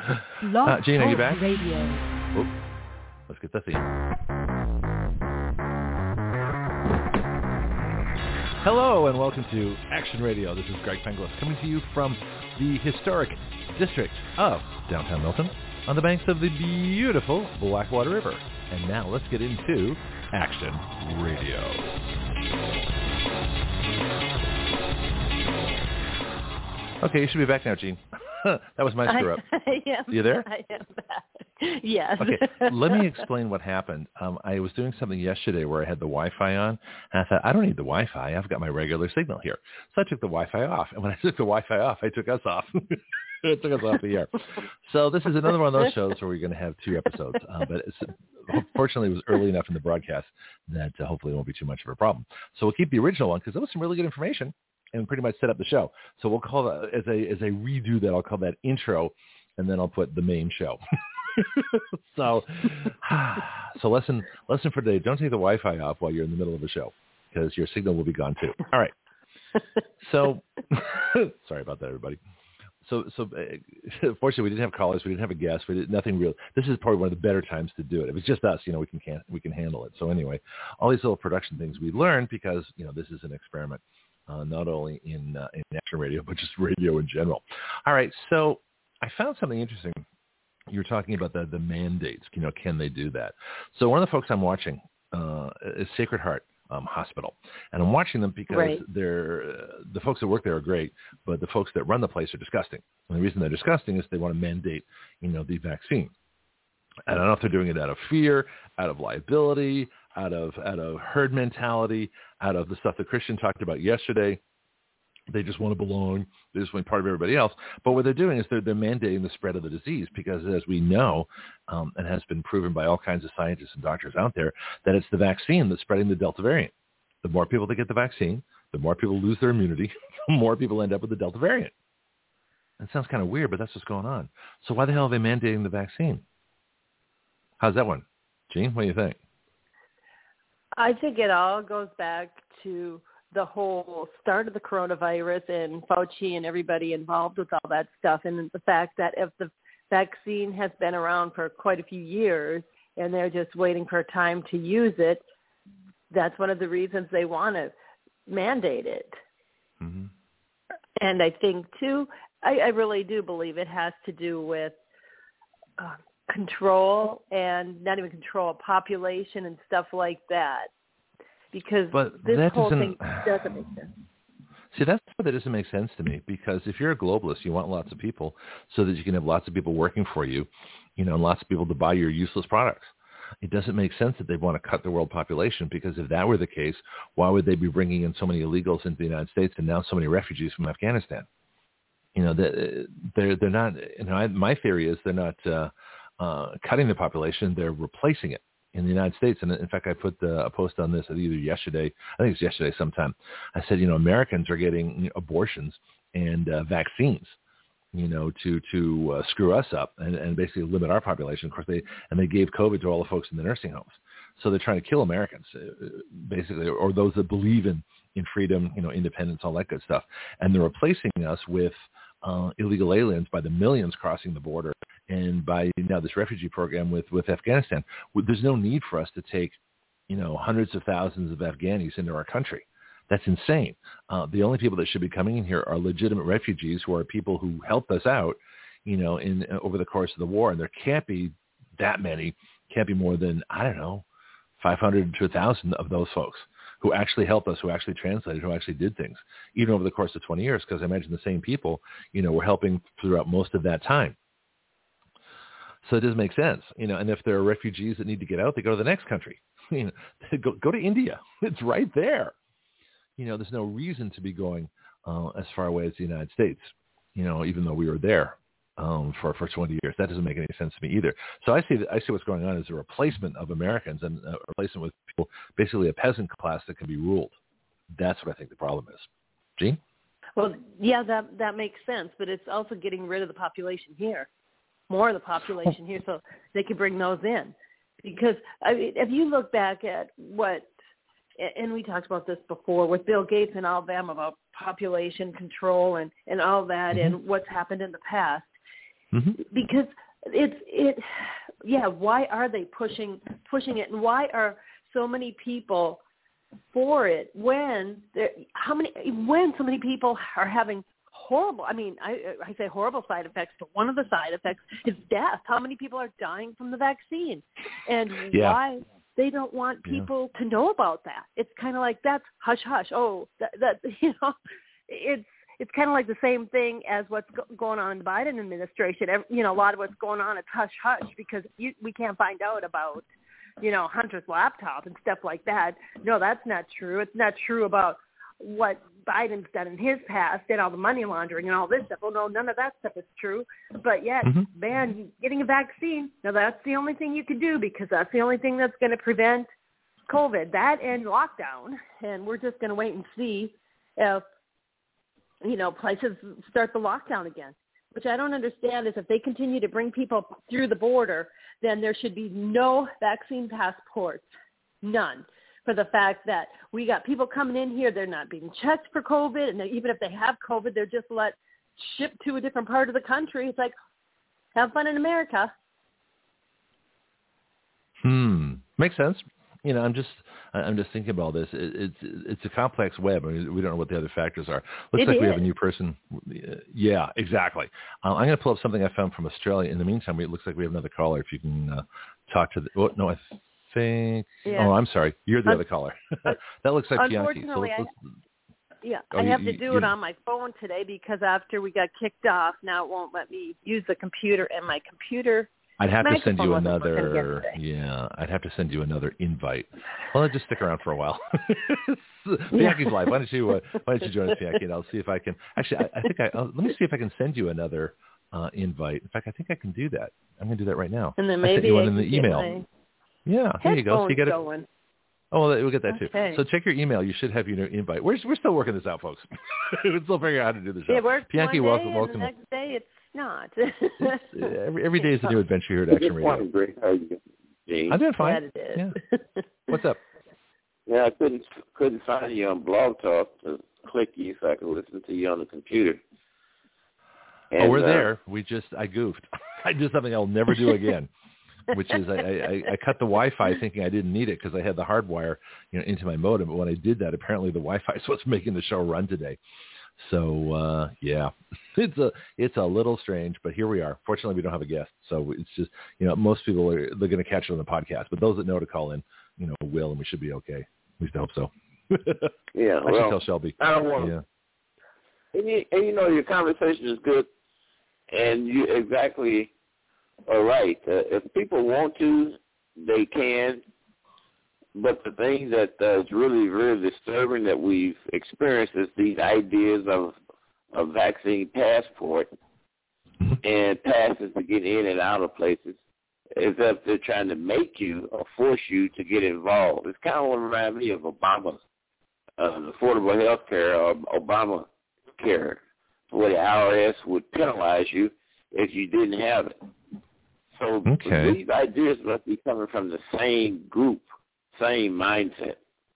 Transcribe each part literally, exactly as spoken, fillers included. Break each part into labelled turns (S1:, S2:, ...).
S1: Uh, Gene, are you back?
S2: Radio.
S1: Oop. Let's get the theme. Hello and welcome to Action Radio. This is Greg Penglis coming to you from the historic district of downtown Milton on the banks of the beautiful Blackwater River. And now let's get into Action Radio. Okay, you should be back now, Gene. That was my screw up.
S2: I, I am,
S1: you there?
S2: I am back. Yes.
S1: Okay, let me explain what happened. Um, I was doing something yesterday where I had the Wi-Fi on, and I thought, I don't need the Wi-Fi. I've got my regular signal here. So I took the Wi-Fi off, and when I took the Wi-Fi off, I took us off. It took us off the air. So this is another one of those shows where we're going to have two episodes, uh, but it's, fortunately it was early enough in the broadcast that uh, hopefully it won't be too much of a problem. So we'll keep the original one because there was some really good information and pretty much set up the show. So we'll call that, as I, as I redo that, I'll call that intro, and then I'll put the main show. so so lesson lesson for today, don't take the Wi-Fi off while you're in the middle of a show because your signal will be gone too. All right. So sorry about that, everybody. So, so uh, fortunately, we didn't have callers. We didn't have a guest. We did nothing real. This is probably one of the better times to do it. If it's just us, you know, we can can't, we can handle it. So anyway, all these little production things we learned because, you know, this is an experiment, uh, not only in, uh, in Action Radio, but just radio in general. All right. So I found something interesting. You were talking about the, the mandates. You know, can they do that? So one of the folks I'm watching uh, is Sacred Heart Um, hospital, and I'm watching them because
S2: right.
S1: they're uh, the folks that work there are great, but the folks that run the place are disgusting. And the reason they're disgusting is they want to mandate, you know, the vaccine. And I don't know if they're doing it out of fear, out of liability, out of out of herd mentality, out of the stuff that Christian talked about yesterday. They just want to belong. They just want to be part of everybody else. But what they're doing is they're, they're mandating the spread of the disease because, as we know, um, and has been proven by all kinds of scientists and doctors out there, that it's the vaccine that's spreading the Delta variant. The more people that get the vaccine, the more people lose their immunity, the more people end up with the Delta variant. That sounds kind of weird, but that's what's going on. So why the hell are they mandating the vaccine? How's that one? Gene, what do you think?
S2: I think it all goes back to the whole start of the coronavirus and Fauci and everybody involved with all that stuff, and the fact that if the vaccine has been around for quite a few years and they're just waiting for time to use it, that's one of the reasons they want to mandate it.
S1: Mm-hmm.
S2: And I think, too, I, I really do believe it has to do with uh, control and not even control, population and stuff like that. Because
S1: but
S2: this whole
S1: doesn't,
S2: thing doesn't make sense.
S1: See, that's what that doesn't make sense to me, because if you're a globalist, you want lots of people so that you can have lots of people working for you, you know, and lots of people to buy your useless products. It doesn't make sense that they want to cut the world population, because if that were the case, why would they be bringing in so many illegals into the United States and now so many refugees from Afghanistan? You know, they're, they're not, you know, I, my theory is they're not uh, uh, cutting the population, they're replacing it in the United States. And in fact, I put the, a post on this either yesterday, I think it's yesterday sometime. I said, you know, Americans are getting abortions and uh, vaccines, you know, to, to uh, screw us up and, and basically limit our population. Of course, they, and they gave COVID to all the folks in the nursing homes. So they're trying to kill Americans, uh, basically, or those that believe in, in freedom, you know, independence, all that good stuff. And they're replacing us with uh, illegal aliens by the millions crossing the border, and by now this refugee program with, with Afghanistan. There's no need for us to take, you know, hundreds of thousands of Afghanis into our country. That's insane. Uh, the only people that should be coming in here are legitimate refugees who are people who helped us out, you know, in uh, over the course of the war. And there can't be that many, can't be more than, I don't know, five hundred to one thousand of those folks who actually helped us, who actually translated, who actually did things, even over the course of twenty years, because I imagine the same people, you know, were helping throughout most of that time. So it doesn't make sense, you know, and if there are refugees that need to get out, they go to the next country. You know, go, go to India. It's right there. You know, there's no reason to be going uh, as far away as the United States, you know, even though we were there um, for, for twenty years. That doesn't make any sense to me either. So I see that, I see what's going on as a replacement of Americans and a replacement with people, basically a peasant class that can be ruled. That's what I think the problem is. Gene?
S2: Well, yeah, that that makes sense, but it's also getting rid of the population here. More of the population here, so they can bring those in. Because I mean, if you look back at what, and we talked about this before with Bill Gates and all of them about population control and, and all that, mm-hmm. and what's happened in the past,
S1: Mm-hmm.
S2: Because it's it, yeah. Why are they pushing pushing it, and why are so many people for it when there? How many when so many people are having horrible? I mean, I I say horrible side effects, but one of the side effects is death. How many people are dying from the vaccine, and
S1: yeah.
S2: why they don't want people yeah. to know about that? It's kind of like that's hush hush. Oh, that, that you know, it's. It's kind of like the same thing as what's go- going on in the Biden administration. You know, a lot of what's going on is hush-hush because you, we can't find out about, you know, Hunter's laptop and stuff like that. No, that's not true. It's not true about what Biden's done in his past and all the money laundering and all this stuff. Oh, no, none of that stuff is true. But yet, mm-hmm. man, getting a vaccine, now that's the only thing you can do because that's the only thing that's going to prevent COVID, that and lockdown. And we're just going to wait and see if, you know, places start the lockdown again, which I don't understand is if they continue to bring people through the border, then there should be no vaccine passports, none, for the fact that we got people coming in here, they're not being checked for COVID, and even if they have COVID, they're just let shipped to a different part of the country. It's like, have fun in America.
S1: Hmm. Makes sense. You know, I'm just I'm just thinking about this. It, it's it's a complex web. I mean, we don't know what the other factors are. Looks
S2: it
S1: like
S2: is.
S1: we have a new person. Yeah, exactly. Um, I'm going to pull up something I found from Australia. In the meantime, it looks like we have another caller. If you can uh, talk to the. Oh, no, I think.
S2: Yeah.
S1: Oh, I'm sorry. You're the
S2: Un-
S1: other caller. That looks like Bianchi. So let's, let's,
S2: I, yeah,
S1: oh,
S2: I have
S1: you,
S2: to do
S1: you,
S2: it on my phone today because after we got kicked off, now it won't let me use the computer, and my computer.
S1: I'd have to send you another, yeah, I'd have to send you another invite. Well, I'll just stick around for a while. Bianchi's live. Why don't you, uh, why don't you join us, Bianchi, and I'll see if I can, actually, I, I think I, uh, let me see if I can send you another uh, invite. In fact, I think I can do that. I'm going to do that right now.
S2: And then maybe
S1: I sent you one
S2: I
S1: in the email. Yeah, here you go. So you get it.
S2: Going.
S1: Oh, well, we'll get that
S2: okay.
S1: too. So check your email. You should have your invite. We're, we're still working this out, folks. We're still figuring out how to do the show.
S2: It works
S1: Bianchi,
S2: one day
S1: welcome.
S2: and
S1: welcome.
S2: the next day it's not.
S1: it's, uh, every, every day is a new adventure here at Action Radio.
S3: Great. How are you doing?
S1: I'm doing fine.
S2: Yeah, it is.
S1: Yeah. What's up?
S3: Yeah, I couldn't couldn't find you on Blog Talk to click you so I could listen to you on the computer. And,
S1: oh, we're
S3: uh,
S1: there. We just I goofed. I did something I'll never do again, which is I, I, I cut the Wi-Fi thinking I didn't need it because I had the hardwire, you know, into my modem. But when I did that, apparently the Wi-Fi is what's making the show run today. So uh, yeah, it's a it's a little strange, but here we are. Fortunately, we don't have a guest, so it's just, you know, most people are they're going to catch it on the podcast, but those that know to call in, you know, will, and we should be okay. At least I hope so.
S3: Yeah,
S1: I
S3: well,
S1: should tell Shelby.
S3: I don't want.
S1: Yeah.
S3: And you, and you know, your conversation is good, and you exactly are right. Uh, if people want to, they can. But the thing that uh, is really, really disturbing that we've experienced is these ideas of a vaccine passport and passes to get in and out of places, as if they're trying to make you or force you to get involved. It's kind of what reminds me of Obama, uh, affordable health care, or Obamacare, where the I R S would penalize you if you didn't have it. So
S1: okay.
S3: These ideas must be coming from the same group. Same mindset.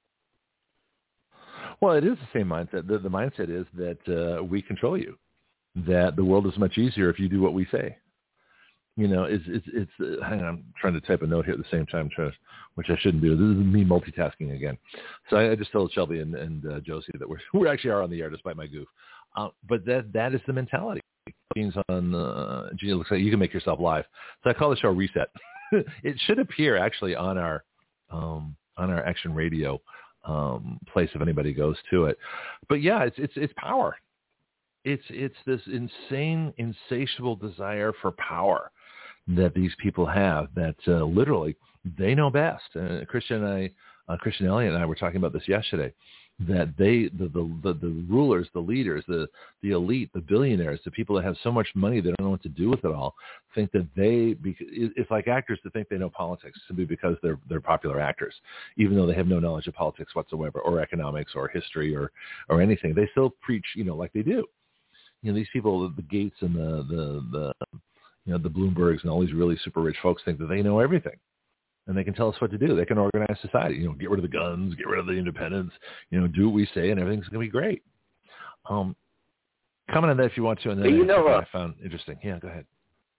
S1: Well, it is the same mindset. The, the mindset is that uh, we control you, that the world is much easier if you do what we say. You know, it's, it's, it's uh, hang on, I'm trying to type a note here at the same time, which I shouldn't do. This is me multitasking again. So I, I just told Shelby and, and uh, Josie that we're, we actually are on the air despite my goof. Uh, but that that is the mentality. Beings on, uh, gee, it looks like you can make yourself live. So I call the show Reset. It should appear actually on our, Um, on our Action Radio um, place if anybody goes to it. But yeah, it's it's it's power. It's it's this insane, insatiable desire for power that these people have. That uh, literally they know best. Uh, Christian and I, uh, Christian Elliott and I were talking about this yesterday. That they, the, the the the rulers, the leaders, the the elite, the billionaires, the people that have so much money they don't know what to do with it all, think that they, it's like actors that think they know politics simply because they're they're popular actors, even though they have no knowledge of politics whatsoever, or economics, or history, or or anything. They still preach, you know, like they do. You know, these people, the Gates and the the the you know the Bloombergs and all these really super rich folks think that they know everything. And they can tell us what to do. They can organize society. You know, get rid of the guns, get rid of the independence. You know, do what we say, and everything's going to be great. Um, comment on that if you want to. And then
S3: you know, uh,
S1: I found interesting. Yeah, go ahead.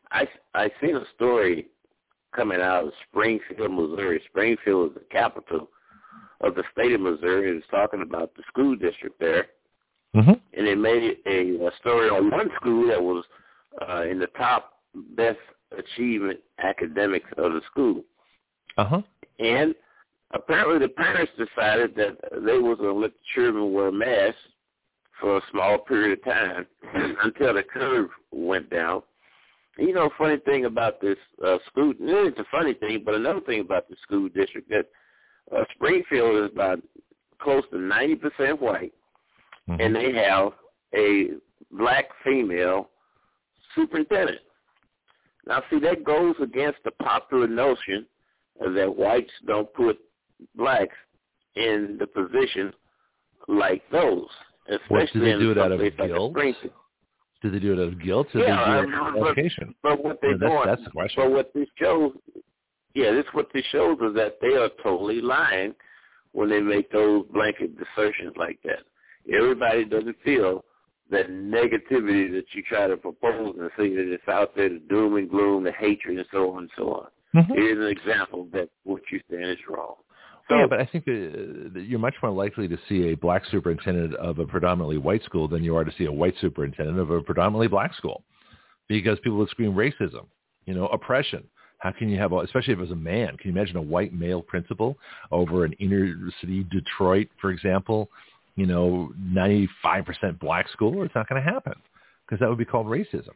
S3: I I seen a story coming out of Springfield, Missouri. Springfield is the capital of the state of Missouri. It was talking about the school district there,
S1: mm-hmm.
S3: and they made a, a story on one school that was uh, in the top best achievement academics of the school.
S1: Uh-huh.
S3: And apparently the parents decided that they was going to let the children wear masks for a small period of time until the curve went down. And you know, funny thing about this uh, school, it's a funny thing, but another thing about the school district, that uh, Springfield is about close to ninety percent white, mm-hmm. and they have a black female superintendent. Now, see, that goes against the popular notion that whites don't put blacks in the position like those, especially
S1: what, do they
S3: in
S1: do it out of
S3: like
S1: guilt?
S3: Springfield.
S1: Do they do it out of guilt? Or
S3: yeah,
S1: do they do it out of
S3: but,
S1: education?
S3: but what they
S1: yeah, that's,
S3: doing,
S1: that's the question.
S3: But what this shows, yeah, this what this shows is that they are totally lying when they make those blanket assertions like that. Everybody doesn't feel that negativity that you try to propose and see that it's out there, the doom and gloom, the hatred, and so on and so on.
S1: Mm-hmm.
S3: It is an example that what you're saying is wrong. So,
S1: yeah, but I think that that you're much more likely to see a black superintendent of a predominantly white school than you are to see a white superintendent of a predominantly black school, because people would scream racism, you know, oppression. How can you have, a, especially if it was a man, can you imagine a white male principal over an inner city Detroit, for example, you know, ninety-five percent black school? It's not going to happen because that would be called racism.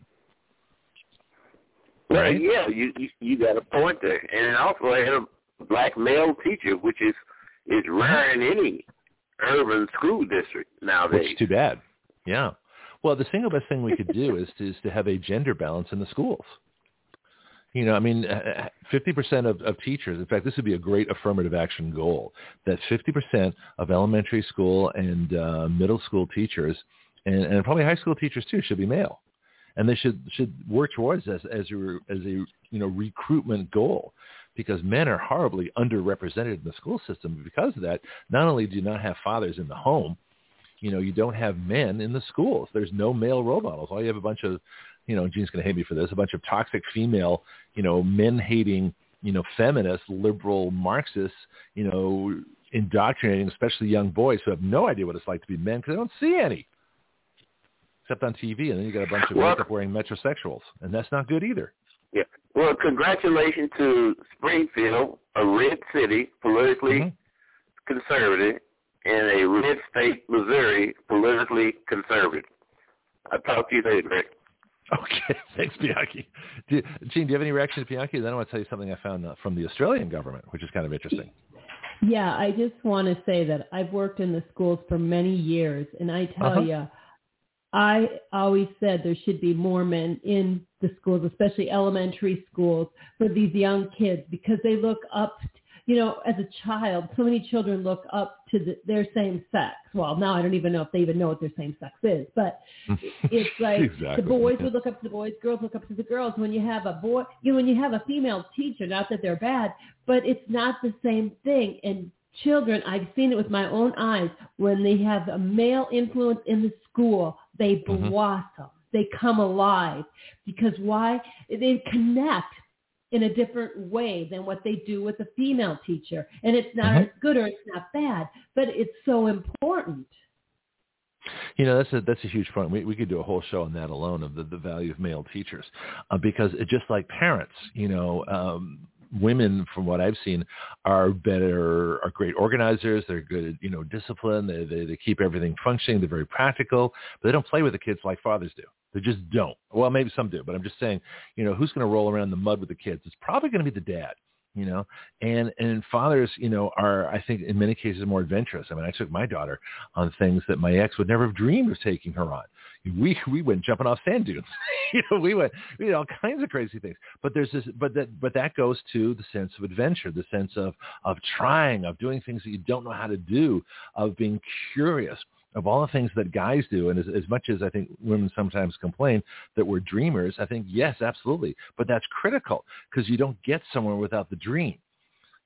S3: Well,
S1: right?
S3: yeah, you, you you got a point there. And also I had a black male teacher, which is, is rare in any urban school district nowadays.
S1: Which is too bad. Yeah. Well, the single best thing we could do is to, is to have a gender balance in the schools. You know, I mean, fifty percent of, of teachers, in fact, this would be a great affirmative action goal, that fifty percent of elementary school and uh, middle school teachers, and, and probably high school teachers too, should be male. And they should should work towards this as a, as a you know recruitment goal, because men are horribly underrepresented in the school system. Because of that, not only do you not have fathers in the home, you know, you don't have men in the schools. There's no male role models. All you have a bunch of, you know, Gene's going to hate me for this, a bunch of toxic female, you know, men-hating, you know, feminist, liberal, Marxists, you know, indoctrinating especially young boys who have no idea what it's like to be men because they don't see any, except on T V. And then you got a bunch of
S3: well,
S1: makeup-wearing metrosexuals, and that's not good either.
S3: Yeah. Well, congratulations to Springfield, a red city, politically mm-hmm. conservative, and a red state, Missouri, politically conservative. I'll talk to you later, Greg.
S1: Okay, thanks, Bianchi. Do, Gene, do you have any reaction to Bianchi? Then I want to tell you something I found uh, from the Australian government, which is kind of interesting.
S2: Yeah, I just want to say that I've worked in the schools for many years, and I tell uh-huh. you, I always said there should be more men in the schools, especially elementary schools, for these young kids, because they look up, you know, as a child, so many children look up to the, their same sex. Well, now I don't even know if they even know what their same sex is, but it's like
S1: exactly.
S2: the boys would look up to the boys, girls look up to the girls. When you have a boy, you know, when you have a female teacher, not that they're bad, but it's not the same thing. And children, I've seen it with my own eyes, when they have a male influence in the school, they blossom. Mm-hmm. They come alive. Because why? They connect in a different way than what they do with a female teacher. And it's not mm-hmm. as good or it's not bad, but it's so important.
S1: You know, that's a that's a huge point. We we could do a whole show on that alone, of the, the value of male teachers, uh, because it, just like parents, you know, um, women, from what I've seen, are better, are great organizers. They're good, you know, discipline. They, they they keep everything functioning. They're very practical, but they don't play with the kids like fathers do. They just don't. Well, maybe some do, but I'm just saying, you know, who's going to roll around in the mud with the kids? It's probably going to be the dad, you know, and, and fathers, you know, are, I think in many cases more adventurous. I mean, I took my daughter on things that my ex would never have dreamed of taking her on. We, we went jumping off sand dunes, you know, we went, we did all kinds of crazy things, but there's this, but that, but that goes to the sense of adventure, the sense of, of trying, of doing things that you don't know how to do, of being curious, of all the things that guys do. And as, as much as I think women sometimes complain that we're dreamers, I think, yes, absolutely. But that's critical, because you don't get somewhere without the dream.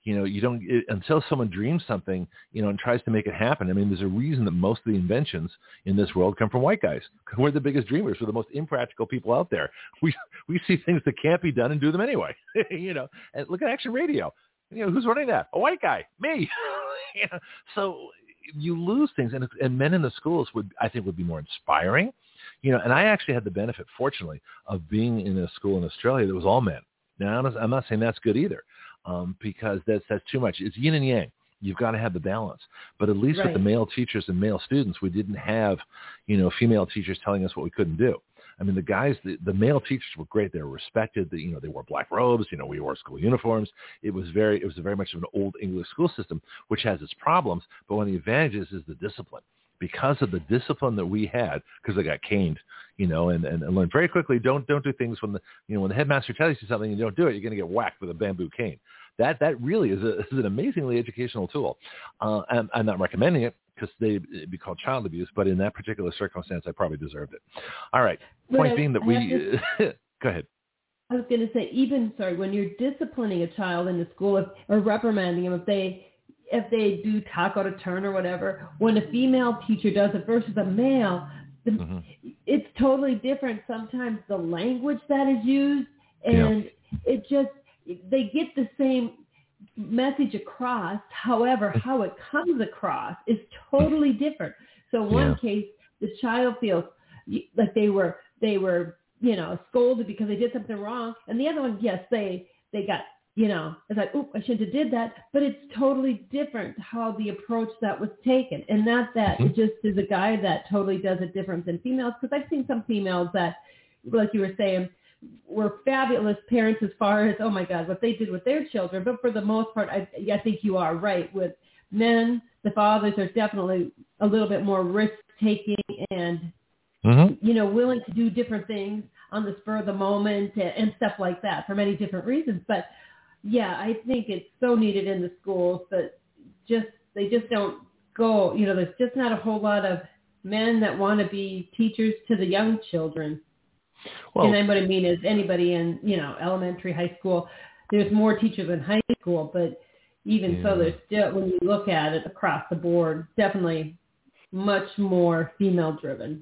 S1: You know, you don't it, until someone dreams something, you know, and tries to make it happen. I mean, there's a reason that most of the inventions in this world come from white guys. We're the biggest dreamers. We're the most impractical people out there. We we see things that can't be done and do them anyway. You know, and look at Action Radio. You know, who's running that? A white guy, me. You know, so you lose things, and and men in the schools would, I think, would be more inspiring. You know, and I actually had the benefit, fortunately, of being in a school in Australia that was all men. Now, I'm not saying that's good either, um, because that's that's too much. It's yin and yang. You've got to have the balance. But at least
S2: right.
S1: with the male teachers and male students, we didn't have, you know, female teachers telling us what we couldn't do. I mean, the guys, the, the male teachers were great. They were respected. The, you know, they wore black robes. You know, we wore school uniforms. It was very, it was very much of an old English school system, which has its problems. But one of the advantages is the discipline. Because of the discipline that we had, because I got caned, you know, and, and, and learned very quickly, don't don't do things when the, you know, when the headmaster tells you something and you don't do it, you're going to get whacked with a bamboo cane. That that really is, a, is an amazingly educational tool. Uh, I'm, I'm not recommending it because they it'd be called child abuse, but in that particular circumstance, I probably deserved it. All right. Point
S2: but
S1: being that we, to, go ahead.
S2: I was going to say, even, sorry, when you're disciplining a child in the school if, or reprimanding them, if they, if they do talk out of turn or whatever, when a female teacher does it versus a male, the, mm-hmm. it's totally different. Sometimes the language that is used, and yeah. it just, they get the same message across. However, how it comes across is totally different. So one yeah. case, the child feels like they were, they were, you know, scolded because they did something wrong. And the other one, yes, they, they got, you know, it's like, oop, I shouldn't have did that. But it's totally different how the approach that was taken. And not that it just is a guy that totally does it different than females. Because I've seen some females that, like you were saying, were fabulous parents as far as, oh my God, what they did with their children. But for the most part, I, I think you are right. With men, the fathers are definitely a little bit more risk-taking and, mm-hmm. you know, willing to do different things on the spur of the moment and, and stuff like that for many different reasons. But yeah, I think it's so needed in the schools, but just they just don't go, you know, there's just not a whole lot of men that want to be teachers to the young children. Well, and what I mean is anybody in, you know, elementary, high school, there's more teachers in high school, but even yeah. so, there's still, when you look at it across the board, definitely much more female driven.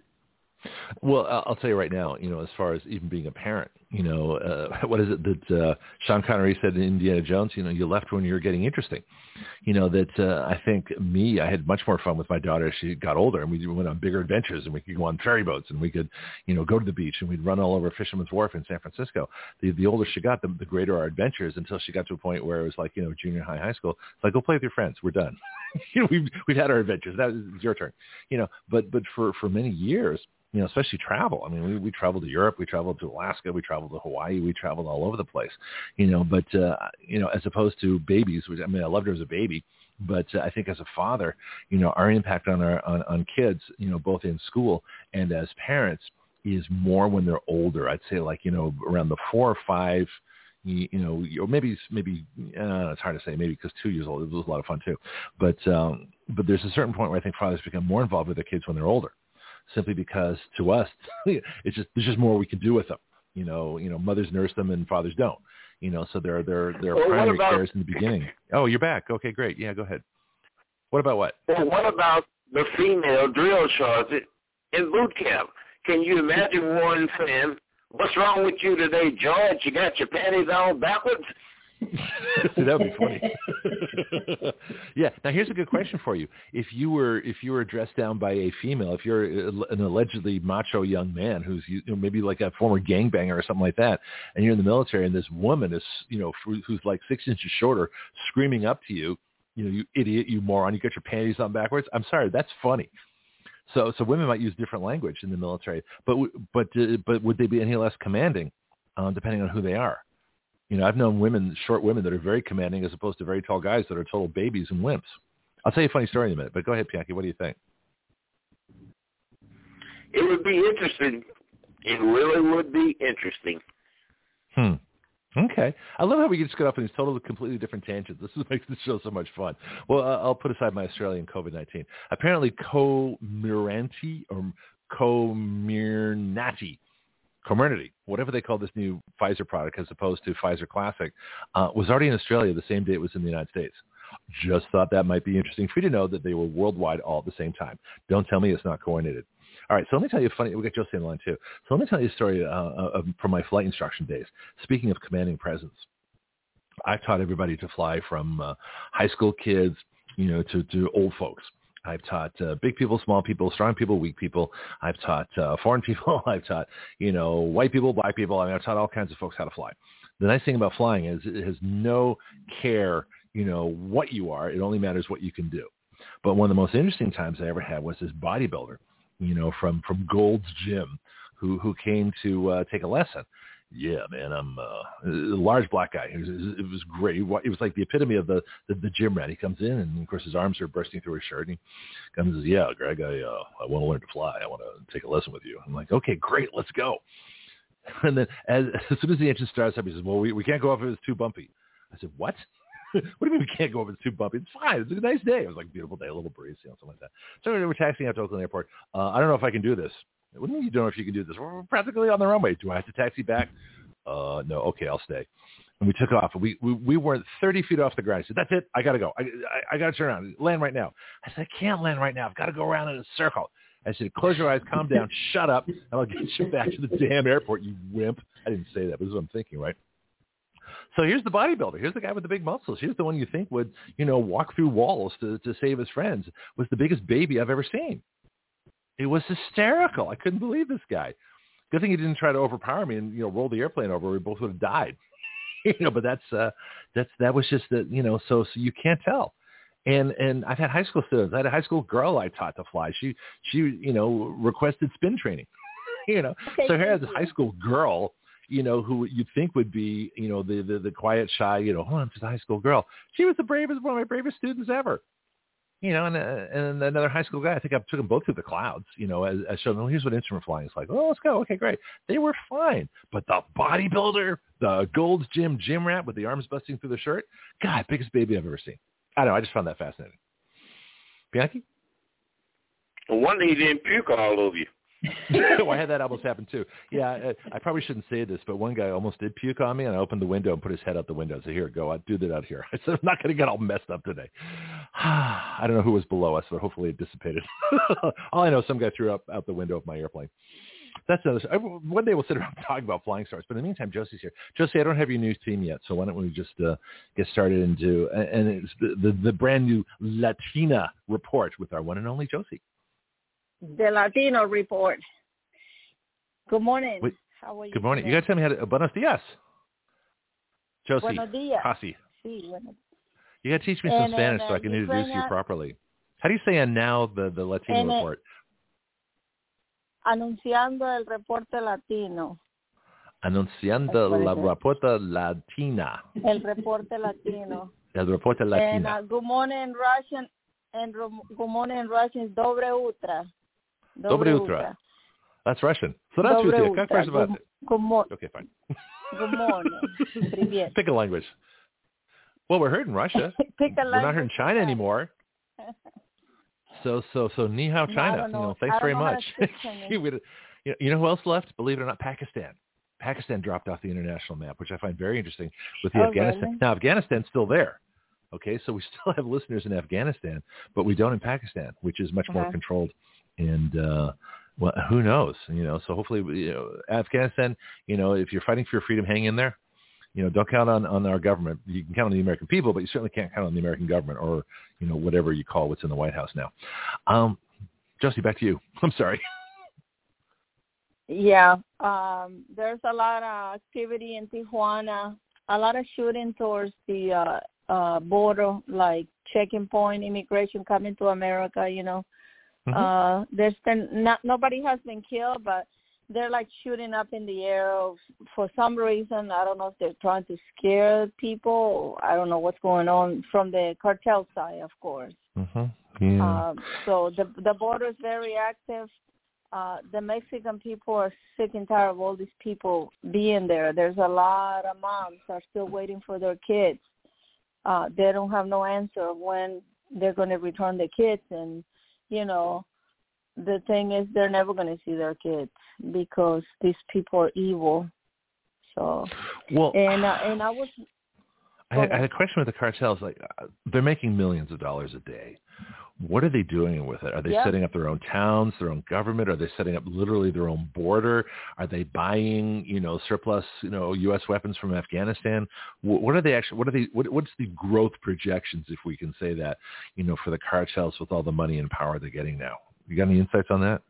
S1: Well, I'll tell you right now, you know, as far as even being a parent, you know, uh, what is it that uh, Sean Connery said in Indiana Jones, you know, you left when you were getting interesting. You know, that uh, I think me, I had much more fun with my daughter as she got older, and we went on bigger adventures, and we could go on ferry boats, and we could, you know, go to the beach, and we'd run all over Fisherman's Wharf in San Francisco. The the older she got, the, the greater our adventures, until she got to a point where it was like, you know, junior high, high school. It's like, go play with your friends. We're done. you know, we've, we've had our adventures. That is your turn. You know, but, but for, for many years, you know, especially travel. I mean, we, we traveled to Europe, we traveled to Alaska, we traveled to Hawaii, we traveled all over the place, you know, but, uh, you know, as opposed to babies, which, I mean, I loved her as a baby, but uh, I think as a father, you know, our impact on our, on, on kids, you know, both in school and as parents is more when they're older. I'd say like, you know, around the four or five, you, you know, or maybe, maybe, uh, it's hard to say, maybe because two years old, it was a lot of fun too. But, um, but there's a certain point where I think fathers become more involved with their kids when they're older. Simply because to us, it's just there's just more we can do with them. You know, you know, mothers nurse them and fathers don't. You know, so there are there there are well, primary about, cares in the beginning. Oh, you're back. Okay, great. Yeah, go ahead. What about what?
S3: Well, what about the female drill sergeant in boot camp? Can you imagine one saying, "What's wrong with you today, George? You got your panties on backwards?"
S1: See, that would be funny. Yeah. Now, here's a good question for you. If you were if you were dressed down by a female, if you're an allegedly macho young man who's you know, maybe like a former gangbanger or something like that, and you're in the military, and this woman is you know who's like six inches shorter, screaming up to you, you know, you idiot, you moron, you got your panties on backwards. I'm sorry, that's funny. So, so women might use different language in the military, but but uh, but would they be any less commanding, uh, depending on who they are? You know, I've known women, short women, that are very commanding as opposed to very tall guys that are total babies and wimps. I'll tell you a funny story in a minute, but go ahead, Pianki. What do you think?
S3: It would be interesting. It really would be interesting.
S1: Hmm. Okay. I love how we just get off on these totally, completely different tangents. This is, makes the show so much fun. Well, uh, I'll put aside my Australian COVID nineteen. Apparently, Comirnaty or Comirnaty Comirnaty, whatever they call this new Pfizer product as opposed to Pfizer Classic, uh, was already in Australia the same day it was in the United States. Just thought that might be interesting for you to know that they were worldwide all at the same time. Don't tell me it's not coordinated. All right, so let me tell you a funny, we got Josie on the line too. So let me tell you a story uh, of, from my flight instruction days. Speaking of commanding presence, I've taught everybody to fly from uh, high school kids, you know, to, to old folks. I've taught uh, big people, small people, strong people, weak people. I've taught uh, foreign people. I've taught, you know, white people, black people. I mean, I've taught all kinds of folks how to fly. The nice thing about flying is it has no care, you know, what you are. It only matters what you can do. But one of the most interesting times I ever had was this bodybuilder, you know, from, from Gold's Gym, who, who came to uh, take a lesson. Yeah, man, I'm uh, a large black guy. It was, it was great. It was like the epitome of the, the, the gym rat. He comes in, and, of course, his arms are bursting through his shirt. And he comes and says, yeah, Greg, I, uh, I want to learn to fly. I want to take a lesson with you. I'm like, okay, great, let's go. And then as, as soon as the engine starts up, he says, well, we, we can't go up if it's too bumpy. I said, what? What do you mean we can't go up if it's too bumpy? It's fine. It's a nice day. It was like a beautiful day, a little breeze, you know, something like that. So we're taxiing out to Oakland Airport. Uh, I don't know if I can do this. What do you mean you don't know if you can do this? We're practically on the runway. Do I have to taxi back? Uh, no. Okay, I'll stay. And we took off. We we, we weren't thirty feet off the ground. He said, that's it. I got to go. I, I, I got to turn around. Land right now. I said, I can't land right now. I've got to go around in a circle. I said, close your eyes, calm down, shut up, and I'll get you back to the damn airport, you wimp. I didn't say that, but this is what I'm thinking, right? So here's the bodybuilder. Here's the guy with the big muscles. Here's the one you think would, you know, walk through walls to, to save his friends. Was the biggest baby I've ever seen. It was hysterical. I couldn't believe this guy. Good thing he didn't try to overpower me and, you know, roll the airplane over. We both would have died. you know, but that's uh, that's that was just the, you know, so so you can't tell. And and I've had high school students. I had a high school girl I taught to fly. She she you know requested spin training. you know,
S2: okay,
S1: so here's this high school girl, you know, who you'd think would be, you know, the the, the quiet, shy, you know, oh, I'm just a high school girl. She was the bravest, one of my bravest students ever. You know, and, uh, and another high school guy, I think I took them both through the clouds, you know, as, as showed them, here's what instrument flying is like. Oh, let's go. Okay, great. They were fine. But the bodybuilder, the Gold's Gym gym rat with the arms busting through the shirt, God, biggest baby I've ever seen. I don't know. I just found that fascinating. Bianchi?
S3: No wonder he didn't puke all over you.
S1: well, I had that almost happen too. Yeah, I, I probably shouldn't say this, but one guy almost did puke on me, and I opened the window and put his head out the window. I said, here, go, I'll do that out here. I said, I'm not going to get all messed up today. I don't know who was below us, but hopefully it dissipated. All I know, some guy threw up out the window of my airplane. That's another. One day we'll sit around and talk about flying stars. But in the meantime, Josie's here. Josie, I don't have your news team yet, so why don't we just uh, get started into and it's the, the the brand new Latina report with our one and only Josie.
S4: The Latino report. Good morning.
S1: Wait,
S4: how are you?
S1: Good morning.
S4: Today?
S1: You got to tell me how to. Uh, buenos dias. Josie.
S4: Buenos dias.
S1: Casi.
S4: Sí, bueno.
S1: You got to teach me some
S4: and,
S1: Spanish
S4: and,
S1: so I can
S4: uh,
S1: introduce you properly. How do you say and now the the Latino
S4: and,
S1: report?
S4: Anunciando el reporte latino.
S1: Anunciando la reporta latina.
S4: El reporte latino.
S1: El reporte latina.
S4: And uh, good morning Russian. And good morning Russian is Dobre Utra.
S1: Dobre Utra. That's Russian. So that's
S4: Dobre
S1: Utra. Как first about it?
S4: Good morning.
S1: Okay, fine.
S4: Good morning. Привет.
S1: Pick a language. Well, we're heard in Russia.
S4: Pick a language.
S1: We're not heard in China anymore. So, so, so, ni hao China.
S4: No,
S1: you know, thanks very much.
S4: you,
S1: know, you know who else left? Believe it or not, Pakistan. Pakistan dropped off the international map, which I find very interesting with the
S4: oh,
S1: Afghanistan.
S4: Really?
S1: Now, Afghanistan's still there. Okay, so we still have listeners in Afghanistan, but we don't in Pakistan, which is much uh-huh. more controlled. And uh, well, who knows? You know, so hopefully, you know, Afghanistan. You know, if you're fighting for your freedom, hang in there. You know, don't count on, on our government. You can count on the American people, but you certainly can't count on the American government or, you know, whatever you call what's in the White House now. Um, Josie, back to you. I'm sorry.
S4: Yeah, um, there's a lot of activity in Tijuana, a lot of shooting towards the uh, uh, border, like checking point, immigration coming to America, you know. Mm-hmm. Uh, there's been not, nobody has been killed, but they're like shooting up in the air of, for some reason. I don't know if they're trying to scare people. I don't know what's going on from the cartel side, of course.
S1: Mm-hmm. Yeah.
S4: Um, so the the border is very active. Uh, the Mexican people are sick and tired of all these people being there. There's a lot of moms are still waiting for their kids. Uh, they don't have no answer of when they're going to return the kids. And, you know, the thing is they're never going to see their kids. because these people are evil. So,
S1: well,
S4: and uh, and I was.
S1: I had, I had a question with the cartels. Like, uh, they're making millions of dollars a day. What are they doing with it? Are they
S4: yep.
S1: setting up their own towns, their own government? Are they setting up literally their own border? Are they buying, you know, surplus, you know, U S weapons from Afghanistan? What, what are they actually? What are they? What, what's the growth projections, if we can say that, you know, for the cartels with all the money and power they're getting now? You got any insights on that?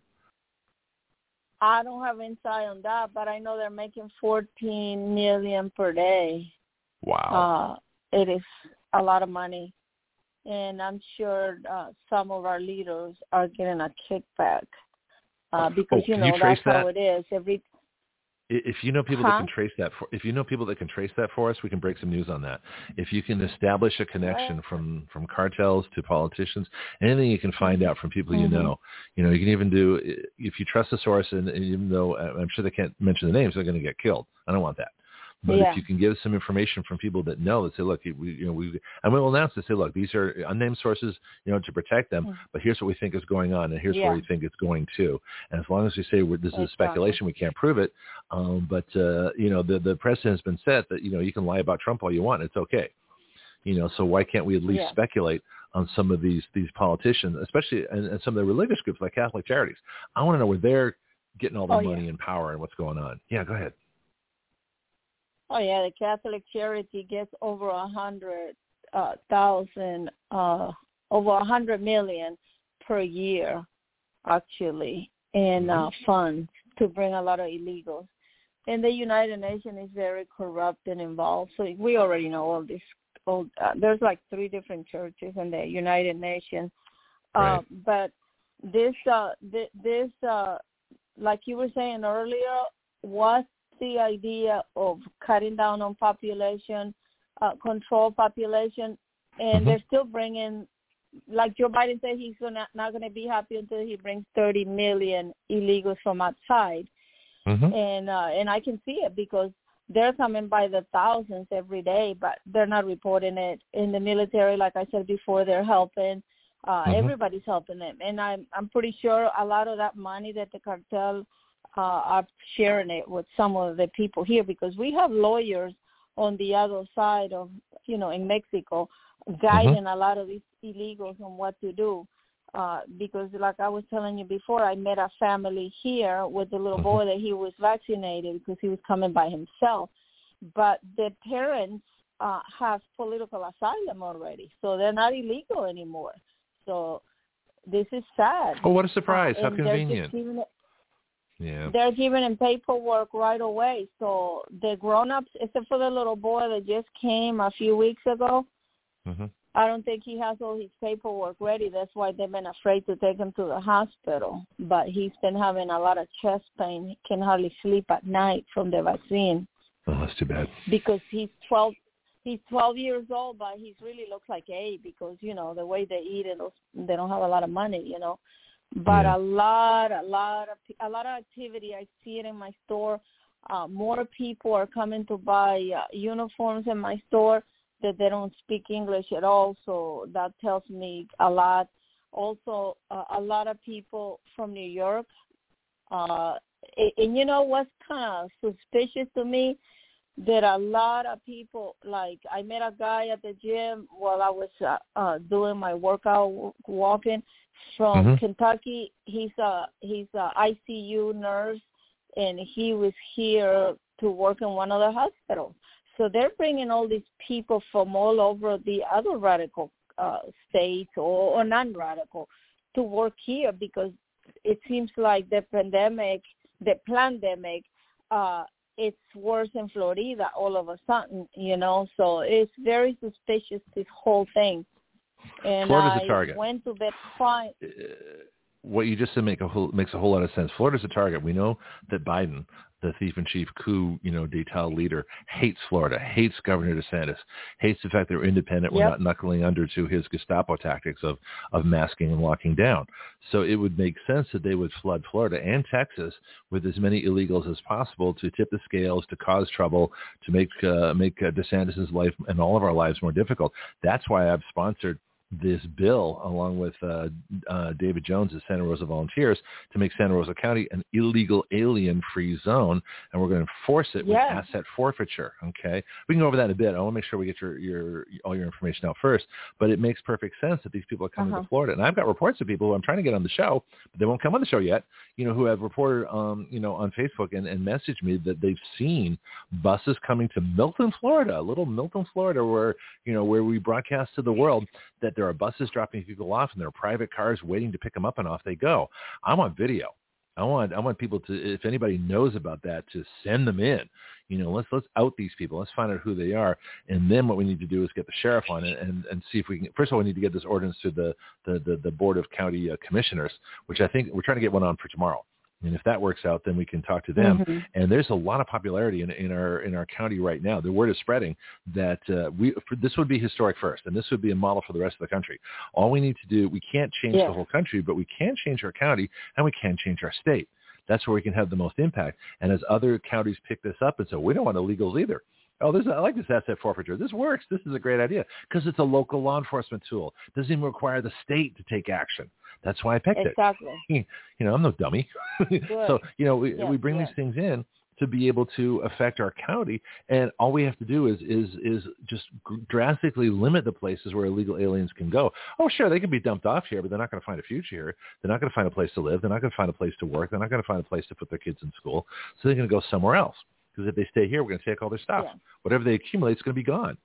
S4: I don't have insight on that, but I know they're making fourteen million per day.
S1: Wow,
S4: uh, it is a lot of money. And I'm sure uh, some of our leaders are getting a kickback uh, because,
S1: oh,
S4: you know,
S1: you
S4: that's
S1: that?
S4: how it is. Every
S1: If you know people
S4: huh?
S1: that can trace that, for, if you know people that can trace that for us, we can break some news on that. If you can establish a connection
S4: right.
S1: from, from cartels to politicians, anything you can find out from people
S4: mm-hmm.
S1: you know, you know, you can even do, if you trust the source, and, and even though I'm sure they can't mention the names, they're going to get killed. I don't want that. But
S4: yeah.
S1: if you can give some information from people that know, that say, look, we, you know, we, and we'll announce to say, look, these are unnamed sources, you know, to protect them, mm-hmm. but here's what we think is going on, and here's
S4: yeah.
S1: where we think it's going to. And as long as we say we're, this is exactly. a speculation, we can't prove it. Um, but, uh, you know, the, the precedent has been set that, you know, you can lie about Trump all you want. It's okay. You know, so why can't we at least
S4: yeah.
S1: speculate on some of these, these politicians, especially and, and some of the religious groups like Catholic Charities? I want to know where they're getting all the
S4: oh,
S1: money
S4: yeah.
S1: and power and what's going on. Yeah, go ahead.
S4: Oh, yeah, the Catholic Charity gets over a hundred uh, thousand, uh, over a hundred million per year, actually, in uh, funds to bring a lot of illegals. And the United Nations is very corrupt and involved. So we already know all this. All, uh, there's like three different churches in the United Nations.
S1: Right.
S4: Uh, but this, uh, th- this, uh, like you were saying earlier, was the idea of cutting down on population, uh, control population, and
S1: mm-hmm.
S4: they're still bringing, like Joe Biden said, he's gonna, not going to be happy until he brings thirty million illegals from outside.
S1: Mm-hmm.
S4: And uh, and I can see it because they're coming by the thousands every day, but they're not reporting it. In the military, like I said before, they're helping. Uh, mm-hmm. Everybody's helping them. And I'm, I'm pretty sure a lot of that money that the cartel Uh, are sharing it with some of the people here because we have lawyers on the other side of, you know, in Mexico guiding mm-hmm. a lot of these illegals on what to do. Uh, because like I was telling you before, I met a family here with a little
S1: mm-hmm.
S4: boy that he was vaccinated because he was coming by himself. But the parents uh, have political asylum already, so they're not illegal anymore. So this is sad.
S1: Oh, what a surprise.
S4: Uh,
S1: How convenient.
S4: Yeah. They're giving him paperwork right away. So the grown-ups, except for the little boy that just came a few weeks ago,
S1: mm-hmm.
S4: I don't think he has all his paperwork ready. That's why they've been afraid to take him to the hospital. But he's been having a lot of chest pain. He can hardly sleep at night from the vaccine.
S1: Oh, that's too bad.
S4: Because he's twelve. He's twelve years old, but he really looks like eight because, you know, the way they eat and they don't have a lot of money, you know. But yeah. a lot, a lot of a lot of activity. I see it in my store. Uh, more people are coming to buy uh, uniforms in my store that they don't speak English at all. So that tells me a lot. Also, uh, a lot of people from New York. Uh, and, and you know what's kind of suspicious to me? That a lot of people, like I met a guy at the gym while I was uh, uh, doing my workout, walking from mm-hmm. Kentucky. He's a he's a I C U nurse, and he was here to work in one of the hospitals. So they're bringing all these people from all over the other radical uh, states or, or non-radical to work here because it seems like the pandemic, the pandemic. Uh, it's worse in Florida all of a sudden, you know, so it's very suspicious, this whole thing. And
S1: Florida's
S4: I
S1: a target.
S4: went to bed crying.
S1: Uh, what you just said make a whole, makes a whole lot of sense. Florida's a target. We know that Biden, the thief-in-chief coup, you know, d'etat leader, hates Florida, hates Governor DeSantis, hates the fact that we're independent, we're yep. not knuckling under to his Gestapo tactics of, of masking and locking down. So it would make sense that they would flood Florida and Texas with as many illegals as possible to tip the scales, to cause trouble, to make uh, make uh, DeSantis' life and all of our lives more difficult. That's why I've sponsored this bill along with uh, uh, David Jones of Santa Rosa Volunteers to make Santa Rosa County an illegal alien-free zone, and we're going to enforce it with
S4: yes.
S1: asset forfeiture. Okay, we can go over that in a bit. I want to make sure we get your, your all your information out first, but it makes perfect sense that these people are coming
S4: uh-huh.
S1: to Florida, and I've got reports of people who I'm trying to get on the show, but they won't come on the show yet. You know, who have reported, um, you know, on Facebook and, and messaged me that they've seen buses coming to Milton, Florida, little Milton, Florida, where you know where we broadcast to the world, that there are buses dropping people off and there are private cars waiting to pick them up, and off they go. I want video. I want I want people to, if anybody knows about that, to send them in. You know, let's let's out these people. Let's find out who they are, and then what we need to do is get the sheriff on it and, and see if we can. First of all, we need to get this ordinance to the the, the, the Board of County uh, Commissioners, which I think we're trying to get one on for tomorrow. And if that works out, then we can talk to them. Mm-hmm. And there's a lot of popularity in, in our in our county right now. The word is spreading that uh, we for, this would be historic first, and this would be a model for the rest of the country. All we need to do, we can't change yeah. the whole country, but we can change our county, and we can change our state. That's where we can have the most impact. And as other counties pick this up and say, we don't want illegals either. Oh, this I like this asset forfeiture. This works. This is a great idea because it's a local law enforcement tool. It doesn't even require the state to take action. That's why I picked
S4: exactly.
S1: it. You know, I'm no dummy. So, you know, we,
S4: yes,
S1: we bring
S4: yes.
S1: these things in to be able to affect our county, and all we have to do is is is just drastically limit the places where illegal aliens can go. Oh, sure, they can be dumped off here, but they're not going to find a future here. They're not going to find a place to live. They're not going to find a place to work. They're not going to find a place to put their kids in school. So they're going to go somewhere else. Because if they stay here, we're going to take all their stuff. Yeah. Whatever they accumulate is going to be gone.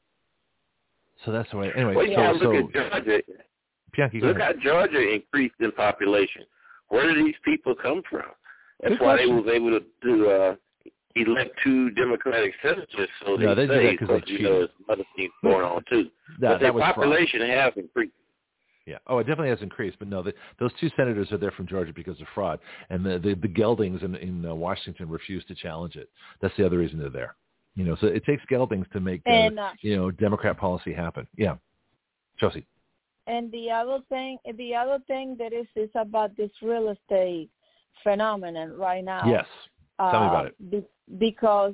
S1: So that's the way. Anyway,
S3: well,
S1: so,
S3: yeah, look
S1: so
S3: at Georgia.
S1: Bianchi,
S3: look
S1: ahead.
S3: how Georgia increased in population. Where do these people come from? That's
S1: Good
S3: why
S1: question.
S3: they was able to, to uh, elect two Democratic senators. So
S1: no,
S3: they,
S1: they
S3: say,
S1: did that because they
S3: you
S1: cheated.
S3: know, there's other things going on too.
S1: that,
S3: but their
S1: that was
S3: population
S1: fraud.
S3: has increased.
S1: Yeah. Oh, it definitely has increased. But no, the, those two senators are there from Georgia because of fraud. And the, the, the geldings in, in uh, Washington refuse to challenge it. That's the other reason they're there. You know, so it takes geldings to make, uh,
S4: and, uh,
S1: you know, Democrat policy happen. Yeah. Chelsea.
S4: And the other thing, the other thing that is, is about this real estate phenomenon right now.
S1: Yes. Tell
S4: uh,
S1: me about it.
S4: Be, because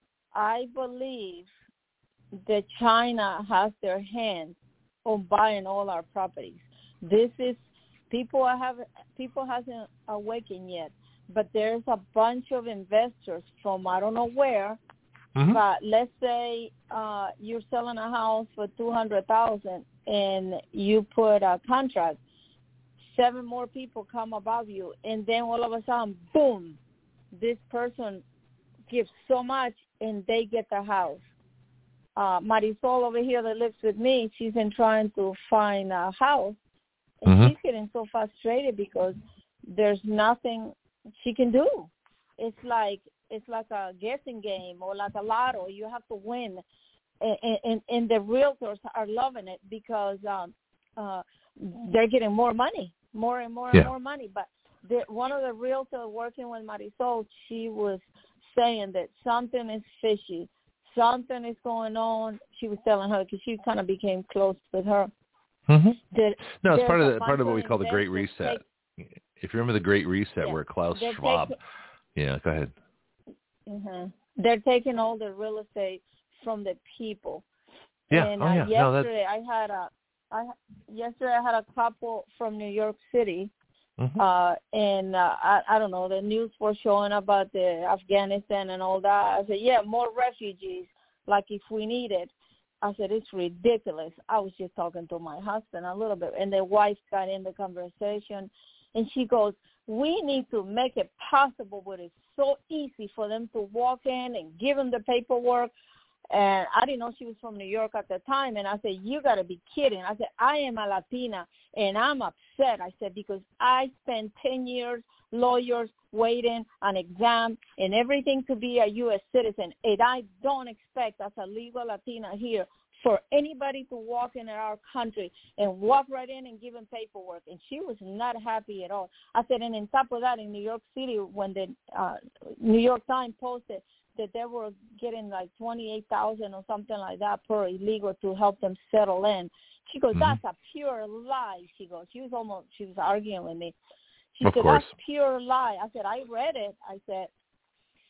S4: I believe that China has their hands on buying all our properties. This is people have people hasn't awakened yet, but there's a bunch of investors from I don't know where. Mm-hmm. But let's say uh, you're selling a house for two hundred thousand, and you put a contract. Seven more people come above you, and then all of a sudden, boom, this person gives so much, and they get the house. Uh, Marisol over here that lives with me, she's been trying to find a house, and mm-hmm. she's getting so frustrated because there's nothing she can do. It's like it's like a guessing game or like a lotto. You have to win, and, and, and the realtors are loving it because um, uh, they're getting more money, more and more
S1: yeah.
S4: and more money. But the, one of the realtors working with Marisol, she was saying that something is fishy. Something is going on. She was telling her because she kind of became close with her.
S1: Mm-hmm.
S4: That
S1: no, it's part of the, part of what we call the Great Reset. Take, if you remember the Great Reset, yeah, where Klaus Schwab. Taking, yeah, go ahead.
S4: Mm-hmm. They're taking all the real estate from the people.
S1: Yeah.
S4: And
S1: oh,
S4: uh,
S1: yeah.
S4: yesterday
S1: no,
S4: I had a, I yesterday I had a couple from New York City.
S1: Mm-hmm.
S4: Uh, and uh, I, I don't know, the news was showing about the Afghanistan and all that. I said, yeah, more refugees, like if we need it. I said, it's ridiculous. I was just talking to my husband a little bit, and the wife got in the conversation, and she goes, we need to make it possible, but it's so easy for them to walk in and give them the paperwork. And I didn't know she was from New York at the time. And I said, you got to be kidding. I said, I am a Latina, and I'm upset. I said, because I spent ten years, lawyers, waiting an exam and everything to be a U S citizen. And I don't expect, as a legal Latina here, for anybody to walk in our country and walk right in and give them paperwork. And she was not happy at all. I said, and on top of that, in New York City, when the uh, New York Times posted that they were getting like twenty-eight thousand dollars or something like that per illegal to help them settle in. She goes, mm-hmm. that's a pure lie. She goes, she was almost, she was arguing with me. She
S1: of
S4: said,
S1: course.
S4: that's pure lie. I said, I read it. I said,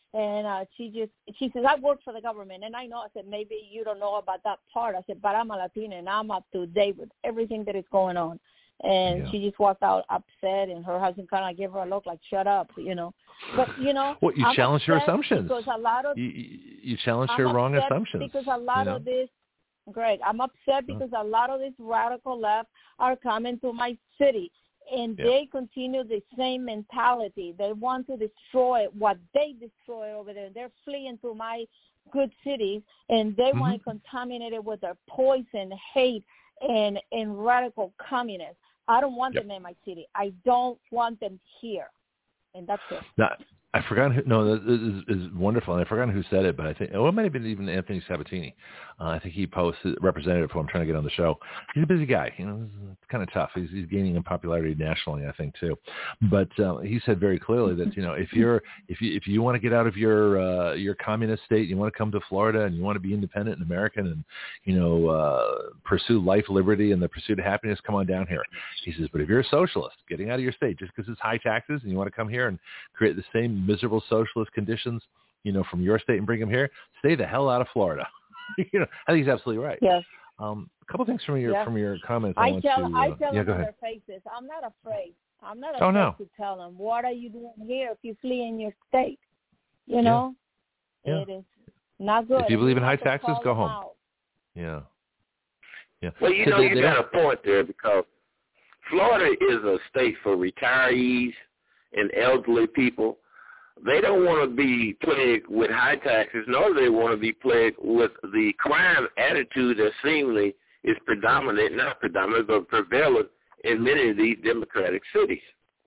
S4: And uh, she just, she says, I work for the government. And I know, I said, maybe you don't know about that part. I said, but I'm a Latina and I'm up to date with everything that is going on. And
S1: yeah.
S4: she just walked out upset, and her husband kind of gave her a look like, shut up, you know. But, you know.
S1: Well, you
S4: I'm
S1: challenge her assumptions.
S4: Because a lot of,
S1: you, you challenge
S4: I'm
S1: her wrong
S4: upset
S1: assumptions.
S4: Because a lot
S1: you know?
S4: of this, Greg, I'm upset because a lot of this radical left are coming to my city. And
S1: yeah.
S4: they continue the same mentality. They want to destroy what they destroy over there. They're fleeing to my good cities, and they
S1: mm-hmm.
S4: want to contaminate it with their poison, hate, and, and radical communists. I don't want
S1: yep.
S4: them in my city. I don't want them here. And that's it.
S1: Now, I forgot who, no, this is, is wonderful, and I forgot who said it, but I think, oh, it might have been even Anthony Sabatini. Uh, I think he posted, representative who I'm trying to get on the show. He's a busy guy. You know, it's kind of tough. He's, he's gaining in popularity nationally, I think, too. But uh, he said very clearly that, you know, if you're, if you, if you want to get out of your, uh, your communist state, you want to come to Florida and you want to be independent and American and, you know, uh, pursue life, liberty, and the pursuit of happiness, come on down here. He says, but if you're a socialist, getting out of your state just because it's high taxes and you want to come here and create the same miserable socialist conditions, you know, from your state and bring them here, stay the hell out of Florida. you know, I think he's absolutely right.
S4: Yes.
S1: Um, a couple things from your
S4: yes.
S1: from your comments. I,
S4: I
S1: want
S4: tell
S1: to, uh,
S4: I tell
S1: yeah,
S4: them
S1: in
S4: their faces. I'm not afraid. I'm not
S1: oh,
S4: afraid
S1: no.
S4: to tell them, what are you doing here if you flee in your state? You know,
S1: yeah.
S4: it is not good.
S1: If you believe in high
S4: to
S1: taxes, go home.
S4: Out.
S1: Yeah. Yeah.
S3: Well, you
S1: so
S3: know,
S1: they,
S3: you
S1: they
S3: got
S1: don't...
S3: a point there, because Florida is a state for retirees and elderly people. They don't want to be plagued with high taxes, nor do they want to be plagued with the crime attitude that seemingly is predominant, not predominant, but prevalent in many of these democratic cities.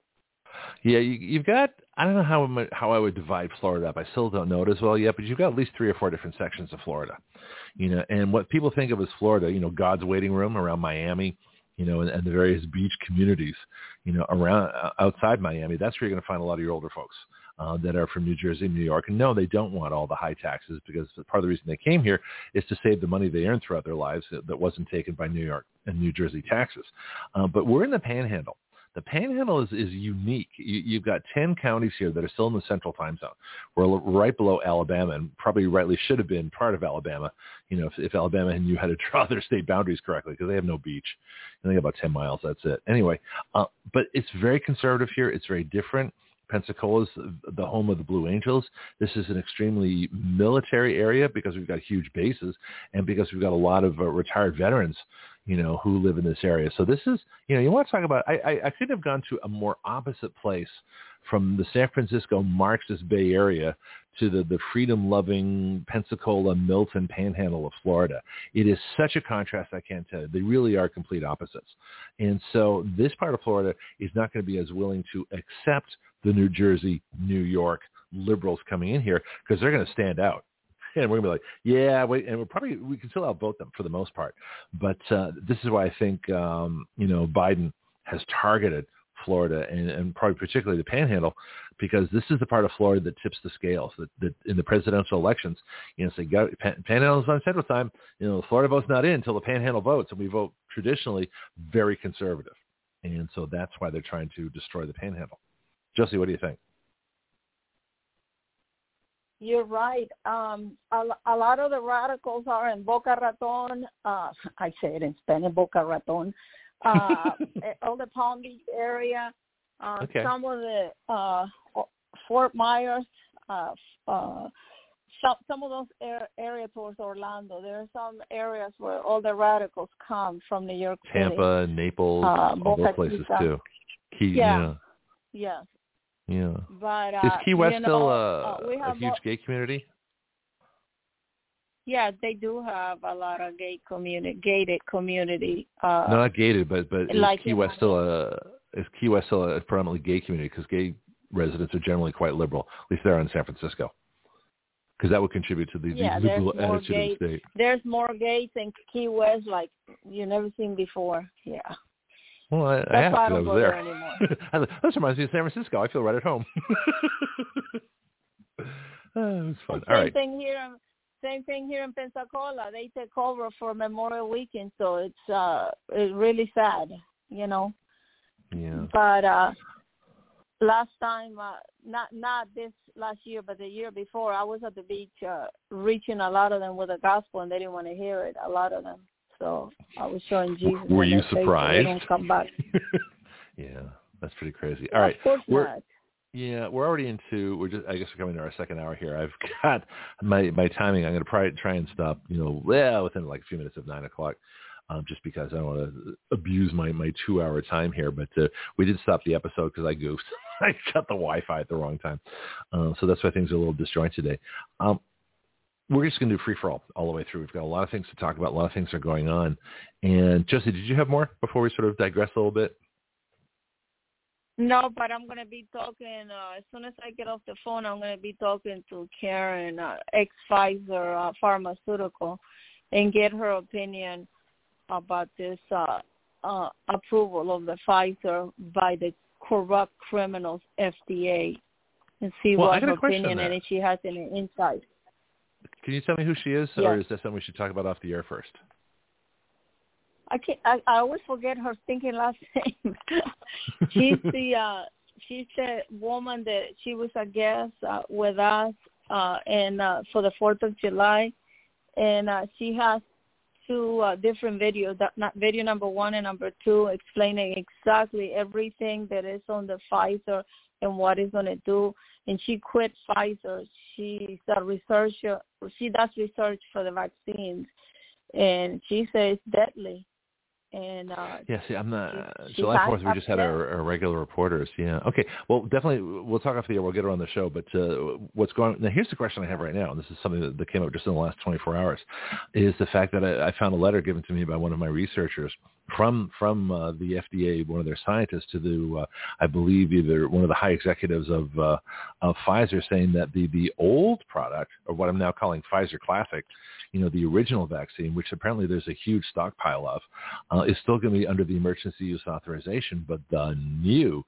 S1: Yeah, you, you've got, I don't know how I'm, how I would divide Florida up. I still don't know it as well yet, but you've got at least three or four different sections of Florida. You know, and what people think of as Florida, you know, God's waiting room around Miami, you know, and, and the various beach communities, you know, around outside Miami, that's where you're going to find a lot of your older folks. Uh, that are from New Jersey, New York. And no, they don't want all the high taxes, because part of the reason they came here is to save the money they earned throughout their lives that, that wasn't taken by New York and New Jersey taxes. Uh, but we're in the Panhandle. The Panhandle is, is unique. You, you've got ten counties here that are still in the central time zone. We're right below Alabama, and probably rightly should have been part of Alabama, you know, if, if Alabama knew how to draw their state boundaries correctly, because they have no beach. And they have about ten miles, that's it. Anyway, uh, but it's very conservative here. It's very different. Pensacola's the home of the Blue Angels. This is an extremely military area because we've got huge bases, and because we've got a lot of uh, retired veterans, you know, who live in this area. So this is, you know, you want to talk about, I, I, I could have gone to a more opposite place from the San Francisco Marxist Bay Area to the, the freedom-loving Pensacola, Milton Panhandle of Florida. It is such a contrast, I can't tell you. They really are complete opposites. And so this part of Florida is not going to be as willing to accept the New Jersey, New York liberals coming in here, because they're going to stand out. And we're going to be like, yeah, wait, and we're probably, we can still outvote them for the most part. But uh, this is why I think, um, you know, Biden has targeted Florida and, and probably particularly the Panhandle, because this is the part of Florida that tips the scales. That, that in the presidential elections, you know, say so Pan, Panhandle's on Central Time. You know, the Florida vote's not in until the Panhandle votes, and we vote traditionally very conservative, and so that's why they're trying to destroy the Panhandle. Josie, what do you think?
S4: You're right. Um, a, a lot of the radicals are in Boca Raton. Uh, I say it in Spanish, Boca Raton. Uh, all the Palm Beach area. Uh,
S1: okay.
S4: Some of the uh, Fort Myers. Uh, uh, some some of those air, area towards Orlando. There are some areas where all the radicals come from New York City.
S1: Tampa, Naples,
S4: uh,
S1: all those places
S4: Chica.
S1: too. Key,
S4: yeah.
S1: yeah.
S4: Yeah.
S1: Yeah.
S4: But, uh,
S1: is Key West
S4: you know,
S1: still a,
S4: uh, we have
S1: a huge
S4: more,
S1: gay community?
S4: Yeah, they do have a lot of gay community, gated community. Uh,
S1: no, not gated, but but
S4: like
S1: is Key West still a is Key West still a predominantly gay community? Because gay residents are generally quite liberal, at least they're in San Francisco. Because that would contribute to the,
S4: yeah,
S1: the liberal
S4: more
S1: attitude
S4: gay,
S1: of the state.
S4: There's more gays in Key West like you've never seen before. Yeah.
S1: Well, I, I asked because I, I was there. there this reminds me of San Francisco. I feel right at home. oh, it was fun.
S4: Same
S1: All right.
S4: thing here. Same thing here in Pensacola. They take over for Memorial Weekend, so it's uh it's really sad, you know.
S1: Yeah.
S4: But uh, last time, uh, not not this last year, but the year before, I was at the beach uh, reaching a lot of them with the gospel, and they didn't want to hear it, a lot of them. So I was showing Jesus.
S1: Were you
S4: surprised?
S1: surprised?
S4: They don't come back.
S1: Yeah, that's pretty crazy. All right.
S4: Of course
S1: we're,
S4: not.
S1: Yeah, we're already into, we're just, I guess we're coming to our second hour here. I've got my, my timing. I'm going to try, try and stop, you know, well, within like a few minutes of nine o'clock. Um, just because I don't want to abuse my, my two-hour time here. But uh, we did stop the episode because I goofed. I cut the Wi-Fi at the wrong time. Uh, so that's why things are a little disjointed today. Um, we're just going to do free-for-all all the way through. We've got a lot of things to talk about. A lot of things are going on. And, Josie, did you have more before we sort of digress a little bit?
S4: No, but I'm going to be talking, uh, as soon as I get off the phone, I'm going to be talking to Karen, uh, ex-Pfizer uh, pharmaceutical, and get her opinion about this uh, uh, approval of the Pfizer by the corrupt criminals F D A, and see
S1: well,
S4: what her opinion and if she has any insight.
S1: Can you tell me who she is,
S4: yes.
S1: or is that something we should talk about off the air first?
S4: I can't. I, I always forget her stinking last name. she's the uh, she's the woman that she was a guest uh, with us uh, and uh, for the Fourth of July, and uh, she has two uh, different videos, that, not video number one and number two, explaining exactly everything that is on the Pfizer and what it's going to do. And she quit Pfizer. She's a researcher. She does research for the vaccines, and she says it's deadly. And uh,
S1: yeah, see, I'm not. Uh,
S4: she,
S1: July fourth, we just
S4: upset.
S1: had our, our regular reporters. Yeah, okay. Well, definitely, we'll talk off the air. We'll get her on the show. But uh, what's going on now? Here's the question I have right now, and this is something that, that came up just in the last twenty-four hours, is the fact that I, I found a letter given to me by one of my researchers from from uh, the F D A, one of their scientists, to the uh, I believe either one of the high executives of uh, of Pfizer, saying that the the old product, or what I'm now calling Pfizer Classic, you know, the original vaccine, which apparently there's a huge stockpile of, uh, is still going to be under the emergency use authorization, but the new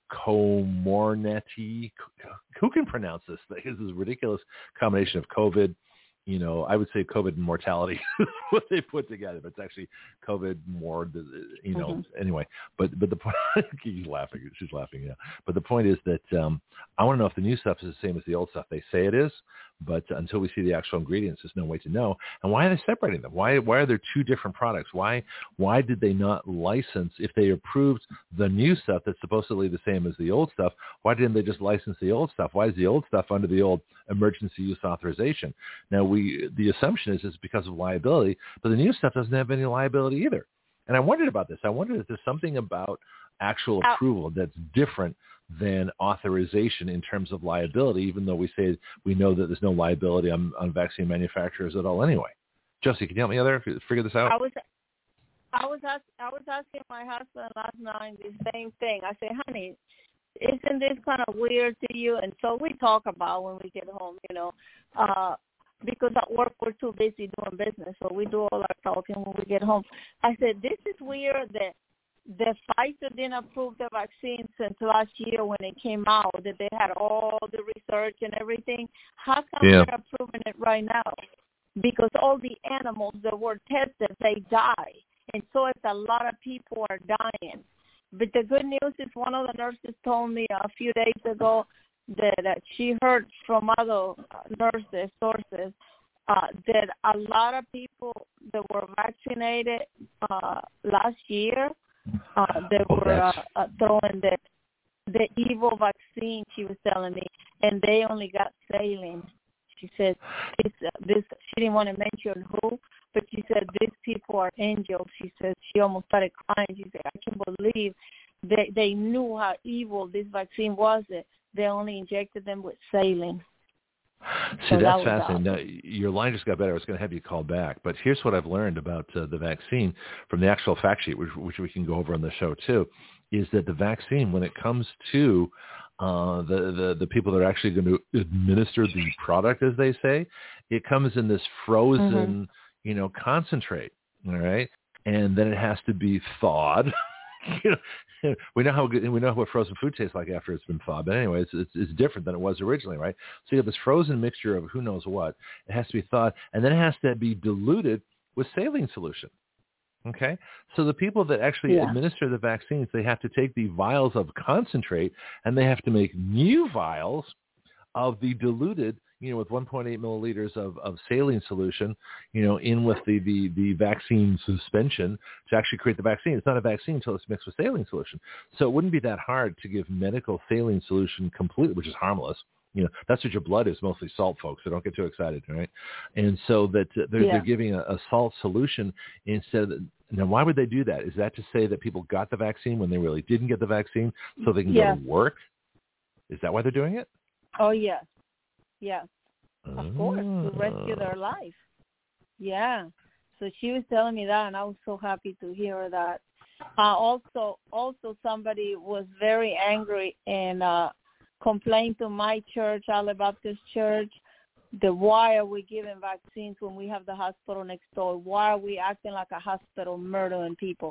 S1: Comirnaty, who can pronounce this thing? This is a ridiculous combination of COVID, you know, I would say COVID and mortality, what they put together, but it's actually COVID more, you know, mm-hmm. anyway. But but the point, he's laughing, she's laughing, yeah. But the point is that um, I want to know if the new stuff is the same as the old stuff. They say it is, but until we see the actual ingredients, there's no way to know. And why are they separating them? Why why are there two different products? Why why did they not license, if they approved the new stuff that's supposedly the same as the old stuff, why didn't they just license the old stuff? Why is the old stuff under the old emergency use authorization? Now, we the assumption is it's because of liability, but the new stuff doesn't have any liability either. And I wondered about this. I wondered if there's something about actual approval that's different than authorization in terms of liability, even though we say we know that there's no liability on, on vaccine manufacturers at all anyway. Josie, can you help me out there figure this out?
S4: I was I was ask, I was asking my husband last night the same thing. I said, honey, isn't this kind of weird to you? And so we talk about when we get home, you know, uh, because at work we're too busy doing business, so we do all our talking when we get home. I said, this is weird that the Pfizer didn't approve the vaccine since last year when it came out, that they had all the research and everything. How come
S1: yeah.
S4: they're approving it right now? Because all the animals that were tested, they die. And so it's a lot of people are dying. But the good news is one of the nurses told me a few days ago that, that she heard from other nurses, sources, uh, that a lot of people that were vaccinated uh, last year, uh, they
S1: oh,
S4: were uh, uh, throwing the, the evil vaccine, she was telling me, and they only got saline. She said, this, uh, this, she didn't want to mention who, but she said, these people are angels. She said, she almost started crying. She said, I can't believe they, they knew how evil this vaccine was. They only injected them with saline.
S1: See,
S4: so
S1: that's
S4: that
S1: fascinating. Now, your line just got better. I was going to have you call back. But here's what I've learned about uh, the vaccine from the actual fact sheet, which, which we can go over on the show too, is that the vaccine, when it comes to uh, the, the, the people that are actually going to administer the product, as they say, it comes in this frozen, mm-hmm. you know, concentrate, all right? And then it has to be thawed. you know, we know how good, we know what frozen food tastes like after it's been thawed. But anyway, it's, it's it's different than it was originally, right? So you have this frozen mixture of who knows what. It has to be thawed, and then it has to be diluted with saline solution. Okay, so the people that actually
S4: Yeah.
S1: administer the vaccines, they have to take the vials of concentrate and they have to make new vials of the diluted, you know, with one point eight milliliters of, of saline solution, you know, in with the, the, the vaccine suspension to actually create the vaccine. It's not a vaccine until it's mixed with saline solution. So it wouldn't be that hard to give medical saline solution completely, which is harmless. You know, that's what your blood is, mostly salt, folks, so don't get too excited, right? And so that uh, they're,
S4: Yeah.
S1: they're giving a, a salt solution instead of, now why would they do that? Is that to say that people got the vaccine when they really didn't get the vaccine so they can
S4: Yes.
S1: go to work? Is that why they're doing it?
S4: Oh, yes. Yes. Of course, to
S1: Ah.
S4: rescue their life. Yeah. So she was telling me that, and I was so happy to hear that. Uh, also, also somebody was very angry and uh, complained to my church, Alle Baptist Church, the why are we giving vaccines when we have the hospital next door? Why are we acting like a hospital, murdering people?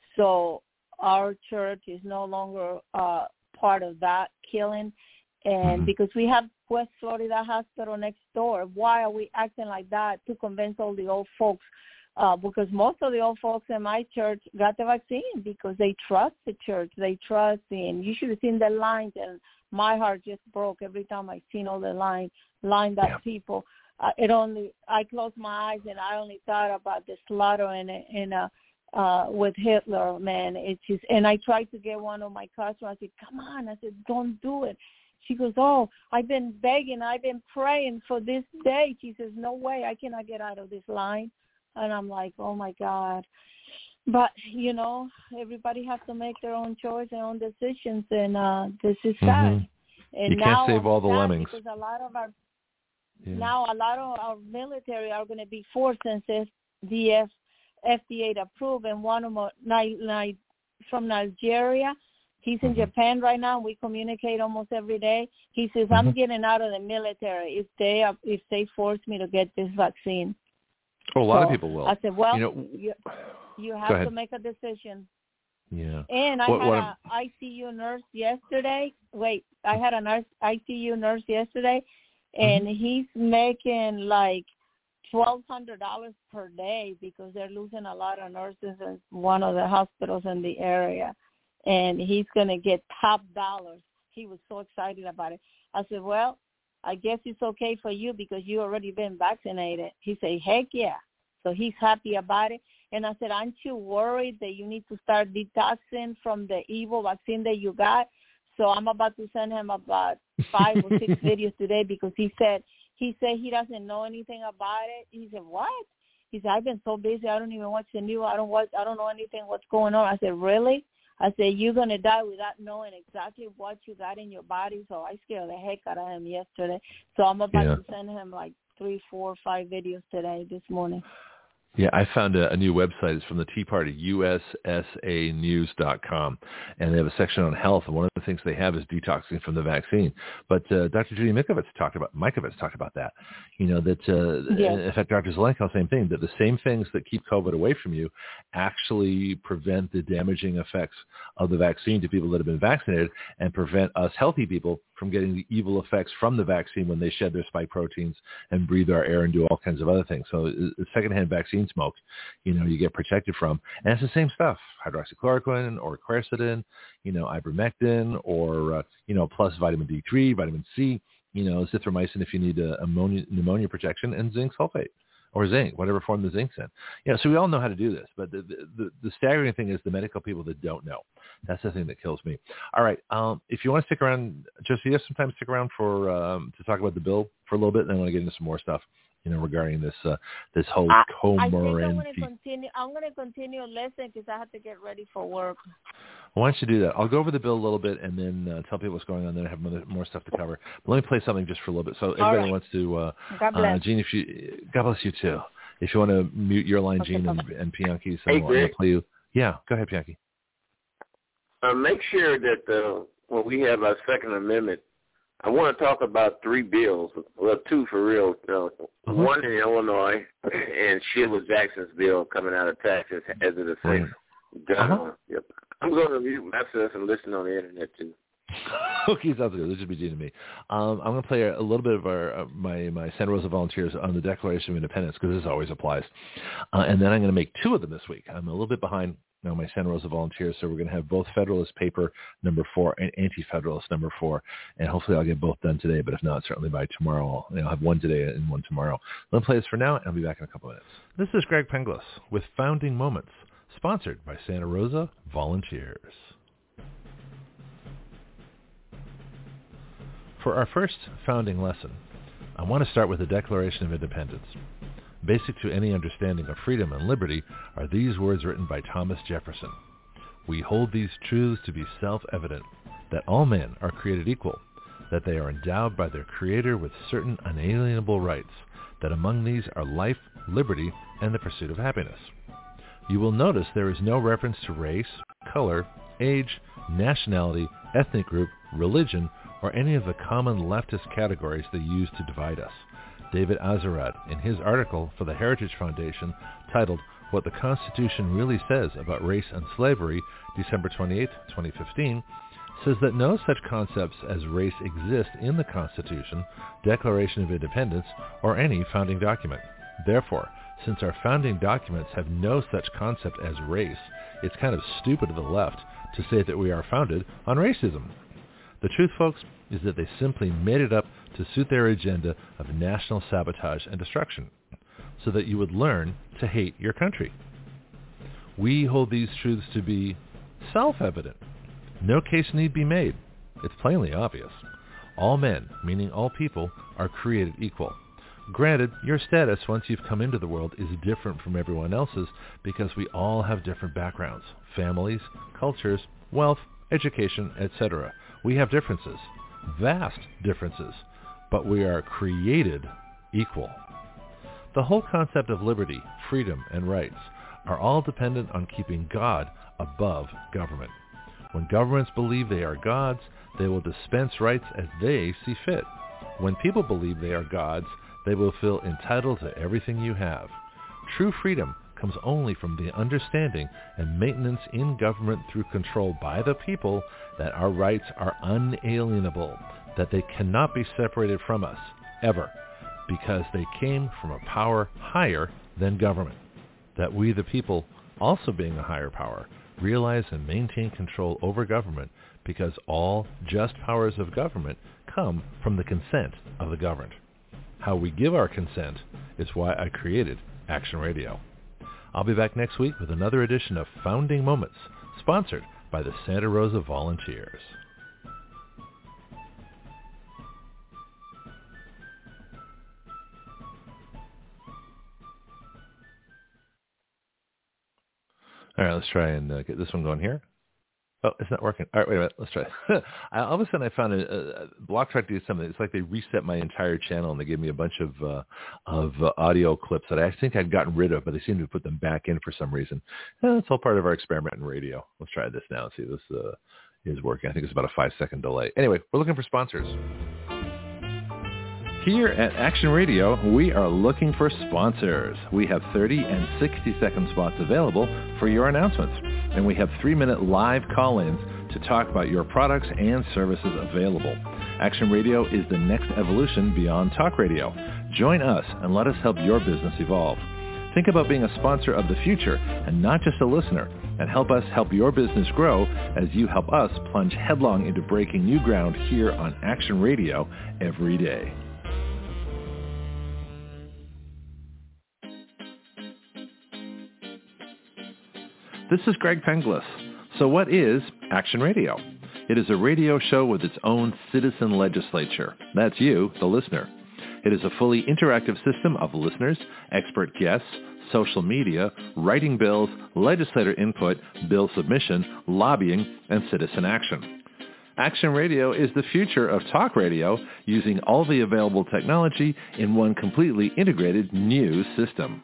S4: So our church is no longer uh, part of that killing. And
S1: Mhm.
S4: because we have West Florida Hospital next door, why are we acting like that to convince all the old folks? Uh, because most of the old folks in my church got the vaccine because they trust the church. They trust, and you should have seen the lines, and my heart just broke every time I seen all the line, lined up
S1: Yeah.
S4: people. Uh, it only, I closed my eyes and I only thought about the slaughter in a, in a, uh, with Hitler, man. It's just, and I tried to get one of my customers. I said, come on. I said, don't do it. She goes, oh, I've been begging, I've been praying for this day. She says, no way, I cannot get out of this line. And I'm like, oh, my God. But, you know, everybody has to make their own choice, their own decisions, and uh, this is sad.
S1: Mhm.
S4: And
S1: You
S4: now
S1: can't save
S4: I'm
S1: all the
S4: sad
S1: lemmings.
S4: because a lot of our,
S1: Yeah.
S4: now a lot of our military are going to be forced since it's the F, F D A approved, and one of my, Ni- Ni- from Nigeria, he's in
S1: Mhm.
S4: Japan right now. We communicate almost every day. He says,
S1: Mhm.
S4: I'm getting out of the military if they are, if they force me to get this vaccine.
S1: Oh, a lot of
S4: So
S1: people will.
S4: I said, well,
S1: you know,
S4: you, you
S1: go
S4: have
S1: ahead.
S4: to make a decision.
S1: Yeah.
S4: And I
S1: What-
S4: had
S1: what
S4: a I C U nurse yesterday. Wait, I had a nurse I C U nurse yesterday, and
S1: Mhm.
S4: he's making like twelve hundred dollars per day because they're losing a lot of nurses in one of the hospitals in the area, and he's gonna get top dollars. He was so excited about it. I said, well, I guess it's okay for you because you already been vaccinated. He said, heck yeah. So he's happy about it. And I said, aren't you worried that you need to start detoxing from the evil vaccine that you got? So I'm about to send him about five or six videos today because he said he said he doesn't know anything about it. He said, what? He said, I've been so busy, I don't even watch the news. I don't watch. I don't know anything what's going on. I said, really? I said, you're going to die without knowing exactly what you got in your body. So I scared the heck out of him yesterday. So I'm about
S1: Yeah.
S4: to send him like three, four, five videos today, this morning.
S1: Yeah, I found a, a new website. It's from the Tea Party, U S S A news dot com. And they have a section on health. And one of the things they have is detoxing from the vaccine. But uh, Doctor Judy Mikovits talked about, Mikovits talked about that. You know, that, uh,
S4: Yes.
S1: in fact, Doctor Zelenko, same thing, that the same things that keep COVID away from you actually prevent the damaging effects of the vaccine to people that have been vaccinated and prevent us healthy people from getting the evil effects from the vaccine when they shed their spike proteins and breathe our air and do all kinds of other things. So it's secondhand vaccine smoke, you know, you get protected from. And it's the same stuff, hydroxychloroquine or quercetin, you know, ivermectin or, uh, you know, plus vitamin D three, vitamin C, you know, azithromycin if you need uh, ammonia, pneumonia protection, and zinc sulfate. Or zinc, whatever form the zinc's in. You know, so we all know how to do this, but the, the, the staggering thing is the medical people that don't know. That's the thing that kills me. All right, um, if you want to stick around, just you have some time to stick around for um, to talk about the bill for a little bit, and then I want to get into some more stuff, you know, regarding this uh, this whole
S4: I,
S1: Comorin.
S4: I think I'm going to continue. I'm going to continue listening because I have to get ready for work.
S1: Why don't you do that? I'll go over the bill a little bit and then uh, tell people what's going on. Then I have more, more stuff to cover. But let me play something just for a little bit. So everybody
S4: right.
S1: wants to. Uh,
S4: God bless.
S1: Uh, Gene, if you, God bless you too. If you want to mute your line,
S4: Okay,
S1: Gene, and,
S4: bye-bye.
S1: and Pianki's,
S3: Hey,
S1: I'm going to play you. Yeah, go ahead, Pianki.
S3: Uh, make sure that uh, when we have our Second Amendment, I want to talk about three bills, well, two for real. Uh,
S1: Uh-huh.
S3: One in Illinois, and Sheila Jackson's bill coming out of Texas as it affects
S1: Right.
S3: gun.
S1: Uh-huh.
S3: Yep. I'm going to mute myself and listen on the internet too.
S1: Okay, sounds good. This should be Gene and me. Um, I'm going to play a, a little bit of our, uh, my, my Santa Rosa Volunteers on the Declaration of Independence, because this always applies. Uh, and then I'm going to make two of them this week. I'm a little bit behind now my Santa Rosa Volunteers, so we're going to have both Federalist paper number four and Anti-Federalist number four, and hopefully I'll get both done today, but if not, certainly by tomorrow. I'll, you know, I'll have one today and one tomorrow. Let me play this for now, and I'll be back in a couple minutes. This is Greg Penglis with Founding Moments, sponsored by Santa Rosa Volunteers. For our first founding lesson, I want to start with the Declaration of Independence. Basic to any understanding of freedom and liberty are these words written by Thomas Jefferson. We hold these truths to be self-evident, that all men are created equal, that they are endowed by their Creator with certain unalienable rights, that among these are life, liberty, and the pursuit of happiness. You will notice there is no reference to race, color, age, nationality, ethnic group, religion, or any of the common leftist categories they use to divide us. David Azarad, in his article for the Heritage Foundation titled What the Constitution Really Says About Race and Slavery, December twenty-eighth, twenty fifteen, says that no such concepts as race exist in the Constitution, Declaration of Independence, or any founding document. Therefore, since our founding documents have no such concept as race, it's kind of stupid of the left to say that we are founded on racism. The truth, folks, is that they simply made it up to suit their agenda of national sabotage and destruction, so that you would learn to hate your country. We hold these truths to be self-evident. No case need be made. It's plainly obvious. All men, meaning all people, are created equal. Granted, your status once you've come into the world is different from everyone else's because we all have different backgrounds, families, cultures, wealth, education, et cetera. We have differences, vast differences, but we are created equal. The whole concept of liberty, freedom, and rights are all dependent on keeping God above government. When governments believe they are gods, they will dispense rights as they see fit. When people believe they are gods, they will feel entitled to everything you have. True freedom comes only from the understanding and maintenance in government through control by the people that our rights are unalienable, that they cannot be separated from us, ever, because they came from a power higher than government, that we the people, also being a higher power, realize and maintain control over government because all just powers of government come from the consent of the governed. How we give our consent is why I created Action Radio. I'll be back next week with another edition of Founding Moments, sponsored by the Santa Rosa Volunteers. All right, let's try and uh, get this one going here. Oh, it's not working. All right, wait a minute. Let's try it. I, all of a sudden, I found a, a BlogTalk did something. It's like they reset my entire channel, and they gave me a bunch of uh, of uh, audio clips that I think I'd gotten rid of, but they seem to put them back in for some reason. Eh, it's all part of our experiment in radio. Let's try this now and see if this uh, is working. I think it's about a five-second delay. Anyway, we're looking for sponsors. Here at Action Radio, we are looking for sponsors. We have thirty and sixty second spots available for your announcements. And we have three minute live call-ins to talk about your products and services available. Action Radio is the next evolution beyond talk radio. Join us and let us help your business evolve. Think about being a sponsor of the future and not just a listener, and help us help your business grow as you help us plunge headlong into breaking new ground here on Action Radio every day. This is Greg Penglis. So what is Action Radio? It is a radio show with its own citizen legislature. That's you, the listener. It is a fully interactive system of listeners, expert guests, social media, writing bills, legislator input, bill submission, lobbying, and citizen action. Action Radio is the future of talk radio using all the available technology in one completely integrated new system.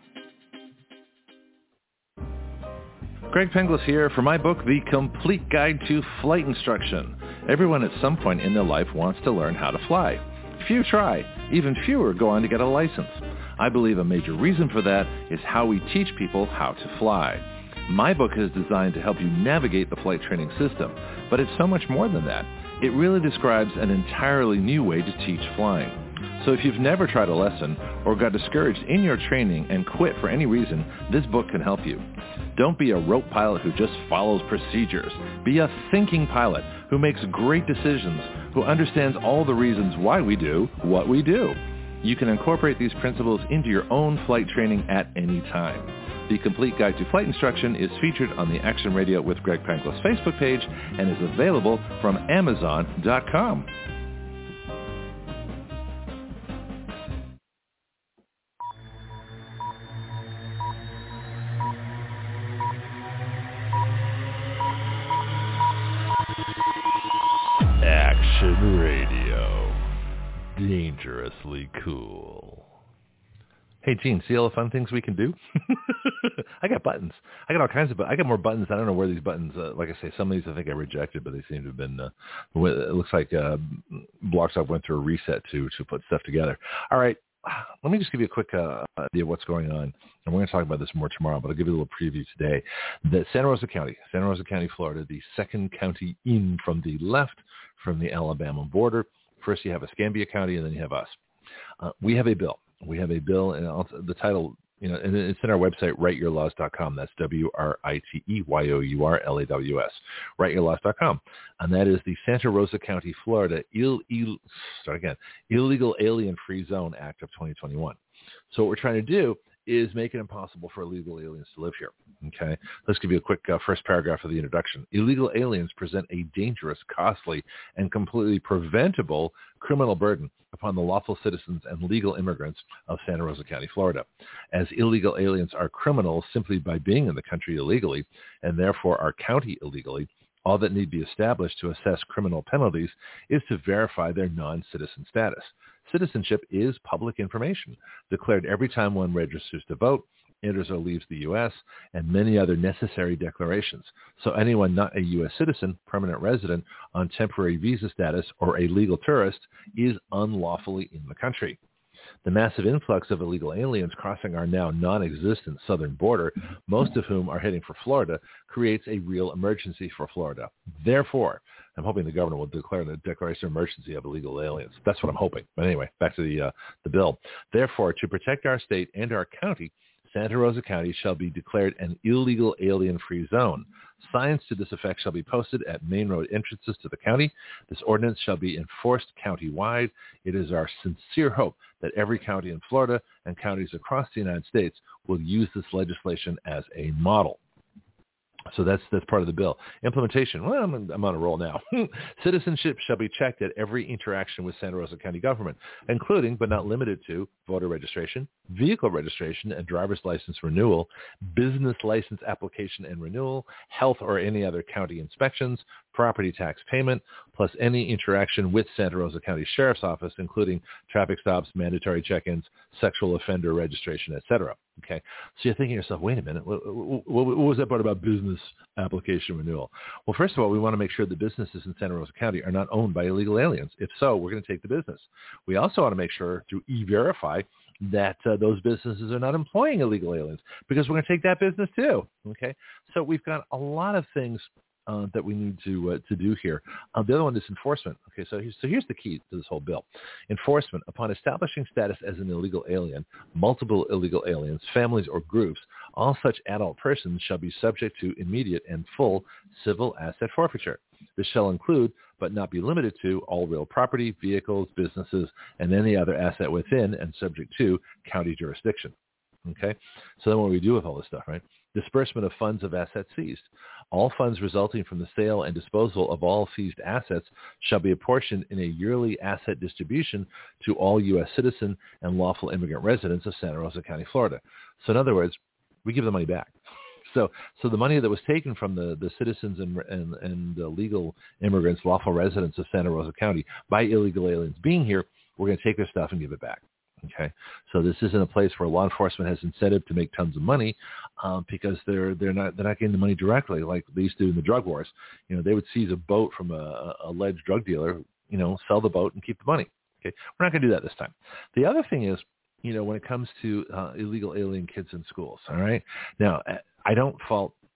S1: Greg Penglis here for my book, The Complete Guide to Flight Instruction. Everyone at some point in their life wants to learn how to fly. Few try. Even fewer go on to get a license. I believe a major reason for that is how we teach people how to fly. My book is designed to help you navigate the flight training system, but it's so much more than that. It really describes an entirely new way to teach flying. So if you've never tried a lesson or got discouraged in your training and quit for any reason, this book can help you. Don't be a rote pilot who just follows procedures. Be a thinking pilot who makes great decisions, who understands all the reasons why we do what we do. You can incorporate these principles into your own flight training at any time. The Complete Guide to Flight Instruction is featured on the Action Radio with Greg Penglis Facebook page and is available from Amazon dot com. Action Radio. Dangerously cool. Hey, Gene, see all the fun things we can do? I got buttons. I got all kinds of buttons. I got more buttons. I don't know where these buttons, uh, like I say, some of these I think I rejected, but they seem to have been, uh, it looks like uh, BlogSoft went through a reset to, to put stuff together. All right. Let me just give you a quick uh, idea of what's going on. And we're going to talk about this more tomorrow, but I'll give you a little preview today. That Santa Rosa County, Santa Rosa County, Florida, the second county in from the left from the Alabama border. First you have Escambia County, and then you have us. Uh, we have a bill. We have a bill, and I'll, the title, you know, and it's in our website, write your laws dot com. That's W R I T E Y O U R L A W S, write your laws dot com. And that is the Santa Rosa County, Florida, Ill, Ill, start again, Illegal Alien Free Zone Act of twenty twenty-one. So what we're trying to do is make it impossible for illegal aliens to live here. Okay, let's give you a quick uh, first paragraph of the introduction. Illegal aliens present a dangerous, costly, and completely preventable criminal burden upon the lawful citizens and legal immigrants of Santa Rosa County, Florida. As illegal aliens are criminals simply by being in the country illegally, and therefore are county illegally, all that need be established to assess criminal penalties is to verify their non-citizen status. Citizenship is public information, declared every time one registers to vote, enters or leaves the U S, and many other necessary declarations. So anyone not a U S citizen, permanent resident on temporary visa status, or a legal tourist is unlawfully in the country. The massive influx of illegal aliens crossing our now non-existent southern border, most of whom are heading for Florida, creates a real emergency for Florida. Therefore, I'm hoping the governor will declare the declaration of emergency of illegal aliens. That's what I'm hoping. But anyway, back to the uh, the bill. Therefore, to protect our state and our county, Santa Rosa County shall be declared an illegal alien-free zone. Signs to this effect shall be posted at main road entrances to the county. This ordinance shall be enforced county-wide. It is our sincere hope that every county in Florida and counties across the United States will use this legislation as a model. So that's that's part of the bill. Implementation. Well, I'm, I'm on a roll now. Citizenship shall be checked at every interaction with Santa Rosa County government, including but not limited to voter registration, vehicle registration and driver's license renewal, business license application and renewal, health or any other county inspections, property tax payment, plus any interaction with Santa Rosa County Sheriff's Office, including traffic stops, mandatory check-ins, sexual offender registration, et cetera. Okay, so you're thinking to yourself, wait a minute, what, what, what was that part about business application renewal? Well, first of all, we want to make sure the businesses in Santa Rosa County are not owned by illegal aliens. If so, we're going to take the business. We also want to make sure through E-Verify that uh, those businesses are not employing illegal aliens, because we're going to take that business too. Okay, so we've got a lot of things Uh, that we need to uh, to do here. Uh, the other one is enforcement. Okay, so here's, so here's the key to this whole bill. Enforcement. Upon establishing status as an illegal alien, multiple illegal aliens, families, or groups, all such adult persons shall be subject to immediate and full civil asset forfeiture. This shall include, but not be limited to, all real property, vehicles, businesses, and any other asset within and subject to county jurisdiction. Okay, so then what do we do with all this stuff, right? Disbursement of funds of assets seized. All funds resulting from the sale and disposal of all seized assets shall be apportioned in a yearly asset distribution to all U S citizen and lawful immigrant residents of Santa Rosa County, Florida. So in other words, we give the money back. So, so the money that was taken from the, the citizens and, and, and uh, legal immigrants, lawful residents of Santa Rosa County by illegal aliens being here, we're going to take their stuff and give it back. Okay, so this isn't a place where law enforcement has incentive to make tons of money um, because they're they're not they're not getting the money directly like they used to in the drug wars. You know, they would seize a boat from a, a alleged drug dealer, you know, sell the boat and keep the money. Okay, we're not going to do that this time. The other thing is, you know, when it comes to uh, illegal alien kids in schools, all right. Now, I don't fault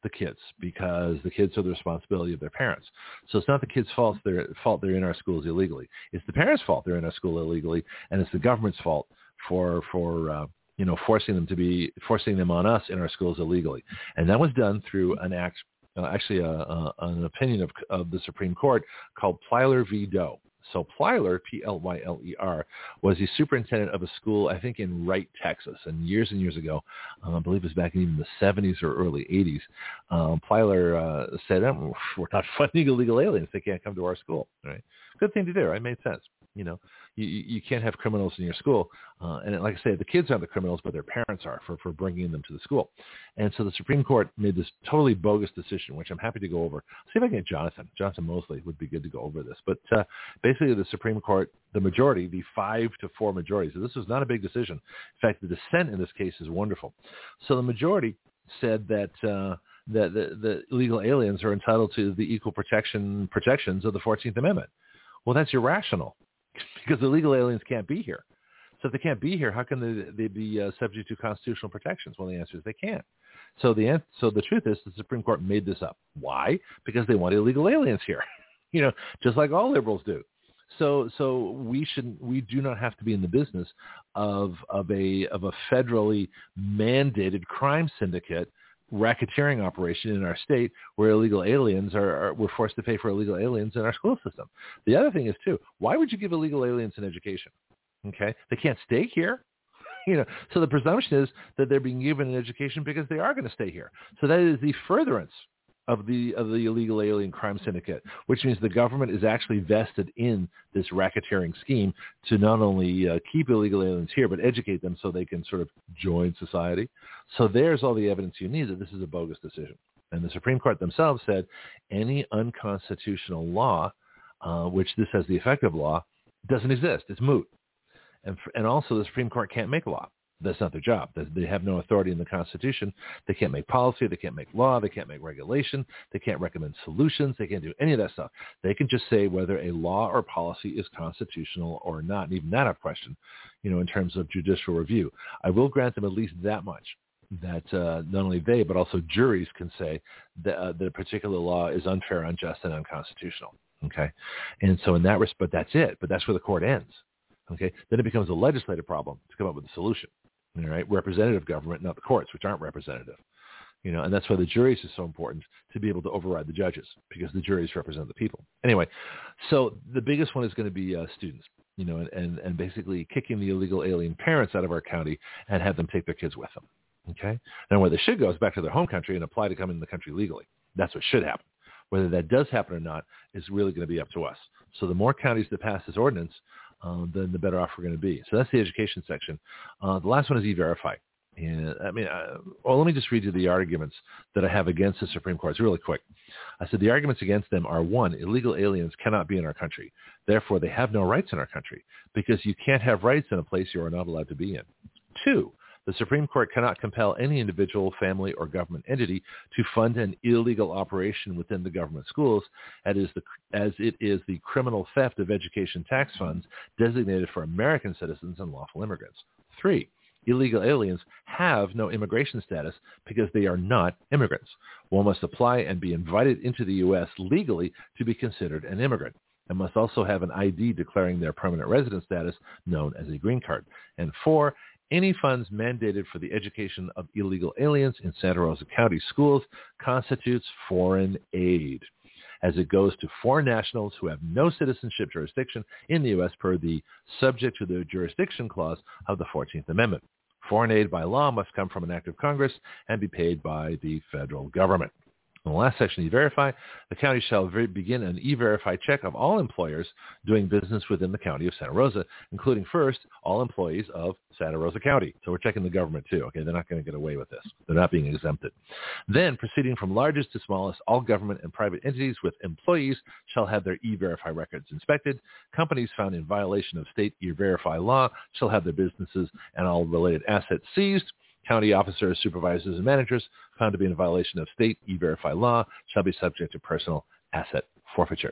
S1: the kids because the kids are the responsibility of their parents. So it's not the kids' fault they're, fault they're in our schools illegally. It's the parents' fault they're in our school illegally, and it's the government's fault for for uh, you know forcing them to be forcing them on us in our schools illegally. And that was done through an act, uh, actually a, a, an opinion of, of the Supreme Court called Plyler v. Doe. So Plyler, P L Y L E R, was the superintendent of a school, I think, in Wright, Texas. And years and years ago, uh, I believe it was back in even the seventies or early eighties, um, Plyler uh, said, oh, we're not funding illegal aliens. They can't come to our school. Right? Good thing to do. Right? It made sense. You know, you, you can't have criminals in your school. Uh, and like I say, the kids aren't the criminals, but their parents are for, for bringing them to the school. And so the Supreme Court made this totally bogus decision, which I'm happy to go over. See if I can get Jonathan. Jonathan Mosley would be good to go over this. But uh, basically the Supreme Court, the majority, the five to four majority. So this was not a big decision. In fact, the dissent in this case is wonderful. So the majority said that uh, that the, the illegal aliens are entitled to the equal protection protections of the fourteenth Amendment. Well, that's irrational because illegal aliens can't be here. So if they can't be here, how can they, they be uh, subject to constitutional protections? Well, the answer is they can't. So the so the truth is the Supreme Court made this up. Why? Because they want illegal aliens here, you know, just like all liberals do. So so we should we do not have to be in the business of of a of a federally mandated crime syndicate racketeering operation in our state where illegal aliens are, are we're forced to pay for illegal aliens in our school system. The other thing is too, why would you give illegal aliens an education? Okay, they can't stay here. You know, so the presumption is that they're being given an education because they are going to stay here. So that is the furtherance of the of the illegal alien crime syndicate, which means the government is actually vested in this racketeering scheme to not only uh, keep illegal aliens here, but educate them so they can sort of join society. So there's all the evidence you need that this is a bogus decision. And the Supreme Court themselves said any unconstitutional law, uh, which this has the effect of law, doesn't exist. It's moot. And, and also the Supreme Court can't make law. That's not their job. They have no authority in the Constitution. They can't make policy. They can't make law. They can't make regulation. They can't recommend solutions. They can't do any of that stuff. They can just say whether a law or policy is constitutional or not. And even that I've questioned, you know, in terms of judicial review. I will grant them at least that much, that uh, not only they, but also juries can say that, uh, that a particular law is unfair, unjust, and unconstitutional. Okay? And so in that respect, but that's it. But that's where the court ends. Okay? Then it becomes a legislative problem to come up with a solution. All right, representative government, not the courts, which aren't representative. You know, and that's why the juries is so important to be able to override the judges, because the juries represent the people. Anyway, so the biggest one is going to be uh, students, you know, and, and, and basically kicking the illegal alien parents out of our county and have them take their kids with them. Okay? And where they should go is back to their home country and apply to come in the country legally. That's what should happen. Whether that does happen or not is really going to be up to us. So the more counties that pass this ordinance, Uh, then the better off we're going to be. So that's the education section. Uh, the last one is E-Verify. And I mean, uh, well, let me just read you the arguments that I have against the Supreme Court. It's really quick. I said the arguments against them are, one, illegal aliens cannot be in our country. Therefore, they have no rights in our country because you can't have rights in a place you are not allowed to be in. Two, the Supreme Court cannot compel any individual, family, or government entity to fund an illegal operation within the government schools, as, is the, as it is the criminal theft of education tax funds designated for American citizens and lawful immigrants. Three, illegal aliens have no immigration status because they are not immigrants. One must apply and be invited into the U S legally to be considered an immigrant, and must also have an I D declaring their permanent resident status, known as a green card. And four, any funds mandated for the education of illegal aliens in Santa Rosa County schools constitutes foreign aid, as it goes to foreign nationals who have no citizenship jurisdiction in the U S per the subject to the jurisdiction clause of the fourteenth Amendment. Foreign aid by law must come from an act of Congress and be paid by the federal government. In the last section, E-Verify, the county shall begin an E-Verify check of all employers doing business within the county of Santa Rosa, including first, all employees of Santa Rosa County. So we're checking the government too. Okay, they're not going to get away with this. They're not being exempted. Then, proceeding from largest to smallest, all government and private entities with employees shall have their E-Verify records inspected. Companies found in violation of state E-Verify law shall have their businesses and all related assets seized. County officers, supervisors, and managers found to be in violation of state E-Verify law shall be subject to personal asset forfeiture.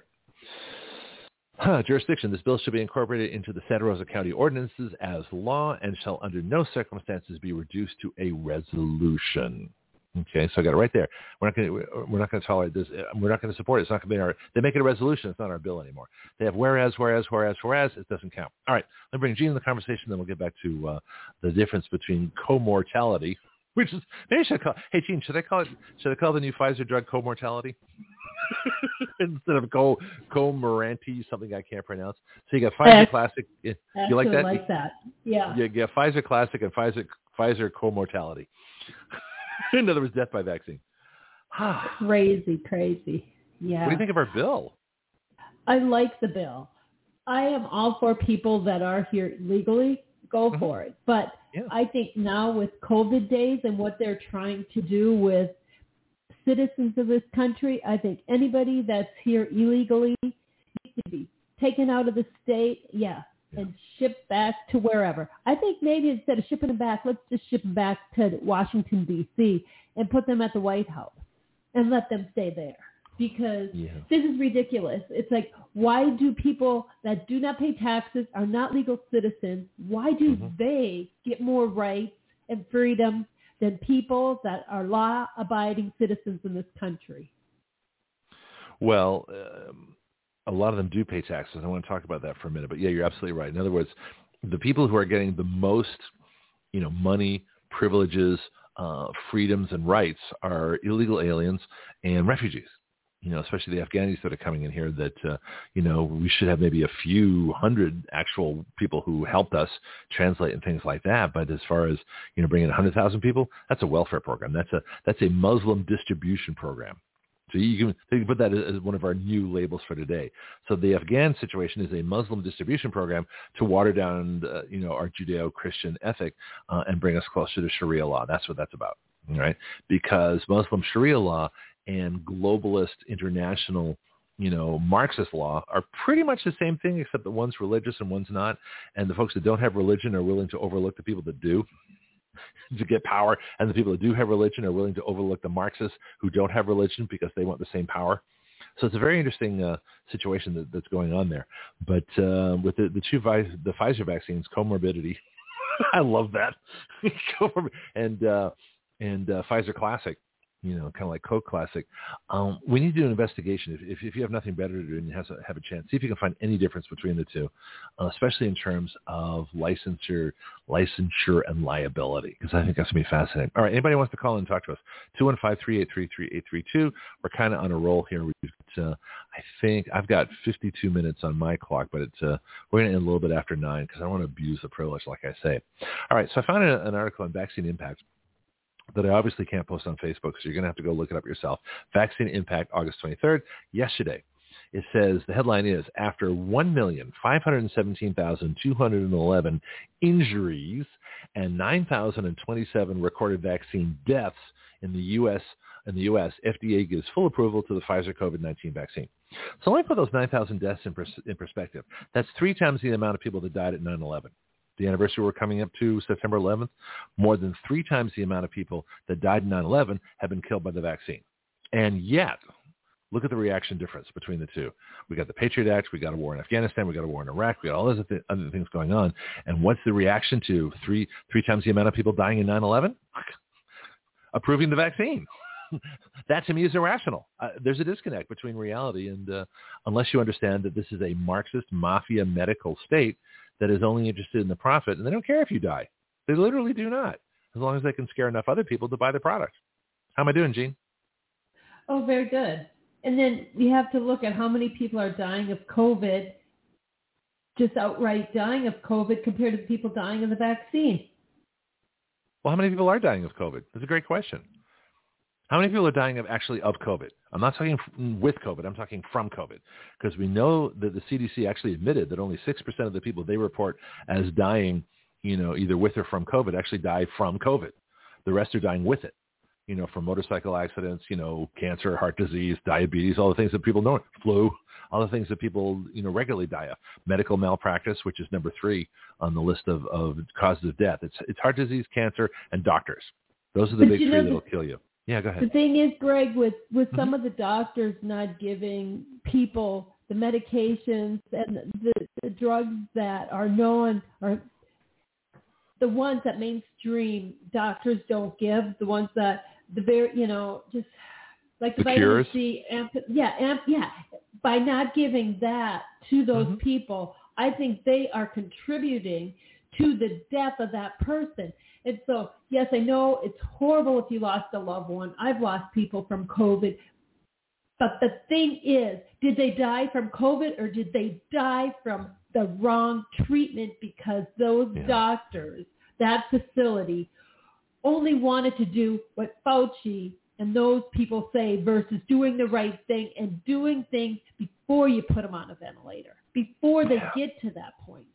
S1: Huh, jurisdiction. This bill shall be incorporated into the Santa Rosa County ordinances as law and shall under no circumstances be reduced to a resolution. Okay, so I got it right there. We're not going to we're not going to tolerate this. We're not going to support it. It's not going to be our. They make it a resolution. It's not our bill anymore. They have whereas, whereas, whereas, whereas. It doesn't count. All right, let me bring Gene in the conversation. Then we'll get back to uh, the difference between co-mortality, which is maybe I should call. Hey, Gene, should I call it? Should I call the new Pfizer drug co-mortality instead of co co-moranti, something I can't pronounce? So you got Pfizer
S5: I
S1: Classic. You
S5: actually
S1: like that?
S5: like that. Yeah.
S1: You get Pfizer Classic and Pfizer Pfizer co-mortality. In other words, death by vaccine.
S5: Crazy, crazy. Yeah.
S1: What do you think of our bill?
S5: I like the bill. I am all for people that are here legally. Go
S1: Mm-hmm.
S5: for it. But
S1: Yeah.
S5: I think now with COVID days and what they're trying to do with citizens of this country, I think anybody that's here illegally needs to be taken out of the state. Yeah. And shipped back to wherever. I think maybe instead of shipping them back, let's just ship them back to Washington, D C and put them at the White House and let them stay there because
S1: Yeah.
S5: this is ridiculous. It's like, why do people that do not pay taxes, are not legal citizens, why do
S1: Mm-hmm.
S5: they get more rights and freedom than people that are law-abiding citizens in this country?
S1: Well, um, a lot of them do pay taxes. I want to talk about that for a minute. But yeah, you're absolutely right. In other words, the people who are getting the most, you know, money, privileges, uh, freedoms, and rights are illegal aliens and refugees. You know, especially the Afghanis that are coming in here that, uh, you know, we should have maybe a few hundred actual people who helped us translate and things like that. But as far as, you know, bringing one hundred thousand people, that's a welfare program. That's a that's a Muslim distribution program. So you can, you can put that as one of our new labels for today. So the Afghan situation is a Muslim distribution program to water down, uh, you know, our Judeo-Christian ethic uh, and bring us closer to Sharia law. That's what that's about, right? Because Muslim Sharia law and globalist international, you know, Marxist law are pretty much the same thing, except that one's religious and one's not. And the folks that don't have religion are willing to overlook the people that do to get power, and the people that do have religion are willing to overlook the Marxists who don't have religion because they want the same power. So it's a very interesting uh, situation that, that's going on there. But uh, with the, the two the Pfizer vaccines, comorbidity, I love that, and uh, and uh, Pfizer Classic, you know, kind of like Coke Classic. Um, we need to do an investigation. If, if, if you have nothing better to do and you have, have a chance, see if you can find any difference between the two, uh, especially in terms of licensure, licensure and liability, because I think that's going to be fascinating. All right, anybody wants to call in and talk to us, two one five, three eight three, three eight three two. We're kind of on a roll here. We've got, uh, I think I've got fifty-two minutes on my clock, but it's uh, we're going to end a little bit after nine because I don't want to abuse the privilege, like I say. All right, so I found a, an article on vaccine impact that I obviously can't post on Facebook, so you're going to have to go look it up yourself. Vaccine Impact, August twenty-third, yesterday. It says, the headline is, after one million, five hundred seventeen thousand, two hundred eleven injuries and nine thousand twenty-seven recorded vaccine deaths in the U S, in the U S, F D A gives full approval to the Pfizer COVID nineteen vaccine. So let me put those nine thousand deaths in, pers- in perspective. That's three times the amount of people that died at nine eleven. The anniversary we're coming up to, September eleventh, more than three times the amount of people that died in nine eleven have been killed by the vaccine. And yet, look at the reaction difference between the two. We got the Patriot Act, we got a war in Afghanistan, we got a war in Iraq, we got all those other, th- other things going on. And what's the reaction to three three times the amount of people dying in nine eleven? Approving the vaccine. That to me is irrational. Uh, there's a disconnect between reality and uh, unless you understand that this is a Marxist mafia medical state that is only interested in the profit, and they don't care if you die. They literally do not, as long as they can scare enough other people to buy the product. How am I doing, Gene?
S5: Oh, very good. And then you have to look at how many people are dying of COVID, just outright dying of COVID compared to the people dying of the vaccine.
S1: Well, how many people are dying of COVID? That's a great question. How many people are dying of actually of COVID? I'm not talking with COVID. I'm talking from COVID, because we know that the C D C actually admitted that only six percent of the people they report as dying, you know, either with or from COVID actually die from COVID. The rest are dying with it, you know, from motorcycle accidents, you know, cancer, heart disease, diabetes, all the things that people know, flu, all the things that people, you know, regularly die of. Medical malpractice, which is number three on the list of, of causes of death. It's, it's heart disease, cancer, and doctors. Those are the
S5: But
S1: big
S5: you
S1: three
S5: know,
S1: that will
S5: the-
S1: kill you. Yeah, go ahead.
S5: The thing is, Greg, with, with
S1: Mm-hmm.
S5: some of the doctors not giving people the medications and the, the drugs that are known, or the ones that mainstream doctors don't give, the ones that the very, you know, just like the,
S1: the
S5: vitamin
S1: cures?
S5: C, amp, yeah, amp, yeah. By not giving that to those mm-hmm. people, I think they are contributing to the death of that person. And so, yes, I know it's horrible if you lost a loved one. I've lost people from COVID. But the thing is, did they die from COVID or did they die from the wrong treatment because those yeah. doctors, that facility, only wanted to do what Fauci and those people say versus doing the right thing and doing things before you put them on a ventilator, before they yeah. get to that point.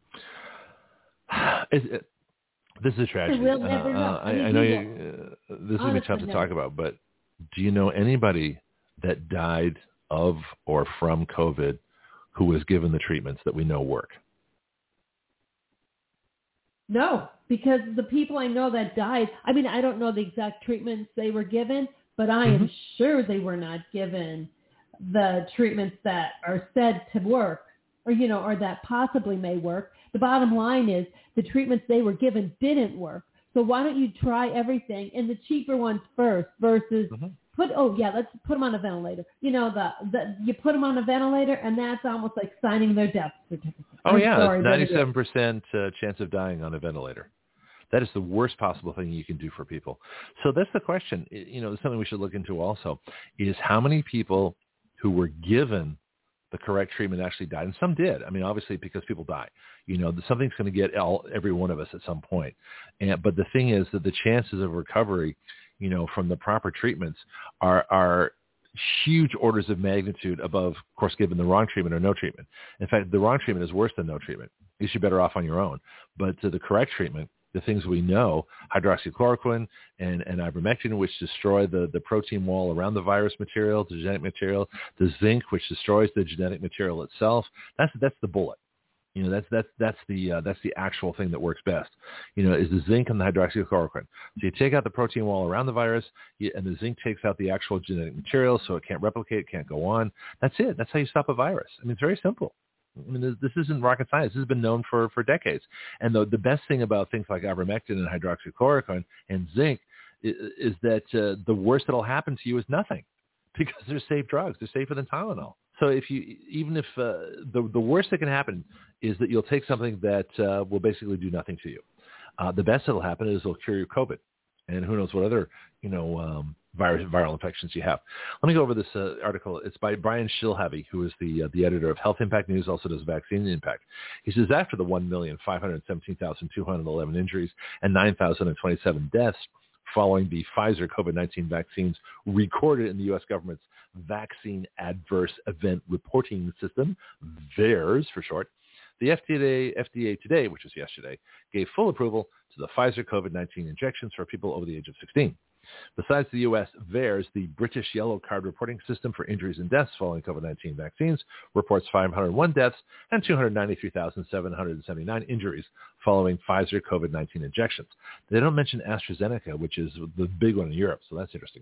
S1: It, it, this is a tragedy.
S5: We'll never
S1: uh,
S5: know.
S1: Uh, I, I know you, uh, this is going to be tough to talk about, but do you know anybody that died of or from COVID who was given the treatments that we know work?
S5: No, because the people I know that died, I mean, I don't know the exact treatments they were given, but I mm-hmm. am sure they were not given the treatments that are said to work or, you know, or that possibly may work. The bottom line is the treatments they were given didn't work. So why don't you try everything and the cheaper ones first versus mm-hmm. put, oh, yeah, let's put them on a ventilator. You know, the, the you put them on a ventilator, and that's almost like signing their death certificate.
S1: Oh,
S5: I'm
S1: yeah,
S5: sorry,
S1: it's ninety-seven percent uh, chance of dying on a ventilator. That is the worst possible thing you can do for people. So that's the question. You know, something we should look into also is how many people who were given the correct treatment actually died. And some did. I mean, obviously, because people die. You know, something's going to get all, every one of us at some point. And, but the thing is that the chances of recovery, you know, from the proper treatments are are huge orders of magnitude above, of course, given the wrong treatment or no treatment. In fact, the wrong treatment is worse than no treatment. At least you're better off on your own. But to the correct treatment, the things we know, hydroxychloroquine and, and ivermectin, which destroy the, the protein wall around the virus material, the genetic material, the zinc, which destroys the genetic material itself, that's that's the bullet. You know, that's that's that's the uh, that's the actual thing that works best. You know, is the zinc and the hydroxychloroquine. So you take out the protein wall around the virus, you, and the zinc takes out the actual genetic material, so it can't replicate, can't go on. That's it. That's how you stop a virus. I mean, it's very simple. I mean, this, this isn't rocket science. This has been known for, for decades. And the the best thing about things like ivermectin and hydroxychloroquine and zinc is, is that uh, the worst that'll happen to you is nothing, because they're safe drugs. They're safer than Tylenol. So if you, even if uh, the the worst that can happen is that you'll take something that uh, will basically do nothing to you. Uh, the best that'll happen is it'll cure your COVID, and who knows what other you know um, virus viral infections you have. Let me go over this uh, article. It's by Brian Shilhavy, who is the uh, the editor of Health Impact News, also does Vaccine Impact. He says after the one million five hundred seventeen thousand two hundred eleven injuries and nine thousand twenty-seven deaths following the Pfizer COVID nineteen vaccines recorded in the U S government's Vaccine Adverse Event Reporting System, VAERS for short, the F D A, F D A today, which was yesterday, gave full approval to the Pfizer COVID nineteen injections for people over the age of sixteen. Besides the U S, VAERS, the British Yellow Card reporting system for injuries and deaths following COVID nineteen vaccines, reports five hundred one deaths and two hundred ninety-three thousand seven hundred seventy-nine injuries following Pfizer COVID nineteen injections. They don't mention AstraZeneca, which is the big one in Europe, so that's interesting.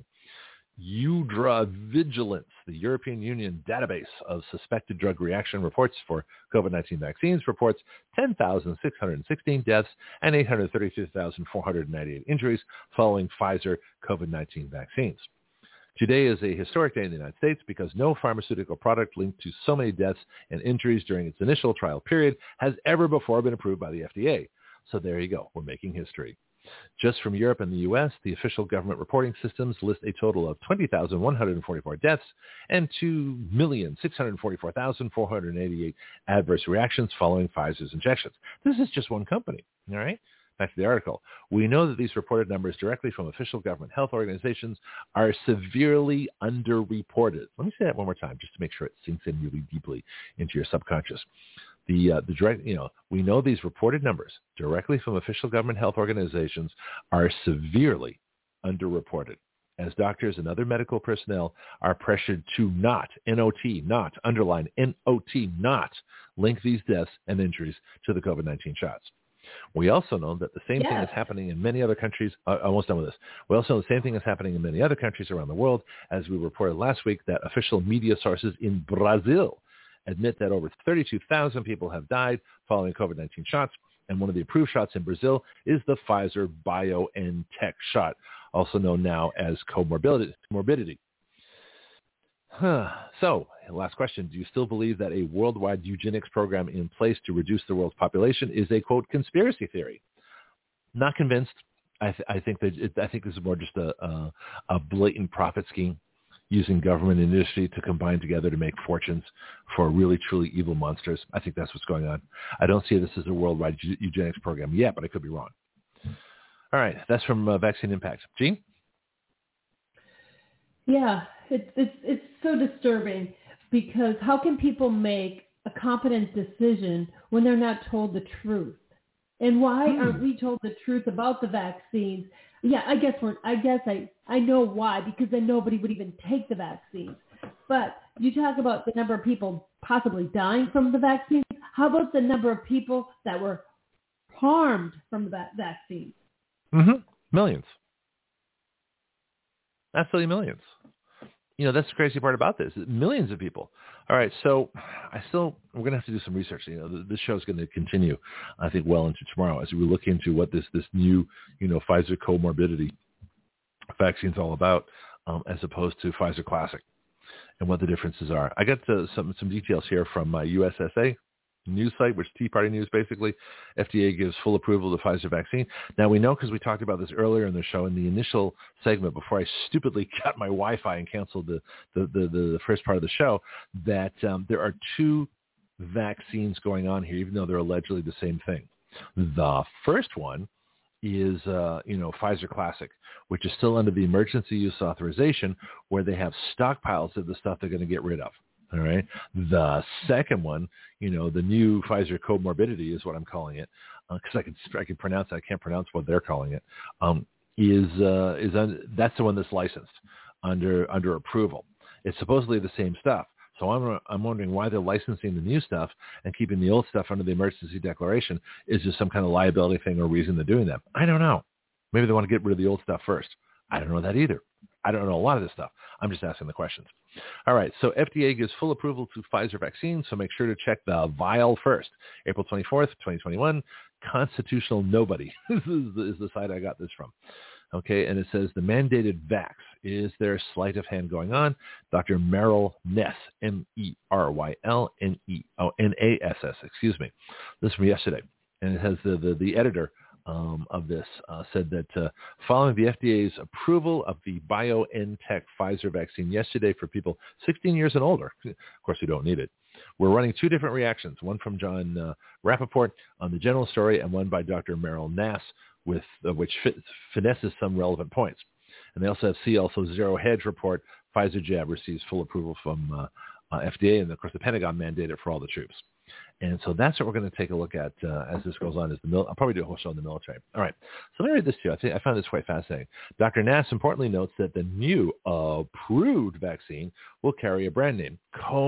S1: EudraVigilance, the European Union database of suspected drug reaction reports for COVID nineteen vaccines, reports ten thousand six hundred sixteen deaths and eight hundred thirty-two thousand four hundred ninety-eight injuries following Pfizer COVID nineteen vaccines. Today is a historic day in the United States because no pharmaceutical product linked to so many deaths and injuries during its initial trial period has ever before been approved by the F D A. So there you go. We're making history. Just from Europe and the U S, the official government reporting systems list a total of twenty thousand one hundred forty-four deaths and two million six hundred forty-four thousand four hundred eighty-eight adverse reactions following Pfizer's injections. This is just one company, all right? Back to the article. We know that these reported numbers directly from official government health organizations are severely underreported. Let me say that one more time just to make sure it sinks in really deeply into your subconscious. The, uh, the direct, you know, we know these reported numbers directly from official government health organizations are severely underreported, as doctors and other medical personnel are pressured to not, N O T, not, underline, N O T, not, link these deaths and injuries to the COVID nineteen shots. We also know that the same
S5: yes.
S1: thing is happening in many other countries. Uh, almost done with this. We also know the same thing is happening in many other countries around the world, as we reported last week that official media sources in Brazil admit that over thirty-two thousand people have died following COVID nineteen shots, and one of the approved shots in Brazil is the Pfizer BioNTech shot. also known now as comorbidity. Morbidity. Huh. So, last question. Do you still believe that a worldwide eugenics program in place to reduce the world's population is a, quote, conspiracy theory? Not convinced. I, th- I think that it, I think this is more just a, a, a blatant profit scheme using government and industry to combine together to make fortunes for really, truly evil monsters. I think that's what's going on. I don't see this as a worldwide eugenics program yet, but I could be wrong. All right. That's from uh, Vaccine Impact. Jean?
S5: Yeah, it's it's it's so disturbing because how can people make a competent decision when they're not told the truth? And why hmm. aren't we told the truth about the vaccines? Yeah, I guess we're. I guess I I know why, because then nobody would even take the vaccines. But you talk about the number of people possibly dying from the vaccines. How about the number of people that were harmed from the va- vaccines?
S1: Mm-hmm. Millions. Absolutely millions. You know, that's the crazy part about this. Millions of people. All right, so I still, we're going to have to do some research. You know, this show is going to continue, I think, well into tomorrow as we look into what this, this new, you know, Pfizer comorbidity vaccine is all about, um, as opposed to Pfizer Classic, and what the differences are. I got uh, some some details here from my U S S A news site, which is Tea Party News, basically. F D A gives full approval to the Pfizer vaccine. Now, we know, because we talked about this earlier in the show, in the initial segment, before I stupidly cut my Wi-Fi and canceled the, the, the, the first part of the show, that um, there are two vaccines going on here, even though they're allegedly the same thing. The first one is, uh, you know, Pfizer Classic, which is still under the emergency use authorization, where they have stockpiles of the stuff they're going to get rid of. All right. The second one, you know, the new Pfizer comorbidity is what I'm calling it, because uh, I can I can pronounce it. I can't pronounce what they're calling it. Um, is uh, is un- that's the one that's licensed under under approval. It's supposedly the same stuff. So I'm I'm wondering why they're licensing the new stuff and keeping the old stuff under the emergency declaration. Is there some kind of liability thing or reason they're doing that? I don't know. Maybe they want to get rid of the old stuff first. I don't know that either. I don't know a lot of this stuff. I'm just asking the questions. All right, so F D A gives full approval to Pfizer vaccine, so make sure to check the vial first. April twenty-fourth, twenty twenty-one, Constitutional Nobody this is the, is the site I got this from. Okay, and it says the mandated vax. Is there sleight of hand going on? Doctor Meryl Ness, M E R Y L N E O N A S S, excuse me. This is from yesterday, and it has the, the, the editor Um, of this uh, said that uh, following the F D A's approval of the BioNTech Pfizer vaccine yesterday for people sixteen years and older, of course we don't need it, we're running two different reactions, one from John uh, Rappaport on the general story and one by Doctor Meryl Nass, with uh, which fit, finesses some relevant points. And they also have see also Zero Hedge report, Pfizer jab receives full approval from uh, uh, F D A, and of course the Pentagon mandated for all the troops. And so that's what we're going to take a look at uh, as this goes on. Is the mil- I'll probably do a whole show on the military. All right. So let me read this to you. I think I found this quite fascinating. Doctor Nass importantly notes that the new approved vaccine will carry a brand name,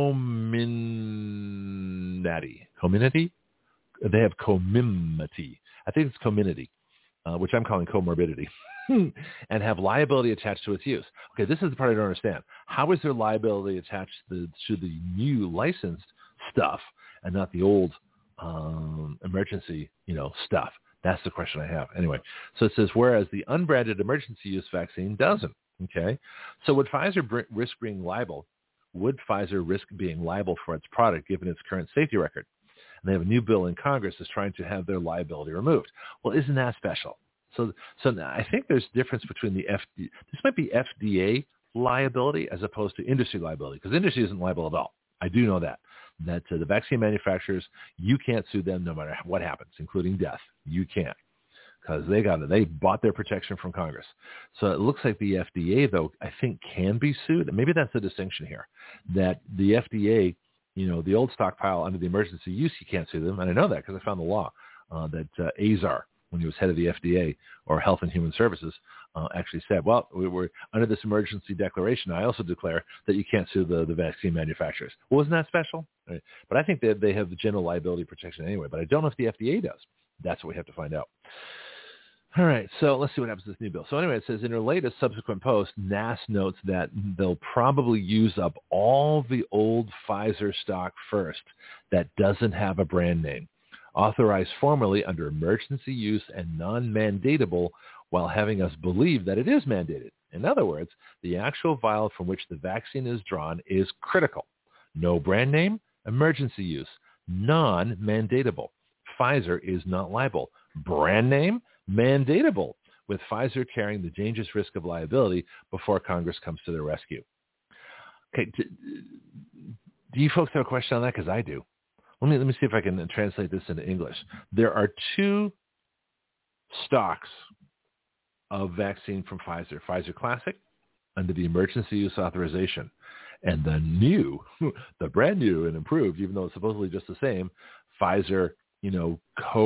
S1: Comirnaty. Comirnaty? They have Comirnaty. I think it's Comirnaty, uh, which I'm calling comorbidity, and have liability attached to its use. Okay, this is the part I don't understand. How is there liability attached to the, to the new licensed stuff and not the old um, emergency, you know, stuff? That's the question I have. Anyway, so it says, whereas the unbranded emergency use vaccine doesn't. Okay, so would Pfizer br- risk being liable? Would Pfizer risk being liable for its product given its current safety record? And they have a new bill in Congress that's trying to have their liability removed. Well, isn't that special? So, so I think there's difference between the F D A. This might be F D A liability as opposed to industry liability, because industry isn't liable at all. I do know that. That uh, the vaccine manufacturers, you can't sue them no matter what happens, including death. You can't, because they got it. They bought their protection from Congress. So it looks like the F D A, though, I think can be sued. And maybe that's the distinction here, that the F D A, you know, the old stockpile under the emergency use, you can't sue them. And I know that because I found the law uh, that uh, Azar, when he was head of the F D A, or Health and Human Services, uh, actually said, well, we were under this emergency declaration. I also declare that you can't sue the, the vaccine manufacturers. Well, wasn't that special? Right. But I think that they have the general liability protection anyway, but I don't know if the F D A does. That's what we have to find out. All right, so let's see what happens to this new bill. So anyway, it says in her latest subsequent post, Nass notes that they'll probably use up all the old Pfizer stock first that doesn't have a brand name, authorized formally under emergency use and non-mandatable while having us believe that it is mandated. In other words, the actual vial from which the vaccine is drawn is critical. No brand name, emergency use, non-mandatable. Pfizer is not liable. Brand name, mandatable, with Pfizer carrying the dangerous risk of liability before Congress comes to their rescue. Okay, do, do you folks have a question on that? Because I do. Let me let me see if I can translate this into English. There are two stocks of vaccine from Pfizer. Pfizer Classic under the emergency use authorization, and the new, the brand new and improved, even though it's supposedly just the same, Pfizer, you know,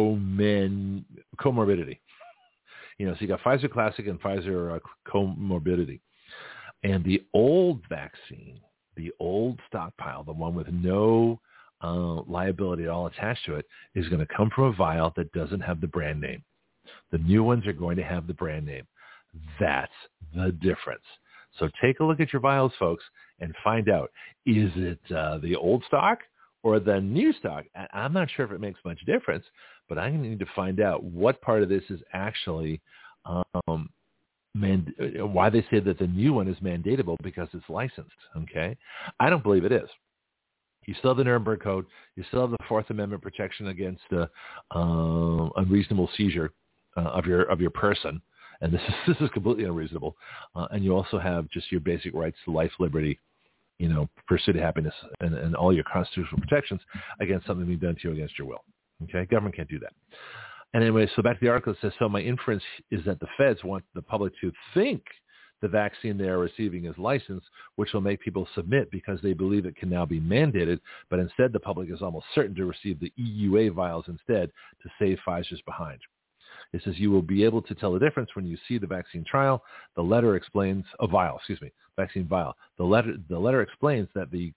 S1: comin, comorbidity. You know, so you got Pfizer Classic and Pfizer uh, comorbidity. And the old vaccine, the old stockpile, the one with no uh, liability at all attached to it, is going to come from a vial that doesn't have the brand name. The new ones are going to have the brand name. That's the difference. So take a look at your vials, folks, and find out, is it uh, the old stock or the new stock? I'm not sure if it makes much difference, but I need to find out what part of this is actually um, man, why they say that the new one is mandatable because it's licensed, okay? I don't believe it is. You still have the Nuremberg Code. You still have the Fourth Amendment protection against uh, uh, unreasonable seizure uh, of your of your person, and this is this is completely unreasonable. Uh, and you also have just your basic rights to life, liberty, you know, pursuit of happiness, and, and all your constitutional protections against something being done to you against your will. Okay, government can't do that. And anyway, so back to the article, it says, so my inference is that the feds want the public to think the vaccine they are receiving is licensed, which will make people submit because they believe it can now be mandated, but instead the public is almost certain to receive the E U A vials instead to save Pfizer's behind. It says you will be able to tell the difference when you see the vaccine trial. The letter explains, a oh, vial, excuse me, vaccine vial. The letter, the letter explains that the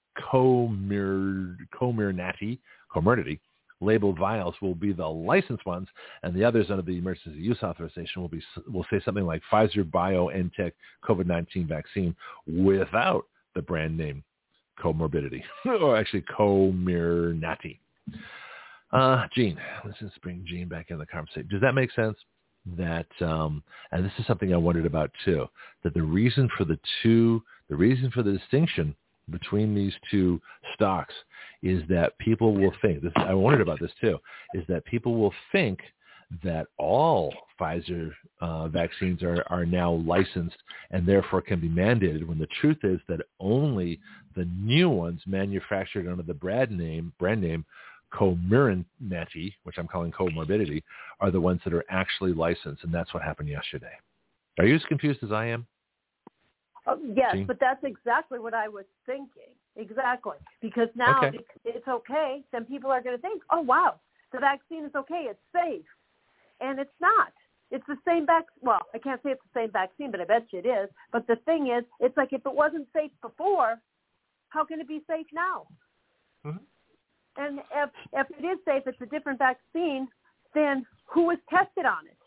S1: Comir, Comirnaty, Comirnaty, labeled vials will be the licensed ones, and the others under the emergency use authorization will be will say something like Pfizer BioNTech COVID nineteen vaccine without the brand name comorbidity, or actually Comirnaty. Uh, Gene, let's just bring Gene back in the conversation. Does that make sense? That um, and this is something I wondered about too. That the reason for the two, the reason for the distinction between these two stocks is that people will think, this, I wondered about this too, is that people will think that all Pfizer uh, vaccines are, are now licensed and therefore can be mandated, when the truth is that only the new ones manufactured under the brand name, brand name Comirnaty, which I'm calling comorbidity, are the ones that are actually licensed, and that's what happened yesterday. Are you as confused as I am?
S2: Oh, yes,
S1: Gene?
S2: But that's exactly what I was thinking. Exactly. Because now
S1: okay.
S2: it's okay, then people are going to think, oh, wow, the vaccine is okay, it's safe. And it's not. It's the same vaccine. Well, I can't say it's the same vaccine, but I bet you it is. But the thing is, it's like if it wasn't safe before, how can it be safe now?
S1: Mm-hmm.
S2: And if, if it is safe, it's a different vaccine, then who was tested on it?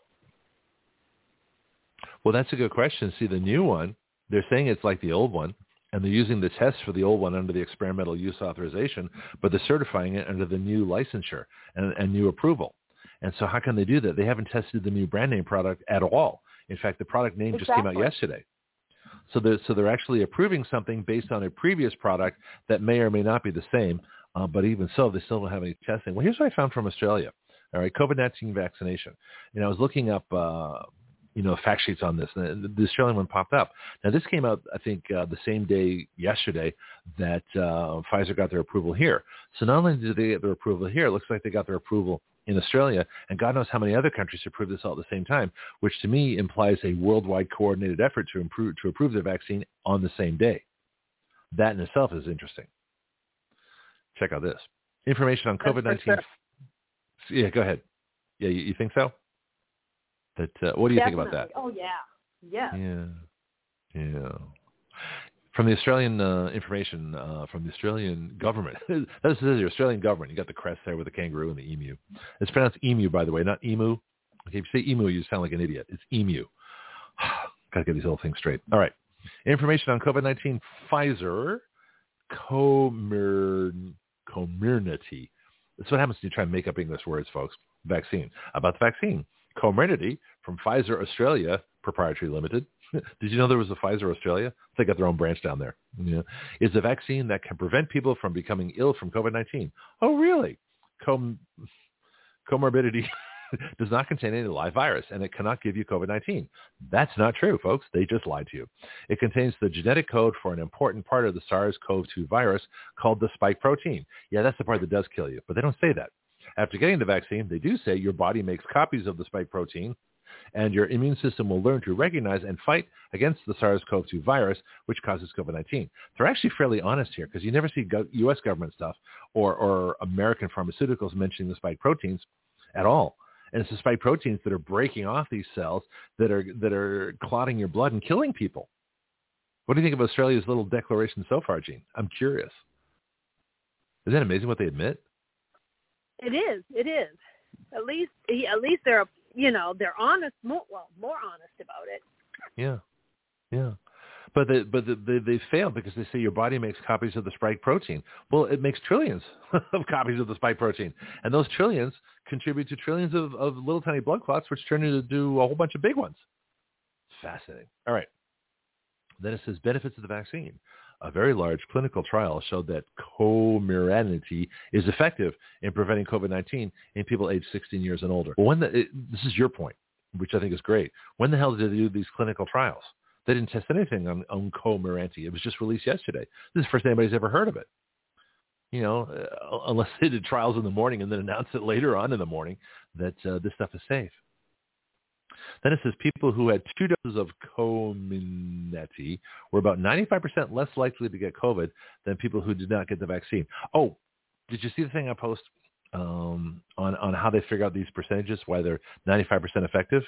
S1: Well, that's a good question. See, the new one, they're saying it's like the old one, and they're using the test for the old one under the experimental use authorization, but they're certifying it under the new licensure and, and new approval. And so how can they do that? They haven't tested the new brand name product at all. In fact, the product name
S2: exactly.
S1: just came out yesterday. So they're, so they're actually approving something based on a previous product that may or may not be the same, uh, but even so, they still don't have any testing. Well, here's what I found from Australia. All right, COVID nineteen vaccination. You know, I was looking up uh, you know, fact sheets on this. And the Australian one popped up. Now, this came out, I think, uh, the same day yesterday that uh, Pfizer got their approval here. So not only did they get their approval here, it looks like they got their approval in Australia, and God knows how many other countries approved this all at the same time, which to me implies a worldwide coordinated effort to improve to approve their vaccine on the same day. That in itself is interesting. Check out this. Information on COVID nineteen. Sure. Yeah, go ahead. Yeah, you, you think so? That uh, what do you
S2: Definitely.
S1: think about that?
S2: Oh yeah, yeah,
S1: yeah, yeah. From the Australian uh, information uh, from the Australian government. This is the Australian government. You got the crest there with the kangaroo and the emu. It's pronounced emu, by the way, not emu. Okay, if you say emu, you sound like an idiot. It's emu. Got to get these whole things straight. All right. Information on COVID nineteen. Pfizer Comir Comirnaty. That's what happens when you try and make up English words, folks. Vaccine. About the vaccine. Comirnaty from Pfizer Australia, proprietary limited. Did you know there was a Pfizer Australia? They got their own branch down there. You know, is a vaccine that can prevent people from becoming ill from COVID nineteen. Oh, really? Com- comorbidity does not contain any live virus, and it cannot give you COVID nineteen. That's not true, folks. They just lied to you. It contains the genetic code for an important part of the SARS-C o V two virus called the spike protein. Yeah, that's the part that does kill you, but they don't say that. After getting the vaccine, they do say your body makes copies of the spike protein, and your immune system will learn to recognize and fight against the SARS-C o V two virus, which causes COVID nineteen. They're actually fairly honest here because you never see U S government stuff or, or American pharmaceuticals mentioning the spike proteins at all. And it's the spike proteins that are breaking off these cells that are that are clotting your blood and killing people. What do you think of Australia's little declaration so far, Gene? I'm curious. Isn't that amazing what they admit?
S2: It is. It is. At least, at least they're, you know, they're honest. More, well, more honest about it.
S1: Yeah, yeah. But they, but the, they they fail because they say your body makes copies of the spike protein. Well, it makes trillions of copies of the spike protein, and those trillions contribute to trillions of, of little tiny blood clots, which turn into a whole bunch of big ones. It's fascinating. All right. Then it says benefits of the vaccine. A very large clinical trial showed that Comirnaty is effective in preventing COVID nineteen in people aged sixteen years and older. Well, when the, it, this is your point, which I think is great. When the hell did they do these clinical trials? They didn't test anything on, on Comirnaty. It was just released yesterday. This is the first anybody's ever heard of it. You know, uh, unless they did trials in the morning and then announced it later on in the morning that uh, this stuff is safe. Then it says people who had two doses of Comirnaty were about ninety-five percent less likely to get COVID than people who did not get the vaccine. Oh, did you see the thing I post um, on, on how they figure out these percentages, why they're ninety-five percent effective?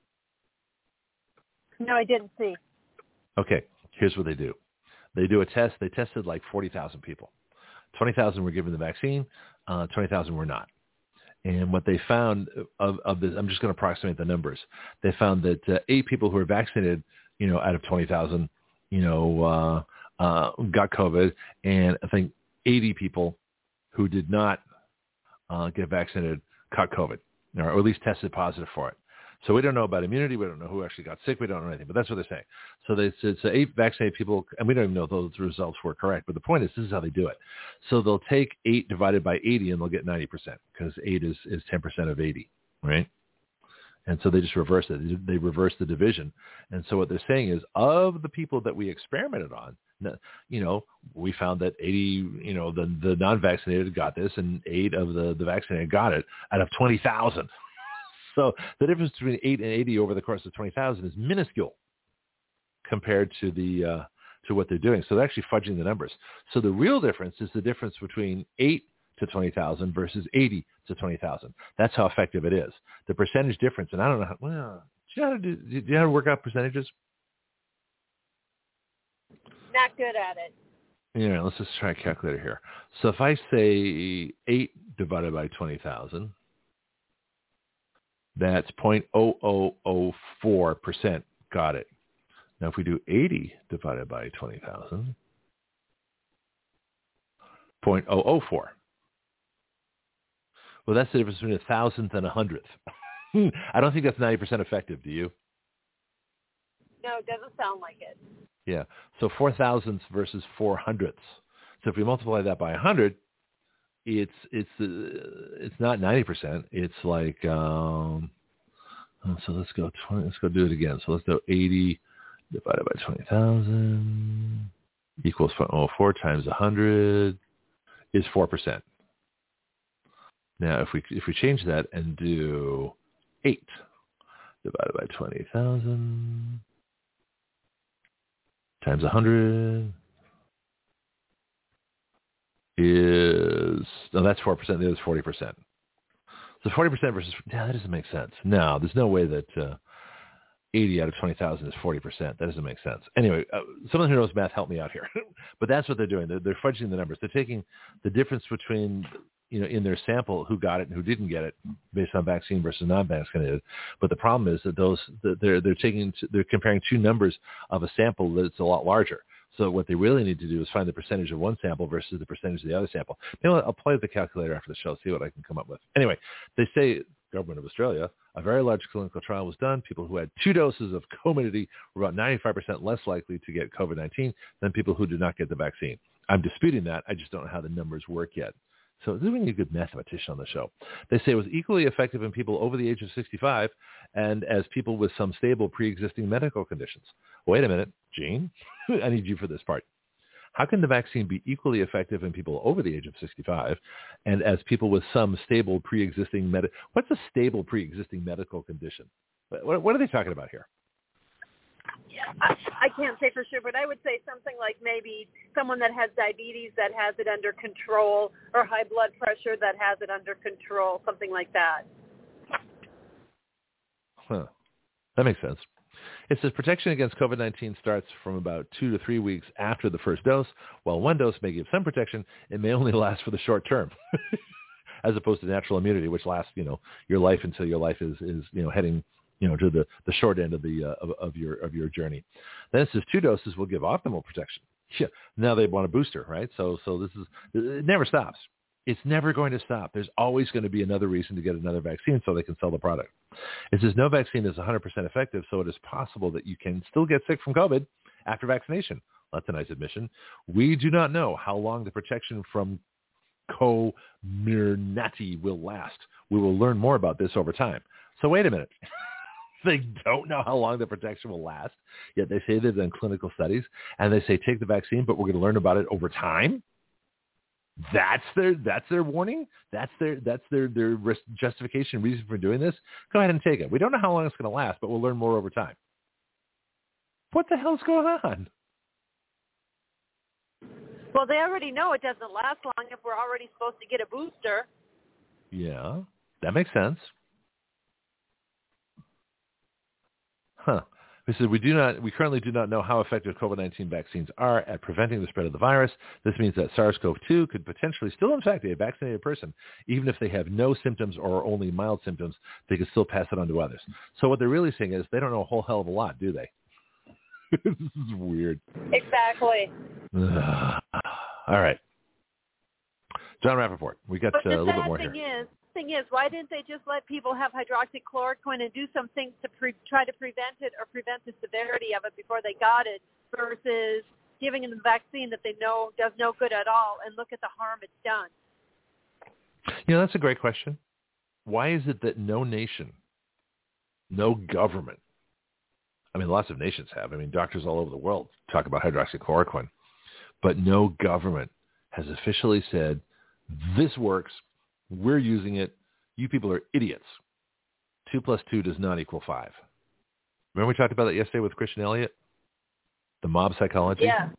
S2: No, I didn't see.
S1: Okay, here's what they do. They do a test. They tested like forty thousand people. twenty thousand were given the vaccine. Uh, twenty thousand were not. And what they found of, of this, I'm just going to approximate the numbers. They found that uh, eight people who were vaccinated, you know, out of twenty thousand, you know, uh, uh, got COVID, and I think eighty people who did not uh, get vaccinated caught COVID, or at least tested positive for it. So we don't know about immunity. We don't know who actually got sick. We don't know anything, but that's what they're saying. So they said so eight vaccinated people, and we don't even know if those results were correct. But the point is, this is how they do it. So they'll take eight divided by eighty, and they'll get ninety percent because eight is, is ten percent of eighty, right? And so they just reverse it. They reverse the division. And so what they're saying is, of the people that we experimented on, you know, we found that eighty, you know, the, the non-vaccinated got this, and eight of the, the vaccinated got it out of twenty thousand. So the difference between eight and eighty over the course of twenty thousand is minuscule compared to the uh, to what they're doing. So they're actually fudging the numbers. So the real difference is the difference between eight to twenty thousand versus eighty to twenty thousand. That's how effective it is. The percentage difference, and I don't know how, well, do you know how to, do, do you know how to work out percentages?
S2: Not good at it.
S1: Yeah, let's just try a calculator here. So if I say eight divided by twenty thousand, that's zero point zero zero zero four percent. Got it. Now, if we do eighty divided by twenty thousand, zero point zero zero four. Well, that's the difference between a thousandth and a hundredth. I don't think that's ninety percent effective, do you?
S2: No, it doesn't sound like it.
S1: Yeah. So four thousandths versus four hundredths. So if we multiply that by one hundred, it's it's uh, it's not ninety percent. It's like um, so let's go twenty, let's go do it again. So let's go eighty divided by twenty thousand equals oh four times one hundred is four percent. Now if we if we change that and do eight divided by twenty thousand times one hundred is, no, that's four percent. The other is forty percent. So forty percent versus, yeah, that doesn't make sense. No, there's no way that uh, eighty out of twenty thousand is forty percent. That doesn't make sense. Anyway, uh, someone who knows math, help me out here. But that's what they're doing. They're, they're fudging the numbers. They're taking the difference between, you know, in their sample, who got it and who didn't get it based on vaccine versus non-vaccinated. But the problem is that those, they're, they're taking, they're comparing two numbers of a sample that's a lot larger. So what they really need to do is find the percentage of one sample versus the percentage of the other sample. You know what? I'll play the calculator after the show, see what I can come up with. Anyway, they say, government of Australia, A very large clinical trial was done. People who had two doses of Comirnaty were about ninety-five percent less likely to get COVID nineteen than people who did not get the vaccine. I'm disputing that. I just don't know how the numbers work yet. So this is really a good mathematician on the show. They say it was equally effective in people over the age of sixty-five and as people with some stable pre-existing medical conditions. Wait a minute, Gene. I need you for this part. How can the vaccine be equally effective in people over the age of sixty-five and as people with some stable pre-existing med? What's a stable pre-existing medical condition? What, what are they talking about here?
S2: I, I can't say for sure, but I would say something like maybe someone that has diabetes that has it under control, or high blood pressure that has it under control, something like that.
S1: Huh. That makes sense. It says protection against COVID nineteen starts from about two to three weeks after the first dose. While one dose may give some protection, it may only last for the short term, as opposed to natural immunity, which lasts, you know, your life until your life is, is you know, heading, you know, to the, the short end of the uh, of, of your of your journey. Then it says two doses will give optimal protection. Yeah. Now they want a booster, right? So so this is it never stops. It's never going to stop. There's always going to be another reason to get another vaccine so they can sell the product. It says no vaccine is one hundred percent effective, so it is possible that you can still get sick from COVID after vaccination. That's a nice admission. We do not know how long the protection from Comirnaty will last. We will learn more about this over time. So wait a minute. They don't know how long the protection will last, yet they say they've done clinical studies, and they say take the vaccine, but we're going to learn about it over time. That's their that's their warning. That's their that's their their justification reason for doing this. Go ahead and take it. We don't know how long it's going to last, but we'll learn more over time. What the hell's going on?
S2: Well, they already know it doesn't last long if we're already supposed to get a booster.
S1: Yeah, that makes sense. Huh. It says we do not, we currently do not know how effective COVID nineteen vaccines are at preventing the spread of the virus. This means that SARS-CoV two could potentially still infect a vaccinated person, even if they have no symptoms or only mild symptoms. They could still pass it on to others. So what they're really saying is they don't know a whole hell of a lot, do they? This is weird.
S2: Exactly.
S1: All right. John Rappaport, we got uh, a little bit more here.
S2: Is, thing is, why didn't they just let people have hydroxychloroquine and do some things to pre- try to prevent it or prevent the severity of it before they got it, versus giving them the vaccine that they know does no good at all, and look at the harm it's done?
S1: You know, that's a great question. Why is it that no nation, no government, I mean, lots of nations have. I mean, doctors all over the world talk about hydroxychloroquine, but no government has officially said, this works, we're using it, you people are idiots. Two plus two does not equal five. Remember we talked about that yesterday with Christian Elliott? The mob psychology?
S2: Yeah.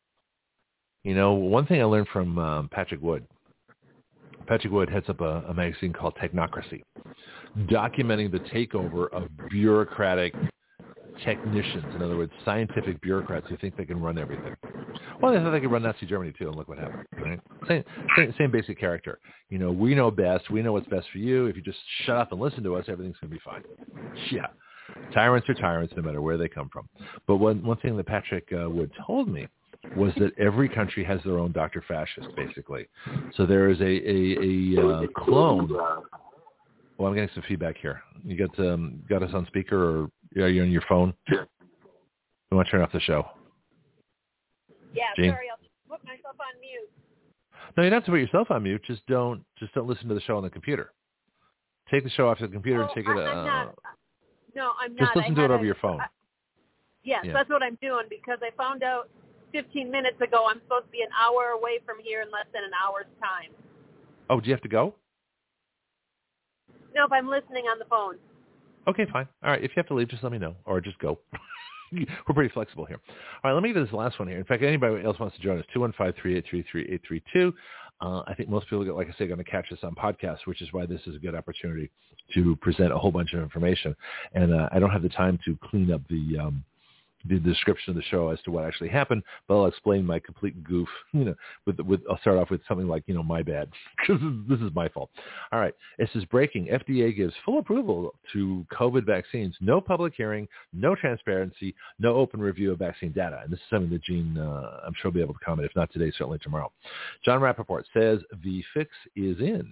S1: You know, one thing I learned from um, Patrick Wood. Patrick Wood heads up a, a magazine called Technocracy, documenting the takeover of bureaucratic technicians, in other words, scientific bureaucrats who think they can run everything. Well, they thought they could run Nazi Germany too, and look what happened. Right? Same, same, same basic character. You know, we know best. We know what's best for you. If you just shut up and listen to us, everything's going to be fine. Yeah, tyrants are tyrants, no matter where they come from. But one one thing that Patrick uh, Wood told me was that every country has their own Doctor Fascist, basically. So there is a a, a uh, clone. Well, I'm getting some feedback here. You got um, got us on speaker, or are you on your phone?
S3: Yeah.
S1: You want to turn off the show?
S2: Yeah,
S1: Gene?
S2: sorry, I'll put myself on mute.
S1: No, you don't have to put yourself on mute. Just don't just don't listen to the show on the computer. Take the show off the computer
S2: oh,
S1: and take it.
S2: I, I'm
S1: uh,
S2: not. No, I'm
S1: just
S2: not.
S1: listen
S2: I
S1: to it over
S2: a,
S1: your phone.
S2: I, yes,
S1: yeah.
S2: That's what I'm doing, because I found out fifteen minutes ago I'm supposed to be an hour away from here in less than an hour's time.
S1: Oh, do you have to go?
S2: No, if I'm listening on the phone.
S1: Okay, fine. All right, if you have to leave, just let me know, or just go. We're pretty flexible here. All right, let me get this last one here. In fact, anybody else wants to join us, two one five, three eight three, three eight three two. Uh, I think most people, like I say, are going to catch this on podcasts, which is why this is a good opportunity to present a whole bunch of information. And uh, I don't have the time to clean up the um, the description of the show as to what actually happened, but I'll explain my complete goof. You know, with with I'll start off with something like, you know, my bad, because this is my fault. All right, this is breaking. F D A gives full approval to COVID vaccines. No public hearing, no transparency, no open review of vaccine data. And this is something that Gene, uh, I'm sure, will be able to comment. If not today, certainly tomorrow. John Rappaport says the fix is in.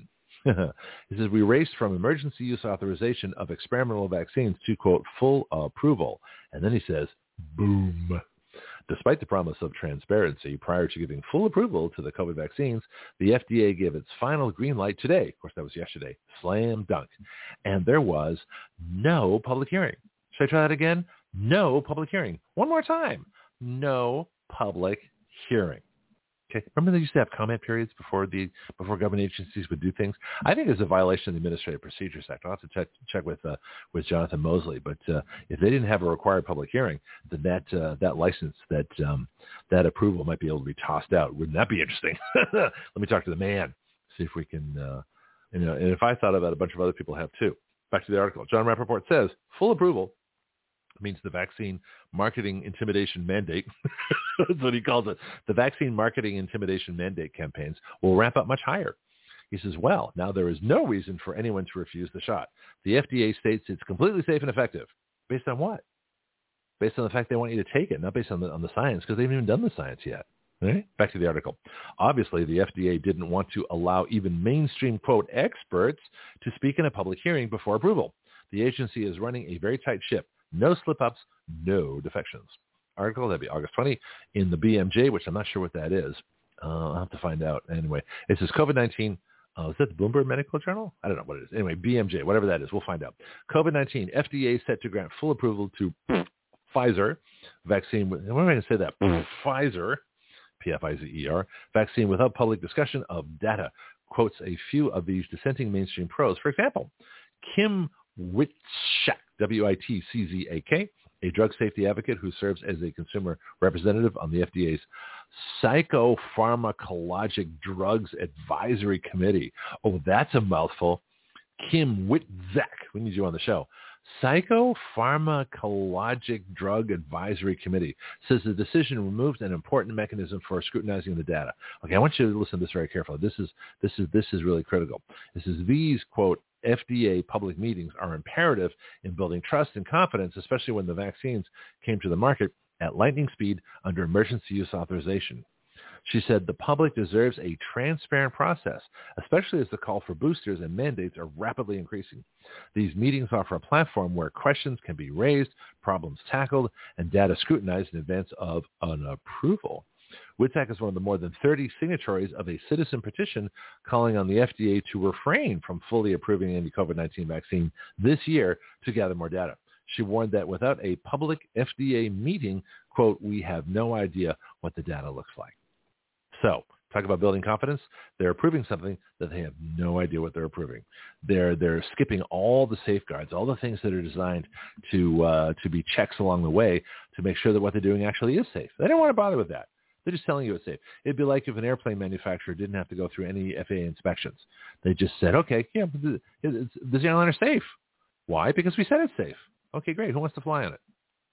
S1: He says, we raced from emergency use authorization of experimental vaccines to, quote, full approval. And then he says, boom. Despite the promise of transparency prior to giving full approval to the COVID vaccines, the F D A gave its final green light today. Of course, that was yesterday. Slam dunk. And there was no public hearing. Should I try that again? No public hearing. One more time. No public hearing. Okay. Remember they used to have comment periods before the before government agencies would do things? I think it's a violation of the Administrative Procedures Act. I'll have to check check with uh, with Jonathan Mosley. But uh, if they didn't have a required public hearing, then that uh, that license, that um, that approval might be able to be tossed out. Wouldn't that be interesting? Let me talk to the man, see if we can, uh, you know. And if I thought about it, a bunch of other people have too. Back to the article. John Rappaport says full approval means the vaccine marketing intimidation mandate, that's what he calls it, the vaccine marketing intimidation mandate campaigns will ramp up much higher. He says, well, now there is no reason for anyone to refuse the shot. The F D A states it's completely safe and effective. Based on what? Based on the fact they want you to take it, not based on the, on the science, because they haven't even done the science yet. Right? Back to the article. Obviously, the F D A didn't want to allow even mainstream, quote, experts to speak in a public hearing before approval. The agency is running a very tight ship. No slip-ups, no defections. Article, that'd be August twentieth, in the B M J, which I'm not sure what that is. Uh, I'll have to find out. Anyway, it says COVID nineteen. Uh, is that the Bloomberg Medical Journal? I don't know what it is. Anyway, B M J, whatever that is, we'll find out. COVID nineteen, F D A set to grant full approval to Pfizer vaccine. With, what am I going to say that? Pfizer, P F I Z E R, vaccine without public discussion of data. Quotes a few of these dissenting mainstream pros. For example, Kim Witzak, W I T C Z A K, a drug safety advocate who serves as a consumer representative on the F D A's Psychopharmacologic Drugs Advisory Committee. Oh, that's a mouthful. Kim Witzak, we need you on the show. Psychopharmacologic Drug Advisory Committee says the decision removes an important mechanism for scrutinizing the data. Okay, I want you to listen to this very carefully. This is this is this is really critical. This is these, quote, F D A public meetings are imperative in building trust and confidence, especially when the vaccines came to the market at lightning speed under emergency use authorization. She said the public deserves a transparent process, especially as the call for boosters and mandates are rapidly increasing. These meetings offer a platform where questions can be raised, problems tackled, and data scrutinized in advance of an approval. Witzak is one of the more than thirty signatories of a citizen petition calling on the F D A to refrain from fully approving any COVID nineteen vaccine this year to gather more data. She warned that without a public F D A meeting, quote, we have no idea what the data looks like. So, talk about building confidence. They're approving something that they have no idea what they're approving. They're they're skipping all the safeguards, all the things that are designed to uh, to be checks along the way to make sure that what they're doing actually is safe. They don't want to bother with that. They're just telling you it's safe. It'd be like if an airplane manufacturer didn't have to go through any F A A inspections. They just said, okay, yeah, this airliner is safe. Why? Because we said it's safe. Okay, great. Who wants to fly on it?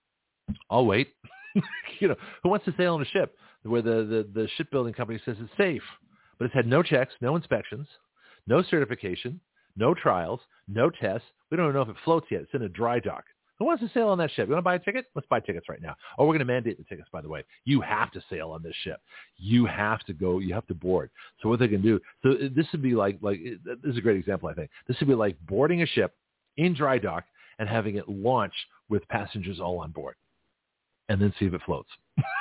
S1: I'll wait. You know, who wants to sail on a ship where the, the, the shipbuilding company says it's safe, but it's had no checks, no inspections, no certification, no trials, no tests. We don't even know if it floats yet. It's in a dry dock. Who wants to sail on that ship? You want to buy a ticket? Let's buy tickets right now. Oh, we're going to mandate the tickets, by the way. You have to sail on this ship. You have to go. You have to board. So what they can do, so this would be like, like this is a great example, I think. This would be like boarding a ship in dry dock and having it launch with passengers all on board and then see if it floats.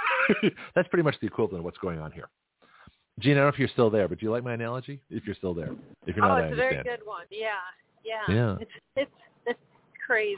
S1: That's pretty much the equivalent of what's going on here. Gene, I don't know if you're still there, but do you like my analogy? If you're still there. If you're not,
S2: oh,
S1: I
S2: it's a
S1: understand.
S2: very good one. Yeah, yeah.
S1: Yeah.
S2: It's, it's, it's crazy.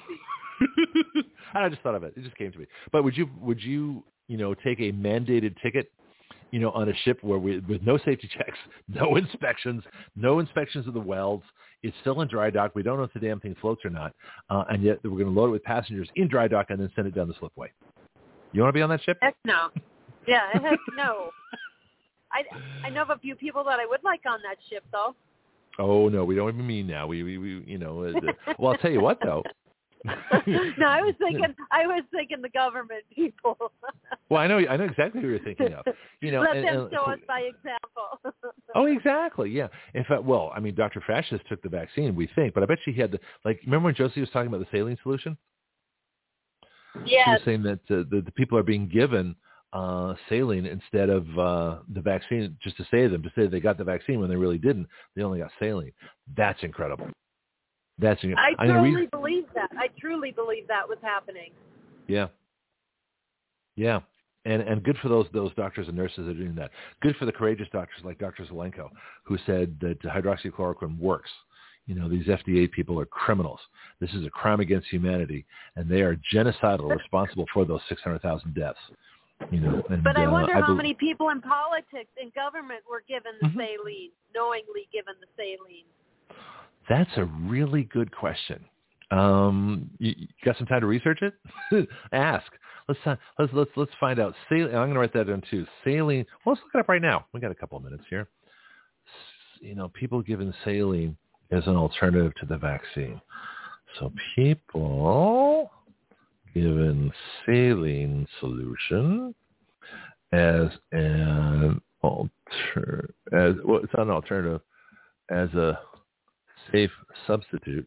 S1: I just thought of it. It just came to me. But would you, would you, you know, take a mandated ticket, you know, on a ship where we, with no safety checks, no inspections, no inspections of the welds, it's still in dry dock. We don't know if the damn thing floats or not, uh, and yet we're going to load it with passengers in dry dock and then send it down the slipway. You want to be on that ship?
S2: Heck no. Yeah, heck no. I I know of a few people that I would like on that ship, though.
S1: Oh no, we don't even mean now. We we, we you know. Uh, well, I'll tell you what though.
S2: No, I was thinking. I was thinking the government people.
S1: Well, I know. I know exactly who you're thinking of. You know,
S2: let
S1: and,
S2: them
S1: and,
S2: show us by example.
S1: Oh, exactly. Yeah. In fact, well, I mean, Doctor Fascist took the vaccine, we think, but I bet she had the like. Remember when Josie was talking about the saline solution?
S2: Yes.
S1: She was saying that uh, the, the people are being given uh, saline instead of uh, the vaccine, just to save them, to say they got the vaccine when they really didn't. They only got saline. That's incredible. That's incredible.
S2: I truly re- believe that. I truly believe that was happening.
S1: Yeah. Yeah. And and good for those those doctors and nurses that are doing that. Good for the courageous doctors like Doctor Zelenko, who said that hydroxychloroquine works. You know, these F D A people are criminals. This is a crime against humanity, and they are genocidal, responsible for those six hundred thousand deaths. You know, and,
S2: but I wonder
S1: uh,
S2: how
S1: I be-
S2: many people in politics and government were given the
S1: mm-hmm.
S2: saline, knowingly given the saline.
S1: That's a really good question. Um, you, you got some time to research it? Ask. Let's let's let's let's find out. Saline. I'm going to write that down too. Saline. Well, let's look it up right now. We got a couple of minutes here. You know, people given saline as an alternative to the vaccine. So people given saline solution as an alter as well, it's not an alternative, as a safe substitute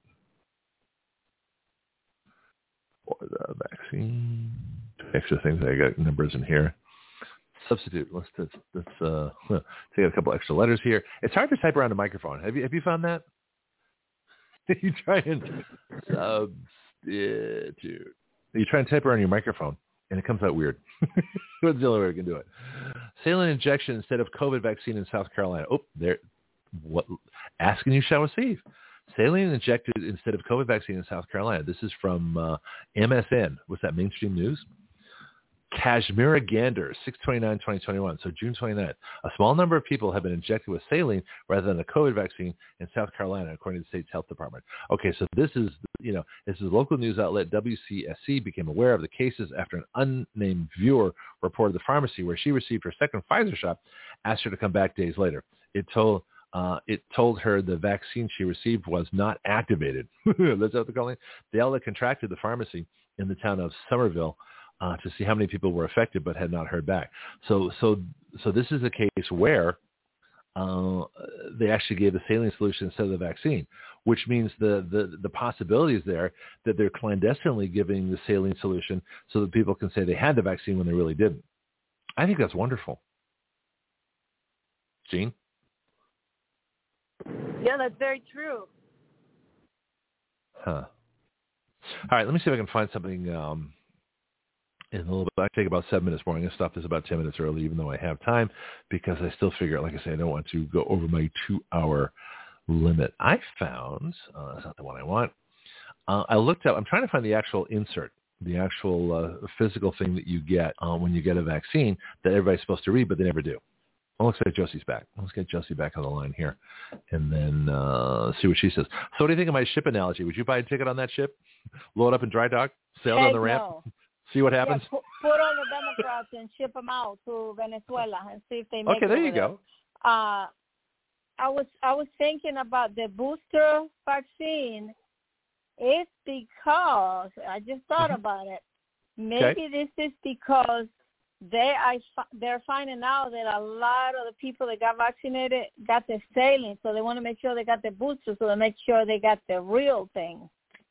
S1: for the vaccine. Extra things, I got numbers in here. Substitute. Let's let's, let's uh, take a couple extra letters here. It's hard to type around a microphone. Have you have you found that? You try and substitute. You try and type around your microphone, and it comes out weird. That's the only way we can do it. Saline injection instead of COVID vaccine in South Carolina. Oh, there. What? Ask and you shall receive. Saline injected instead of COVID vaccine in South Carolina. This is from uh, M S N. What's that, Mainstream News? Kashmira Gander, six twenty-nine twenty twenty-one, so June twenty-ninth. A small number of people have been injected with saline rather than a COVID vaccine in South Carolina, according to the state's health department. Okay, so this is, you know, this is local news outlet W C S C became aware of the cases after an unnamed viewer reported the pharmacy where she received her second Pfizer shot, asked her to come back days later. It told uh, it told her the vaccine she received was not activated. That's what they're calling it. The outlet contracted the pharmacy in the town of Somerville Uh, to see how many people were affected, but had not heard back. So, so, so this is a case where uh, they actually gave the saline solution instead of the vaccine, which means the, the the possibility is there that they're clandestinely giving the saline solution so that people can say they had the vaccine when they really didn't. I think that's wonderful. Jean?
S2: Yeah, that's very true.
S1: Huh. All right, let me see if I can find something. Um, In a little bit, I take about seven minutes more. I'm going to stop this about ten minutes early, even though I have time, because I still figure, like I say, I don't want to go over my two-hour limit. I found, uh, that's not the one I want. Uh, I looked up, I'm trying to find the actual insert, the actual uh, physical thing that you get uh, when you get a vaccine that everybody's supposed to read, but they never do. Oh, looks like Josie's back. Let's get Josie back on the line here and then uh, see what she says. So what do you think of my ship analogy? Would you buy a ticket on that ship, load up in dry dock, sail
S4: Heck
S1: down the ramp?
S4: no.
S1: See what happens?
S4: Yeah, put, put all the Democrats and ship them out to Venezuela and see if they make
S1: okay,
S4: it.
S1: there you
S4: there.
S1: go.
S4: Uh, I was I was thinking about the booster vaccine. It's because I just thought
S1: mm-hmm.
S4: about it. Maybe
S1: okay.
S4: this is because they I they're finding out that a lot of the people that got vaccinated got the saline, so they want to make sure they got the booster, so they make sure they got the real thing.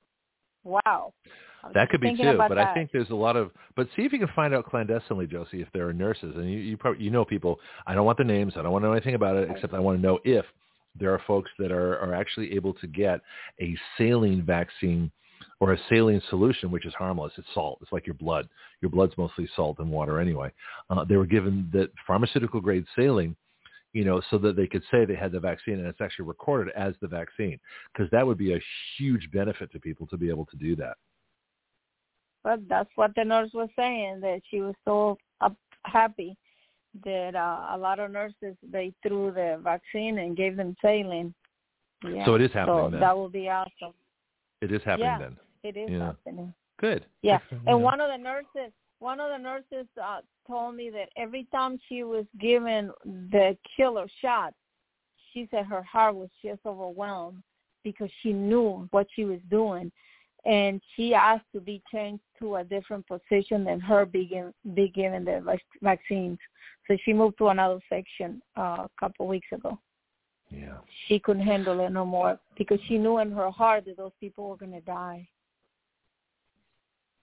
S4: Wow.
S1: That could be too, but
S4: that.
S1: I think there's a lot of. But see if you can find out clandestinely, Josie, if there are nurses, and you you, probably, you know people. I don't want their names. I don't want to know anything about it, except I want to know if there are folks that are, are actually able to get a saline vaccine or a saline solution, which is harmless. It's salt. It's like your blood. Your blood's mostly salt and water anyway. Uh, they were given that pharmaceutical grade saline, you know, so that they could say they had the vaccine, and it's actually recorded as the vaccine, because that would be a huge benefit to people to be able to do that.
S4: But that's what the nurse was saying, that she was so up, happy that uh, a lot of nurses, they threw the vaccine and gave them saline. Yeah.
S1: So it is happening
S4: so
S1: then.
S4: That would be awesome.
S1: It is happening
S4: yeah,
S1: then.
S4: it is
S1: yeah.
S4: happening.
S1: Good.
S4: Yeah,
S1: Good.
S4: and
S1: yeah.
S4: one of the nurses, one of the nurses uh, told me that every time she was given the killer shot, she said her heart was just overwhelmed because she knew what she was doing. And she asked to be changed to a different position than her being be given the vaccines. So she moved to another section uh, a couple of weeks ago.
S1: Yeah.
S4: She couldn't handle it no more because she knew in her heart that those people were going to die.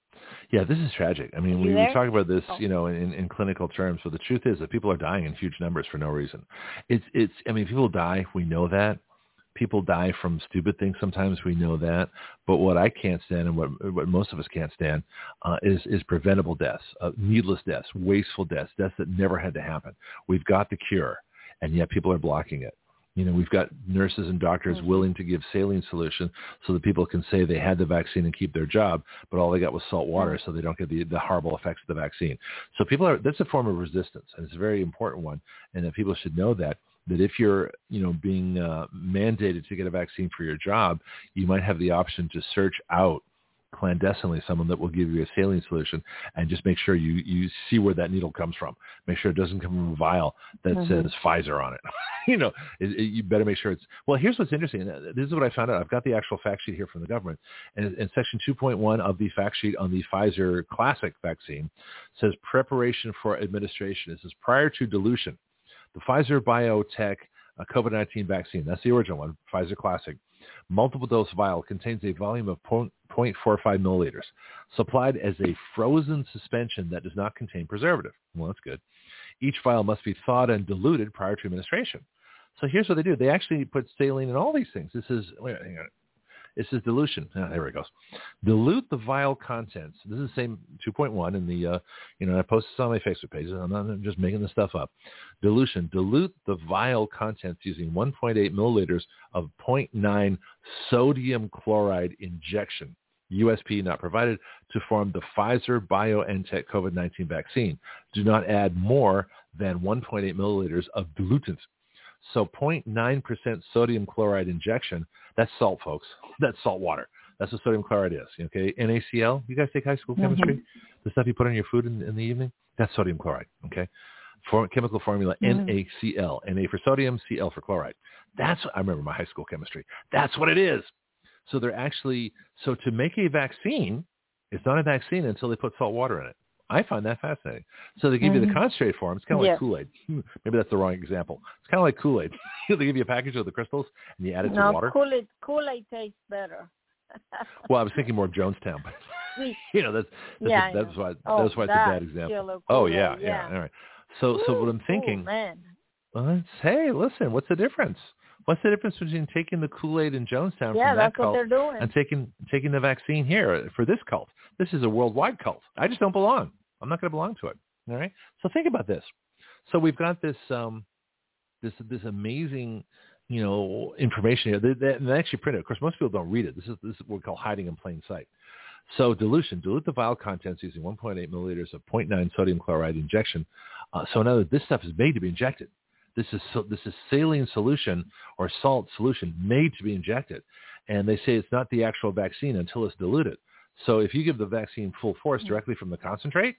S1: Yeah, this is tragic. I mean,
S4: You
S1: we, we
S4: there?
S1: talk about this,
S4: Oh.
S1: you know, in, in clinical terms, but the truth is that people are dying in huge numbers for no reason. It's, it's. I mean, people die. We know that. People die from stupid things sometimes. We know that. But what I can't stand, and what what most of us can't stand, uh, is is preventable deaths, uh, needless deaths, wasteful deaths, deaths that never had to happen. We've got the cure, and yet people are blocking it. You know, we've got nurses and doctors mm-hmm. willing to give saline solution so that people can say they had the vaccine and keep their job, but all they got was salt water, mm-hmm. so they don't get the, the horrible effects of the vaccine. So people are, that's a form of resistance, and it's a very important one, and that people should know that, that if you're, you know, being uh, mandated to get a vaccine for your job, you might have the option to search out clandestinely someone that will give you a saline solution, and just make sure you, you see where that needle comes from. Make sure it doesn't come from a vial that mm-hmm. says Pfizer on it. you know, it, it, you better make sure it's, well, here's what's interesting. This is what I found out. I've got the actual fact sheet here from the government, and in section two point one of the fact sheet on the Pfizer Classic vaccine says preparation for administration. It says prior to dilution, the Pfizer BioNTech uh, COVID nineteen vaccine, that's the original one, Pfizer Classic, multiple dose vial contains a volume of zero point four five milliliters, supplied as a frozen suspension that does not contain preservative. Well, that's good. Each vial must be thawed and diluted prior to administration. So here's what they do. They actually put saline in all these things. This is, wait, hang on. This is dilution. Oh, there it goes. Dilute the vial contents. This is the same two point one in the, uh, you know, I posted this on my Facebook page. I'm not I'm just making this stuff up. Dilution. Dilute the vial contents using one point eight milliliters of zero point nine sodium chloride injection, U S P not provided, to form the Pfizer BioNTech COVID nineteen vaccine. Do not add more than one point eight milliliters of dilutant. So zero point nine percent sodium chloride injection, that's salt, folks. That's salt water. That's what sodium chloride is. Okay, N A C L, you guys take high school mm-hmm. chemistry? The stuff you put on your food in, in the evening? That's sodium chloride, okay? For, chemical formula mm-hmm. N A C L. N A for sodium, C L for chloride. That's, I remember my high school chemistry. That's what it is. So they're actually, so to make a vaccine, it's not a vaccine until they put salt water in it. I find that fascinating. So they give mm-hmm. you the concentrate form. It's kind of yeah. like Kool-Aid. Maybe that's the wrong example. It's kind of like Kool-Aid. They give you a package of the crystals and you add it
S4: no,
S1: to water.
S4: Kool-Aid, Kool-Aid tastes better.
S1: Well, I was thinking more Jonestown. you know, that's that's,
S4: yeah,
S1: a, that's why
S4: oh,
S1: that's why it's a bad example.
S4: Oh
S1: yeah,
S4: yeah,
S1: yeah. All right. So
S4: Ooh,
S1: so what I'm thinking.
S4: Ooh, man.
S1: Well, it's, hey, listen, what's the difference? What's the difference between taking the Kool-Aid in Jonestown
S4: yeah,
S1: from that
S4: that's
S1: cult
S4: what they're doing.
S1: and taking taking the vaccine here for this cult? This is a worldwide cult. I just don't belong. I'm not going to belong to it. All right. So think about this. So we've got this um, this this amazing, you know, information here. They, they, they actually print it. Of course, most people don't read it. This is this is what we call hiding in plain sight. So dilution, dilute the vial contents using one point eight milliliters of zero point nine sodium chloride injection. Uh, so in other words, this stuff is made to be injected. This is so, this is saline solution or salt solution made to be injected, and they say it's not the actual vaccine until it's diluted. So if you give the vaccine full force directly from the concentrate,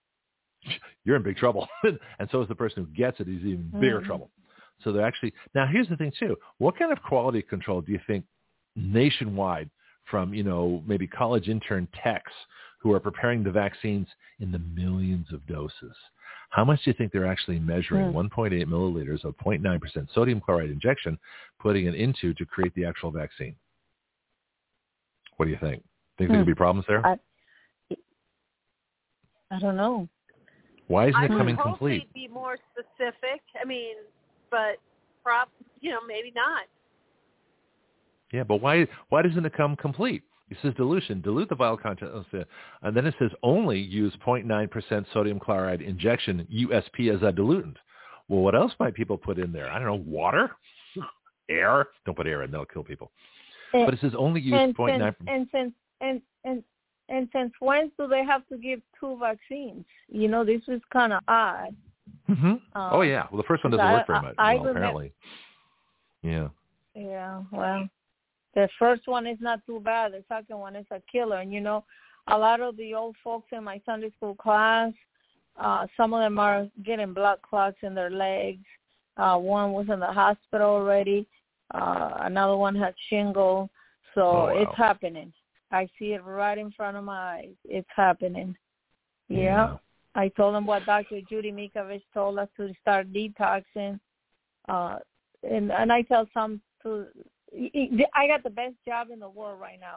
S1: you're in big trouble. And so is the person who gets it. He's in bigger mm-hmm. trouble. So they're actually, now here's the thing too. What kind of quality control do you think nationwide from, you know, maybe college intern techs who are preparing the vaccines in the millions of doses? How much do you think they're actually measuring mm. one point eight milliliters of zero point nine percent sodium chloride injection, putting it into to create the actual vaccine? What do you think? Think mm. there could be problems there?
S4: I, I don't know.
S1: Why isn't it
S2: I
S1: coming
S2: would hope
S1: complete?
S2: They'd be more specific. I mean, but prob, you know, maybe not.
S1: Yeah, but why why doesn't it come complete? It says dilution, dilute the vial content, and then it says only use zero point nine percent sodium chloride injection, U S P, as a dilutant. Well, what else might people put in there? I don't know, water, air. Don't put air in; that'll kill people. And, but it says only use zero point nine.
S4: And since and and and since when do they have to give two vaccines? You know, this is kind of odd.
S1: Mm-hmm. Um, oh yeah. Well, the first one doesn't
S4: I,
S1: work very much.
S4: I, I
S1: well,
S4: remember,
S1: apparently. Yeah.
S4: Yeah. Well. The first one is not too bad. The second one is a killer. And, you know, a lot of the old folks in my Sunday school class, uh, some of them are getting blood clots in their legs. Uh, one was in the hospital already. Uh, another one had shingle. So
S1: oh, wow.
S4: It's happening. I see it right in front of my eyes. It's happening. Yeah. yeah. I told them what Doctor Judy Mikovich told us to start detoxing. Uh, and, and I tell some to... I got the best job in the world right now.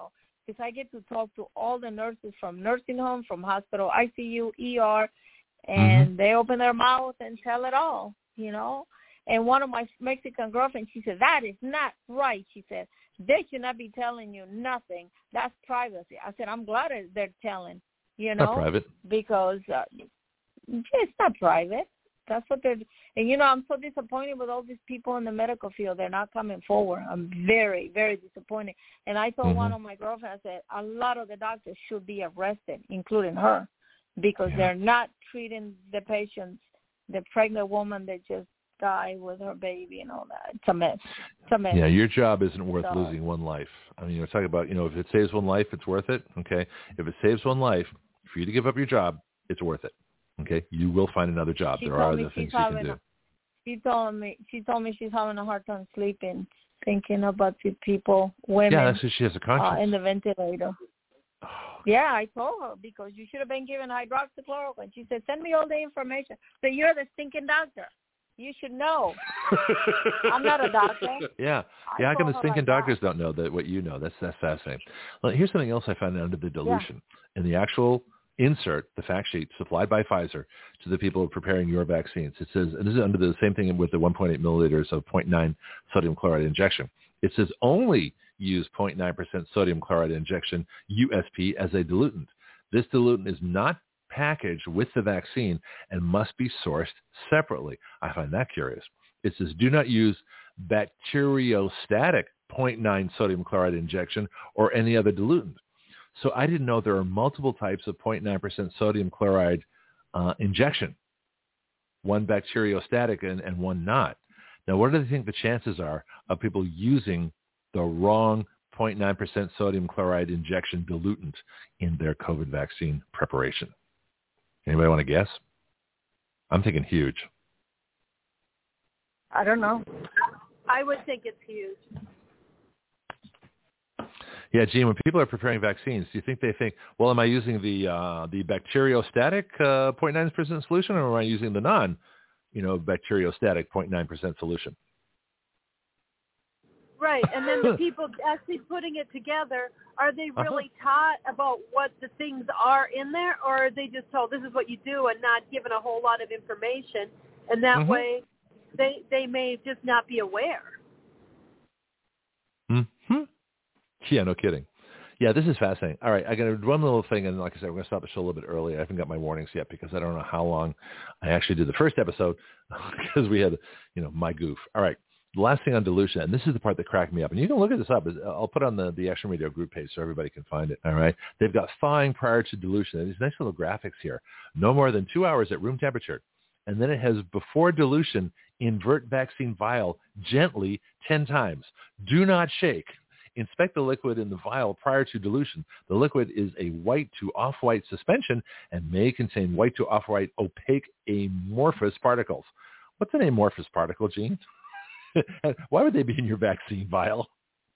S4: because I get to talk to all the nurses from nursing home, from hospital, I C U, E R, and mm-hmm. they open their mouth and tell it all, you know. And one of my Mexican girlfriends, she said, that is not right. She said, they should not be telling you nothing. That's privacy. I said, I'm glad they're telling, you know.
S1: Not private.
S4: Because uh, it's not private. That's what they're, and you know, I'm so disappointed with all these people in the medical field. They're not coming forward. I'm very, very disappointed. And I told mm-hmm. one of my girlfriends, I said, a lot of the doctors should be arrested, including her, because yeah. they're not treating the patients, the pregnant woman that just died with her baby and all that. It's a mess. It's a mess.
S1: Yeah, your job isn't worth
S4: so,
S1: losing one life. I mean, you're talking about, you know, if it saves one life, it's worth it. Okay. If it saves one life, for you to give up your job, it's worth it. Okay, you will find another job.
S4: She
S1: there are other
S4: things
S1: you can do.
S4: A, she told me she told me she's having a hard time sleeping, thinking about the people, women.
S1: Yeah, that's because she has a conscience.
S4: Uh, in the ventilator. Oh. Yeah, I told her because you should have been given hydroxychloroquine. She said, "Send me all the information." But you're the stinking doctor. You should know. I'm not a doctor.
S1: Yeah, yeah. How come the stinking doctors that. don't know that what you know? That's that's fascinating. Well, here's something else I found under the dilution yeah. in the actual insert, the fact sheet supplied by Pfizer to the people preparing your vaccines. It says, and this is under the same thing with the one point eight milliliters of zero point nine sodium chloride injection. It says only use zero point nine percent sodium chloride injection, U S P, as a diluent. This diluent is not packaged with the vaccine and must be sourced separately. I find that curious. It says do not use bacteriostatic zero point nine sodium chloride injection or any other diluent. So I didn't know there are multiple types of zero point nine percent sodium chloride uh, injection, one bacteriostatic and, and one not. Now, what do you think the chances are of people using the wrong zero point nine percent sodium chloride injection diluent in their COVID vaccine preparation? Anybody want to guess? I'm thinking huge.
S4: I don't know.
S2: I would think it's huge.
S1: Yeah, Gene, when people are preparing vaccines, do you think they think, well, am I using the uh, the bacteriostatic uh, zero point nine percent solution, or am I using the non, you know, bacteriostatic zero point nine percent solution?
S2: Right, and then the people actually putting it together, are they really uh-huh. taught about what the things are in there, or are they just told this is what you do and not given a whole lot of information, and that mm-hmm. way they they may just not be aware?
S1: Mm-hmm. Yeah, no kidding. Yeah, this is fascinating. All right, I got one little thing, and like I said, we're going to stop the show a little bit early. I haven't got my warnings yet because I don't know how long I actually did the first episode because we had, you know, my goof. All right, the last thing on dilution, and this is the part that cracked me up, and you can look at this up. I'll put on the, the Action Radio group page so everybody can find it. All right, they've got thawing prior to dilution. And these nice little graphics here. No more than two hours at room temperature. And then it has before dilution, invert vaccine vial gently ten times. Do not shake. Inspect the liquid in the vial prior to dilution. The liquid is a white to off-white suspension and may contain white to off-white opaque amorphous particles. What's an amorphous particle, Gene? Why would they be in your vaccine vial?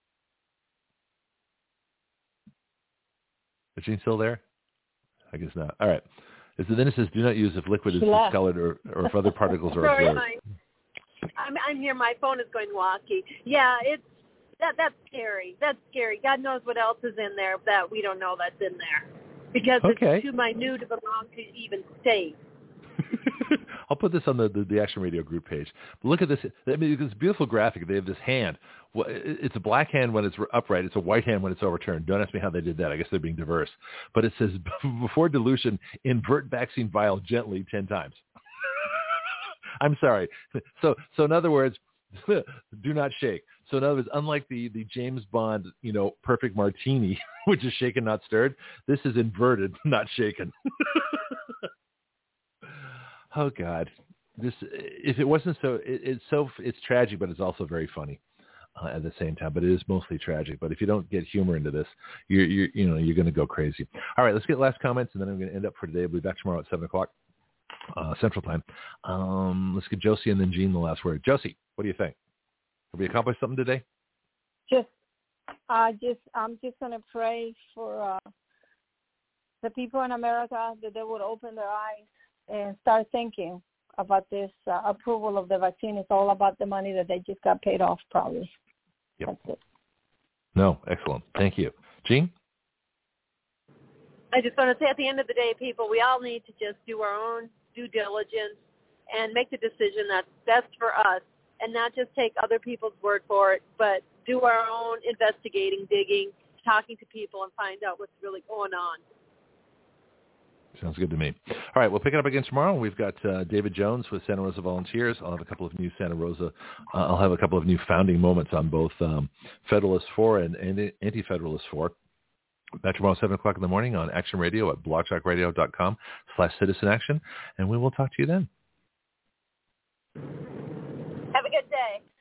S1: Is Gene still there? I guess not. All right. So then it says, do not use if liquid is discolored or, or if other particles are
S2: Sorry,
S1: absorbed.
S2: I'm, I'm here. My phone is going wonky. Yeah, it's That that's scary. That's scary. God knows what else is in there that we don't know that's in there because
S1: okay.
S2: it's too minute of a belong to even state.
S1: I'll put this on the, the, the Action Radio group page. But look at this. I mean, this beautiful graphic. They have this hand. It's a black hand when it's upright. It's a white hand when it's overturned. Don't ask me how they did that. I guess they're being diverse. But it says, before dilution, invert vaccine vial gently ten times. I'm sorry. So, so in other words, do not shake. So in other words, unlike the, the James Bond, you know, perfect martini, which is shaken, not stirred, this is inverted, not shaken. Oh God, this, if it wasn't so, it, it's so, it's tragic, but it's also very funny uh, at the same time, but it is mostly tragic. But if you don't get humor into this, you're, you're you know, you're going to go crazy. All right, let's get last comments and then I'm going to end up for today. We'll be back tomorrow at seven o'clock uh, Central Time. Um, let's get Josie and then Jean the last word. Josie, what do you think? Have we accomplished something today?
S4: Just, I just, I'm just going to pray for uh, the people in America that they would open their eyes and start thinking about this uh, approval of the vaccine. It's all about the money that they just got paid off, probably.
S1: Yep.
S4: That's it.
S1: No, excellent. Thank you. Jean?
S2: I just want to say at the end of the day, people, we all need to just do our own due diligence and make the decision that's best for us and not just take other people's word for it, but do our own investigating, digging, talking to people and find out what's really going on.
S1: Sounds good to me. All right, we'll pick it up again tomorrow. We've got uh, David Jones with Santa Rosa Volunteers. I'll have a couple of new Santa Rosa. Uh, I'll have a couple of new founding moments on both um, Federalist four and, and Anti-Federalist four. Back tomorrow, seven o'clock in the morning on Action Radio at blogtalkradio.com slash citizen action, and we will talk to you then.
S2: Have a good day.